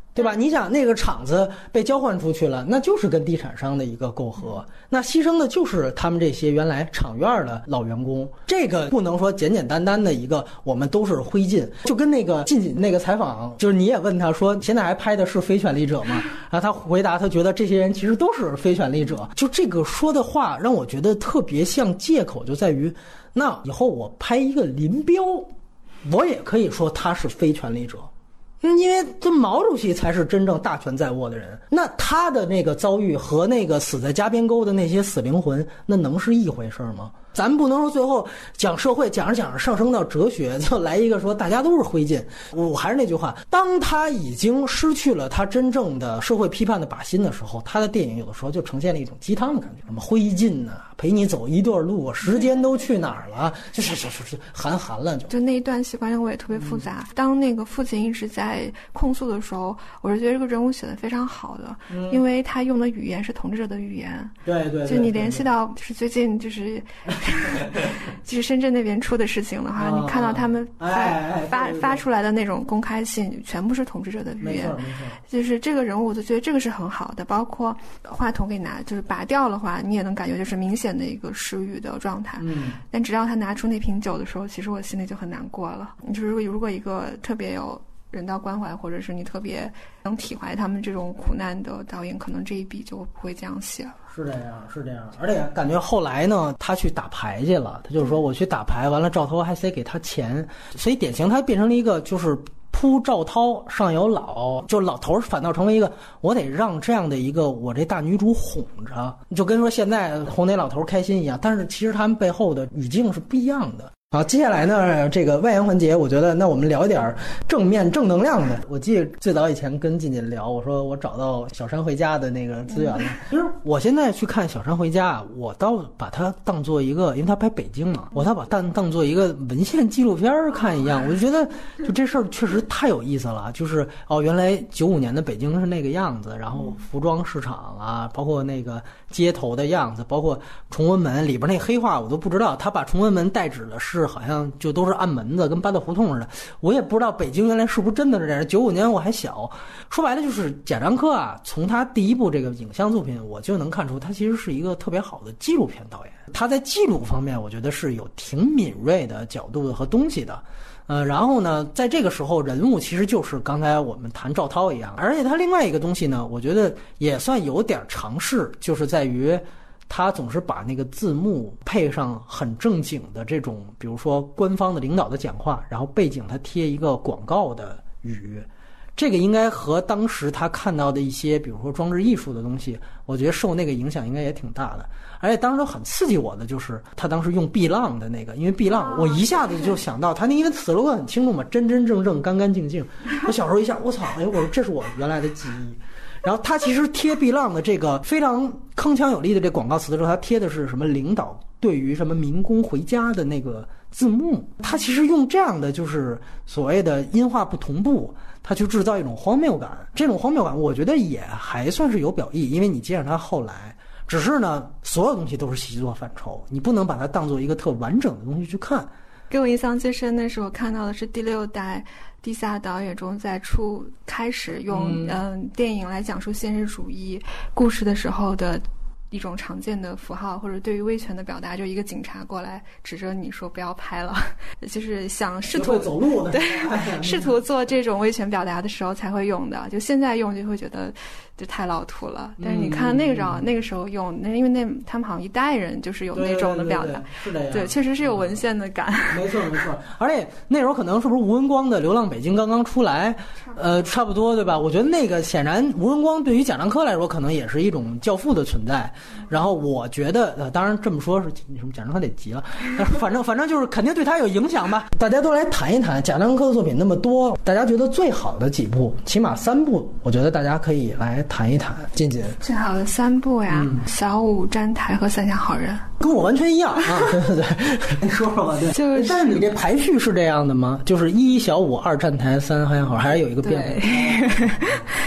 对吧？你想那个厂子被交换出去了，那就是跟地产商的一个媾和，那牺牲的就是他们这些原来厂院的老员工。这个不能说简简单单的一个我们都是灰烬，就跟那个近景那个采访，就是你也问他说现在还拍的是非权力者吗？然后他回答他觉得这些人其实都是非权力者。就这个说的话让我觉得特别像借口，就在于那以后我拍一个林彪，我也可以说他是非权力者。嗯，因为这毛主席才是真正大权在握的人，那他的那个遭遇和那个死在夹边沟的那些死灵魂，那能是一回事吗？咱们不能说最后讲社会讲着讲着上升到哲学，就来一个说大家都是灰烬。我还是那句话，当他已经失去了他真正的社会批判的靶心的时候，他的电影有的时候就呈现了一种鸡汤的感觉，什么灰烬呐、啊，陪你走一段路，时间都去哪儿了，就是就是就是韩寒了就。 就那一段戏观察我也特别复杂。嗯、当那个父亲一直在控诉的时候，我是觉得这个人物写得非常好的，嗯、因为他用的语言是统治者的语言。 对 对, 对。 就你联系到就是最近就是就是深圳那边出的事情的话，啊、你看到他们发、哎哎、发对对对发出来的那种公开信，全部是统治者的语言。没错没错。就是这个人物，我就觉得这个是很好的。包括话筒给拿就是拔掉的话，你也能感觉就是明显的一个失语的状态。嗯。但直到他拿出那瓶酒的时候，其实我心里就很难过了。就是如果如果一个特别有人道关怀，或者是你特别能体会他们这种苦难的导演，可能这一笔就不会这样写了。 是这样，是这样。而且感觉后来呢，他去打牌去了，他就是说我去打牌，完了赵涛还得给他钱，所以典型他变成了一个就是扑赵涛上有老，就老头反倒成为一个我得让这样的一个我这大女主哄着，就跟说现在哄那老头开心一样，但是其实他们背后的语境是不一样的。好，接下来呢，这个外延环节，我觉得那我们聊一点正面正能量的。我记得最早以前跟静静聊，我说我找到小山回家的那个资源了。其实我现在去看小山回家，我倒把它当做一个，因为他拍北京嘛，我倒把它当做一个文献纪录片看一样。我就觉得，就这事儿确实太有意思了。就是哦，原来九五年的北京是那个样子，然后服装市场啊，包括那个街头的样子，包括崇文门里边那黑话我都不知道，他把崇文门代指的是。好像就都是暗门子，跟八道胡同似的。我也不知道北京原来是不是真的是这样。九五年我还小，说白了就是贾樟柯啊，从他第一部这个影像作品，我就能看出他其实是一个特别好的纪录片导演。他在记录方面，我觉得是有挺敏锐的角度和东西的。呃，然后呢，在这个时候，人物其实就是刚才我们谈赵涛一样，而且他另外一个东西呢，我觉得也算有点尝试，就是在于。他总是把那个字幕配上很正经的这种，比如说官方的领导的讲话，然后背景他贴一个广告的语，这个应该和当时他看到的一些，比如说装置艺术的东西，我觉得受那个影响应该也挺大的。而且当时很刺激我的就是他当时用碧浪的那个，因为碧浪我一下子就想到他那因为死了我很清楚嘛，真真正正干干净净。我小时候一下我操，哎，我说这是我原来的记忆。然后他其实贴碧浪的这个非常铿锵有力的这广告词的时候，他贴的是什么领导对于什么民工回家的那个字幕，他其实用这样的就是所谓的音画不同步，他去制造一种荒谬感。这种荒谬感我觉得也还算是有表意，因为你接上他后来，只是呢所有东西都是习作反抽，你不能把它当做一个特完整的东西去看。 给我印象最深的是我看到的是第六代地下导演中在初开始用嗯、呃、电影来讲述现实主义故事的时候的一种常见的符号，或者对于威权的表达，就一个警察过来指着你说不要拍了，就是想试图走路的， 对，试图做这种威权表达的时候才会用的。就现在用就会觉得就太老土了。但是你看那个时候、嗯、那个时候用，那因为那他们好像一代人就是有那种的表达， 是的呀， 对，确实是有文献的感。 没错没错，而且那时候可能是不是吴文光的《流浪北京》刚刚出来，呃，差不多对吧？我觉得那个显然吴文光对于贾樟柯来说，可能也是一种教父的存在。然后我觉得，呃，当然这么说是什么？贾樟柯得急了，反正反正就是肯定对他有影响吧。大家都来谈一谈贾樟柯的作品那么多，大家觉得最好的几部，起码三部，我觉得大家可以来谈一谈。静静， 最好的三部呀，嗯、小五、站台和三峡好人， 跟我完全一样啊！对对对，你说说吧。对，就是，但是你这排序是这样的吗？就是一小五、二站台、三三峡好人，还是有一个变化？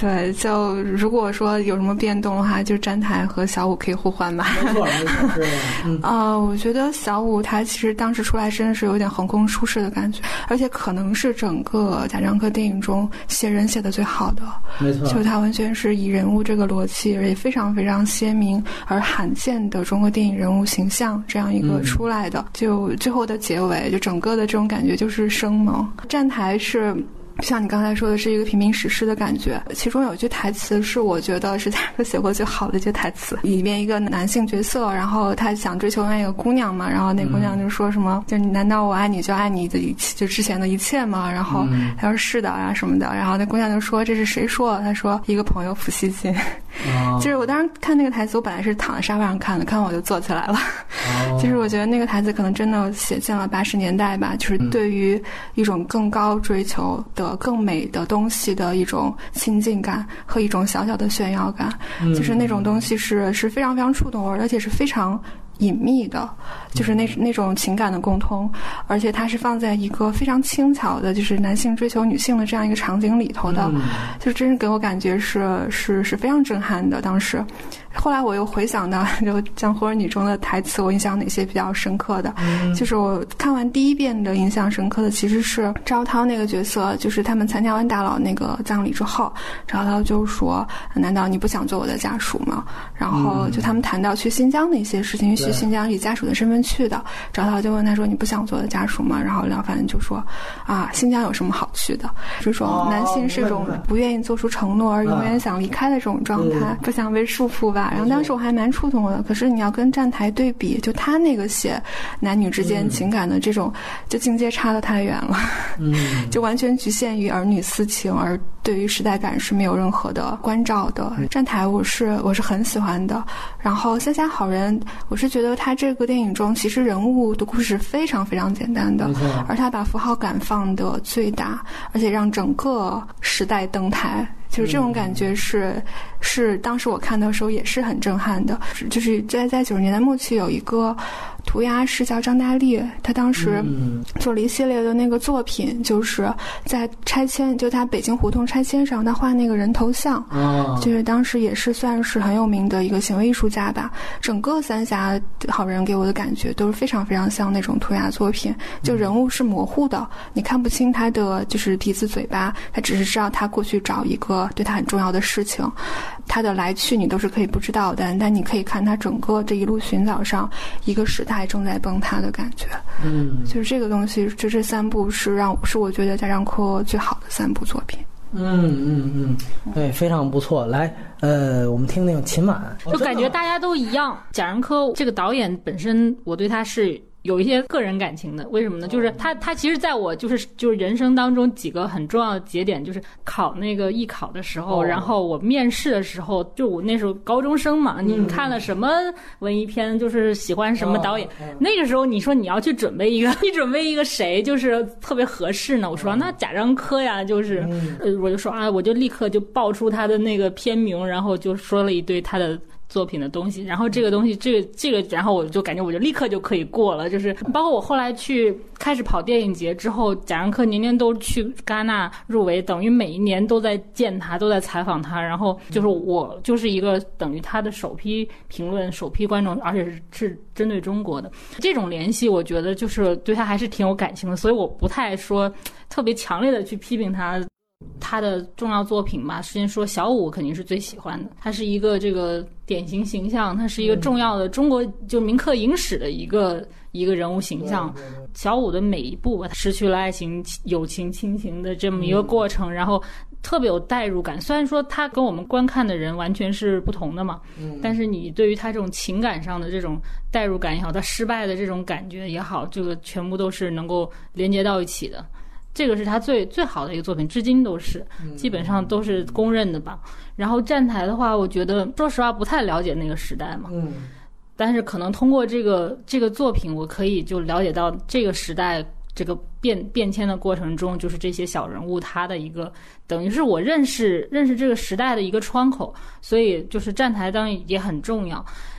对，就如果说有什么变动的话，就站台和小五可以互换吧。 没错，没错，是。嗯、 呃，我觉得小五他其实当时出来真的是有点横空出世的感觉，而且可能是整个贾樟柯电影中写人写的最好的。 没错， 就他完全是以人物这个逻辑，而且非常非常鲜明而罕见的中国电影人物形象这样一个出来的。嗯、就最后的结尾，就整个的这种感觉就是生猛。站台是。像你刚才说的是一个平民史诗的感觉，其中有一句台词是我觉得是贾樟柯写过最好的一句台词，里面一个男性角色，然后他想追求那个姑娘嘛，然后那姑娘就说什么、嗯、就难道我爱你就爱你的一切就之前的一切吗？然后他说是的啊什么的，然后那姑娘就说这是谁说？他说一个朋友普希金。哦、就是我当时看那个台词，我本来是躺在沙发上看的，看完我就坐起来了。哦、就是我觉得那个台词可能真的写进了八十年代吧，就是对于一种更高追求的更美的东西的一种亲近感和一种小小的炫耀感，嗯、就是那种东西是是非常非常触动我，而且是非常隐秘的，就是那那种情感的共通，而且它是放在一个非常轻巧的，就是男性追求女性的这样一个场景里头的，嗯、就真是给我感觉是是是非常震撼的。当时，后来我又回想到就《江湖儿女》中的台词，我印象哪些比较深刻的，嗯、就是我看完第一遍的印象深刻的其实是赵涛那个角色，就是他们参加完大佬那个葬礼之后，赵涛就说：“难道你不想做我的家属吗？”然后就他们谈到去新疆的一些事情。去新疆以家属的身份去的，赵涛就问他说：“你不想做我的家属吗？”然后廖凡就说：“啊，新疆有什么好去的？这种男性是一种不愿意做出承诺而永远想离开的这种状态，不想被束缚吧。”然后当时我还蛮触动的。可是你要跟站台对比，就他那个写男女之间情感的这种，就境界差得太远了，就完全局限于儿女私情，而对于时代感是没有任何的关照的。站台我是我是很喜欢的。然后三峡好人，我是觉得他这个电影中其实人物的故事非常非常简单的，而他把符号感放得最大，而且让整个时代登台，就是这种感觉是、嗯、是当时我看的时候也是很震撼的。就是在在九十年代末期有一个涂鸦师叫张大力，他当时做了一系列的那个作品，就是在拆迁，就他北京胡同拆迁上他画那个人头像、哦、就是当时也是算是很有名的一个行为艺术家吧。整个三峡好人给我的感觉都是非常非常像那种涂鸦作品，就人物是模糊的，你看不清他的就是鼻子嘴巴，他只是知道他过去找一个对他很重要的事情，他的来去你都是可以不知道的，但你可以看他整个这一路寻找上一个时代正在崩塌的感觉。嗯，就是这个东西，就这三部是让是我觉得贾樟柯最好的三部作品。 嗯嗯嗯，对，非常不错。来，呃，我们听听秦满， 就感觉大家都一样。贾樟柯这个导演本身，我对他是有一些个人感情的。为什么呢？就是他他其实在我就是就是人生当中几个很重要的节点，就是考那个艺考的时候，哦、然后我面试的时候，就我那时候高中生嘛，嗯、你看了什么文艺片，就是喜欢什么导演，哦、那个时候你说你要去准备一个，你准备一个谁就是特别合适呢？我说、嗯、那贾樟柯呀，就是、嗯呃、我就说啊，我就立刻就报出他的那个片名，然后就说了一堆他的作品的东西，然后这个东西，这个这个，然后我就感觉我就立刻就可以过了。就是包括我后来去开始跑电影节之后，贾樟柯年年都去戛纳入围，等于每一年都在见他，都在采访他。然后就是我就是一个等于他的首批评论、首批观众，而且是是针对中国的这种联系，我觉得就是对他还是挺有感情的。所以我不太说特别强烈的去批评他。他的重要作品吧，先说小五肯定是最喜欢的，他是一个这个典型形象，他是一个重要的中国就铭刻影史的一个一个人物形象。小五的每一步吧，他失去了爱情、友情、亲情的这么一个过程，然后特别有代入感。虽然说他跟我们观看的人完全是不同的嘛，但是你对于他这种情感上的这种代入感也好，他失败的这种感觉也好，这个全部都是能够连接到一起的。这个是他最最好的一个作品，至今都是基本上都是公认的吧。然后站台的话，我觉得说实话不太了解那个时代嘛，嗯，但是可能通过这个这个作品，我可以就了解到这个时代这个变变迁的过程中，就是这些小人物他的一个等于是我认识认识这个时代的一个窗口，所以就是站台当然也很重要。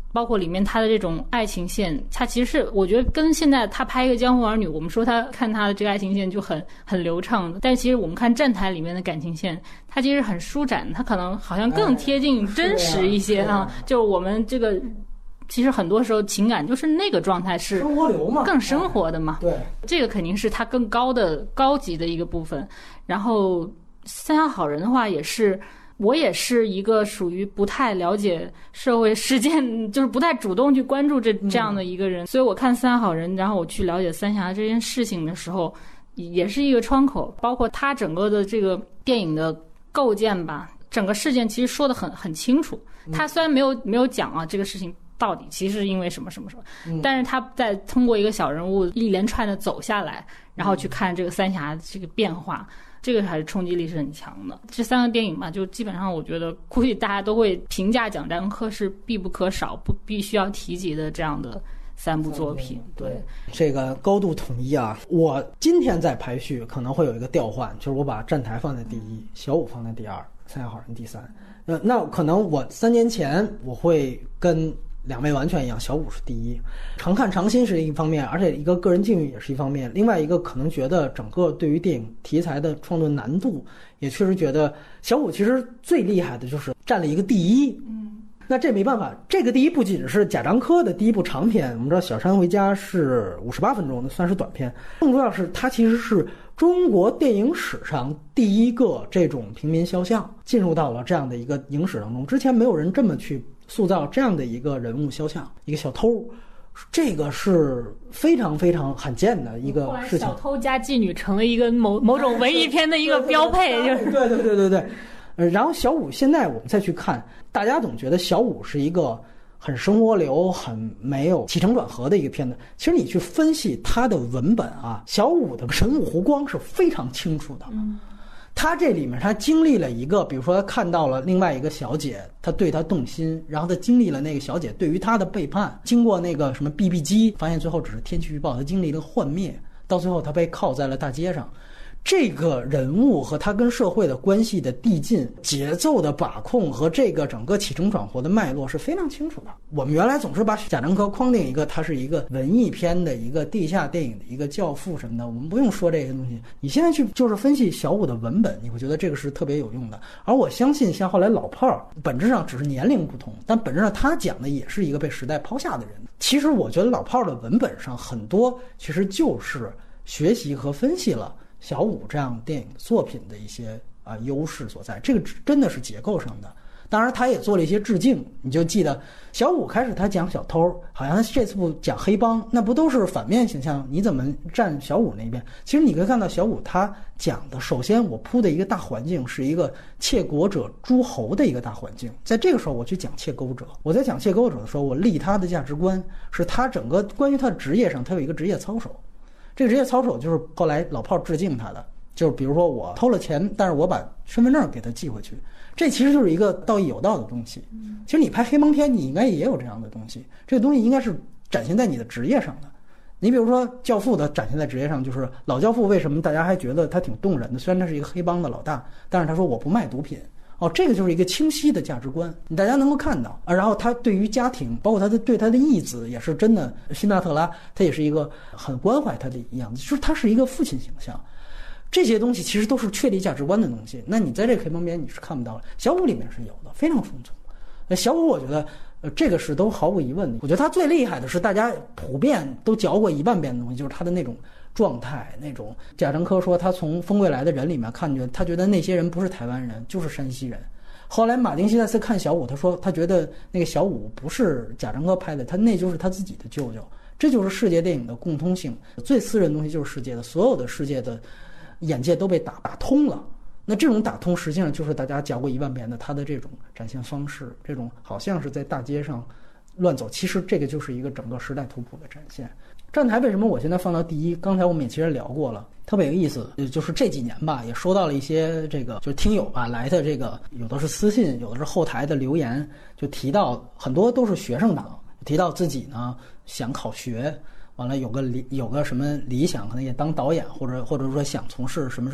包括里面他的这种爱情线，他其实是我觉得跟现在他拍一个江湖儿女，我们说他看他的这个爱情线就很很流畅，但其实我们看站台里面的感情线，他其实很舒展，他可能好像更贴近真实一些、哎、啊, 啊就我们这个其实很多时候情感就是那个状态是生活流嘛， 更生活的嘛、哎、 对， 这个肯定是他更高的高级的一个部分。然后三峡好人的话也是，我也是一个属于不太了解社会事件，就是不太主动去关注这这样的一个人、嗯、所以我看三峡好人，然后我去了解三峡这件事情的时候也是一个窗口，包括他整个的这个电影的构建吧，整个事件其实说得很很清楚。他虽然没有没有讲啊这个事情到底其实是因为什么什么什么、嗯、但是他在通过一个小人物一连串的走下来，然后去看这个三峡这个变化，这个还是冲击力是很强的。这三个电影嘛，就基本上我觉得估计大家都会评价蒋樟科是必不可少不必须要提及的这样的三部作品。对， 这个高度统一啊。我今天在排序可能会有一个调换，就是我把站台放在第一，小五放在第二，三峡好人第三。呃，那可能我三年前我会跟两位完全一样，小五是第一，常看常新是一方面，而且一个个人境遇也是一方面。另外一个可能觉得整个对于电影题材的创作难度，也确实觉得小五其实最厉害的就是占了一个第一。嗯，那这没办法，这个第一不仅是贾樟柯的第一部长片，我们知道《小山回家》是五十八分钟的，算是短片，更重要是它其实是中国电影史上第一个这种平民肖像进入到了这样的一个影史当中，之前没有人这么去塑造这样的一个人物肖像，一个小偷，这个是非常非常罕见的一个事情。 小偷加妓女成了一个某某种文艺片的一个标配，就是对对对对对。呃，然后小五现在我们再去看，大家总觉得小五是一个很生活流、很没有起承转合的一个片子。其实你去分析它的文本啊，小五的人物弧光是非常清楚的。嗯。他这里面他经历了一个，比如说他看到了另外一个小姐，他对他动心，然后他经历了那个小姐对于他的背叛，经过那个什么 B B 机，发现最后只是天气预报，他经历了幻灭，到最后他被铐在了大街上。这个人物和他跟社会的关系的递进、节奏的把控和这个整个起承转合的脉络是非常清楚的。我们原来总是把贾樟柯框定一个他是一个文艺片的一个地下电影的一个教父什么的，我们不用说这些东西。你现在去就是分析小五的文本，你会觉得这个是特别有用的。而我相信像后来老炮儿，本质上只是年龄不同，但本质上他讲的也是一个被时代抛下的人。其实我觉得老炮儿的文本上很多其实就是学习和分析了小五这样电影作品的一些啊优势所在，这个真的是结构上的。当然他也做了一些致敬，你就记得小五开始他讲小偷，好像他这次不讲黑帮，那不都是反面形象，你怎么站小五那边？其实你可以看到小五他讲的，首先我铺的一个大环境是一个窃国者诸侯的一个大环境，在这个时候我去讲窃钩者，我在讲窃钩者的时候，我立他的价值观是他整个关于他的职业上，他有一个职业操守。这个职业操守就是后来老炮致敬他的，就是比如说我偷了钱，但是我把身份证给他寄回去，这其实就是一个道义有道的东西。其实你拍黑帮片，你应该也有这样的东西，这个东西应该是展现在你的职业上的。你比如说教父的展现在职业上，就是老教父为什么大家还觉得他挺动人的，虽然他是一个黑帮的老大，但是他说我不卖毒品。哦，这个就是一个清晰的价值观，大家能够看到啊。然后他对于家庭，包括他的对他的义子，也是真的。辛纳特拉他也是一个很关怀他的一样，就是他是一个父亲形象。这些东西其实都是确立价值观的东西。那你在这个黑帮边你是看不到的，小五里面是有的，非常充足。那小五我觉得，呃，这个是都毫无疑问的。我觉得他最厉害的是大家普遍都嚼过一万遍的东西，就是他的那种状态，那种贾樟柯说他从《风归来的人》里面看觉，他觉得那些人不是台湾人，就是山西人。后来马丁西塞斯看小五，他说他觉得那个小五不是贾樟柯拍的，他那就是他自己的舅舅。这就是世界电影的共通性，最私人的东西就是世界的，所有的世界的眼界都被打打通了。那这种打通实际上就是大家讲过一万遍的他的这种展现方式，这种好像是在大街上乱走，其实这个就是一个整个时代图谱的展现。站台为什么我现在放到第一？刚才我们也其实聊过了，特别有意思，就是这几年吧，也收到了一些这个就是听友吧来的这个，有的是私信，有的是后台的留言，就提到很多都是学生党，提到自己呢想考学，完了有个理有个什么理想，可能也当导演，或者或者说想从事什么什么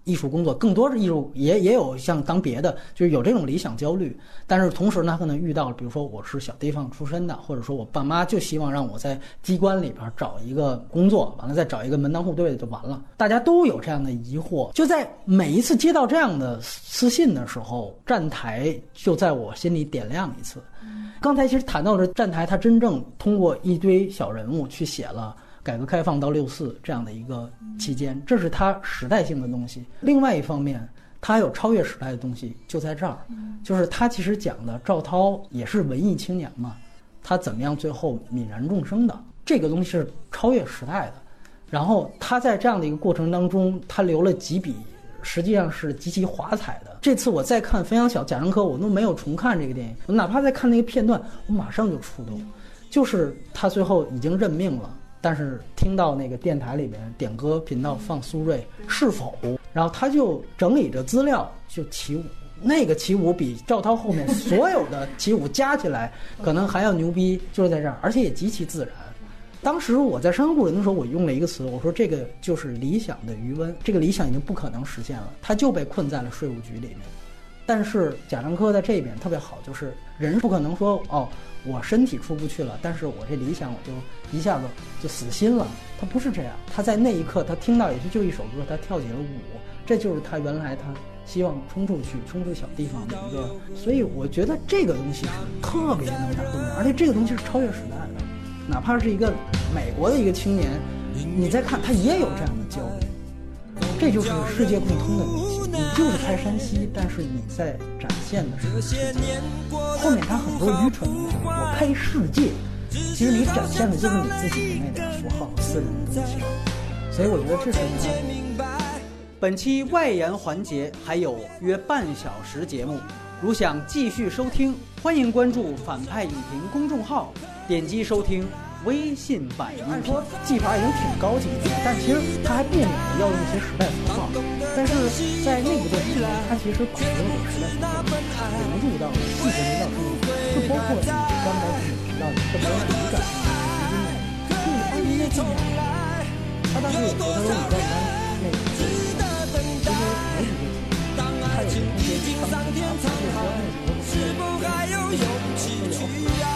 艺术工作，更多是艺术，也也有像当别的，就是有这种理想焦虑。但是同时呢，可能遇到，比如说我是小地方出身的，或者说我爸妈就希望让我在机关里边找一个工作，完了再找一个门当户对的就完了。大家都有这样的疑惑，就在每一次接到这样的私信的时候，站台就在我心里点亮一次。刚才其实谈到了站台，它真正通过一堆小人物去写了改革开放到六四这样的一个期间，这是它时代性的东西。另外一方面，它还有超越时代的东西，就在这儿，就是它其实讲的赵涛也是文艺青年嘛，他怎么样最后泯然众生的，这个东西是超越时代的。然后他在这样的一个过程当中，他留了几笔实际上是极其华彩的。这次我再看《飞扬小贾樟柯》，我都没有重看这个电影，我哪怕在看那个片段，我马上就触动。就是他最后已经认命了，但是听到那个电台里面点歌频道放苏芮是否，然后他就整理着资料就起舞，那个起舞比赵涛后面所有的起舞加起来可能还要牛逼，就是在这儿，而且也极其自然。当时我在《山河故人》的时候，我用了一个词，我说这个就是理想的余温，这个理想已经不可能实现了，他就被困在了税务局里面。但是贾樟柯在这边特别好，就是人不可能说哦，我身体出不去了，但是我这理想我就一下子就死心了。他不是这样，他在那一刻他听到也就一首歌，他跳起了舞，这就是他原来他希望冲出去冲出小地方的一个。所以我觉得这个东西是特别能打动人，而且这个东西是超越时代的。哪怕是一个美国的一个青年，你再看他也有这样的焦虑，这就是世界共通的东西。你就是拍山西，但是你在展现的是世界。后面他很多愚蠢的东西，我拍世界，其实你展现的就是你自己的那点符号私人的东西。所以我觉得这是他。 本期外延环节还有约半小时节目，如想继续收听，欢迎关注反派影评公众号，点击收听微信版音频。 技法已经挺高级的，但其实他还避免了要用一些时代符号。但是在那部电影里，他其实保留了时代符号，融入到了细节营造中，就包括你刚才提到的特别有美感的基因，就是他应该这样。他当时有说，他说你在咱那个其实没几个题，他也是同学上天堂，是否还有勇气去爱？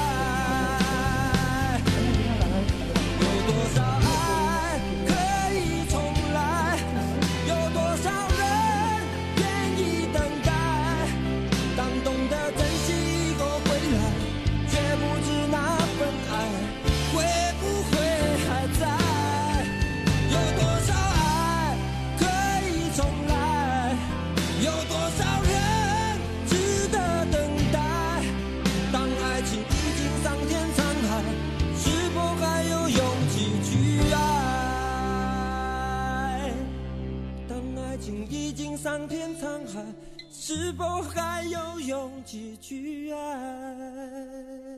多少爱可以重来？有多少人愿意等待？当懂得珍惜过回来，却不知那份爱会不会还在？有多少爱可以重来？有多少人值得等待？当爱情已经桑田沧海，是否还有勇气去爱？当爱情已经桑田沧海，是否还有勇气去爱？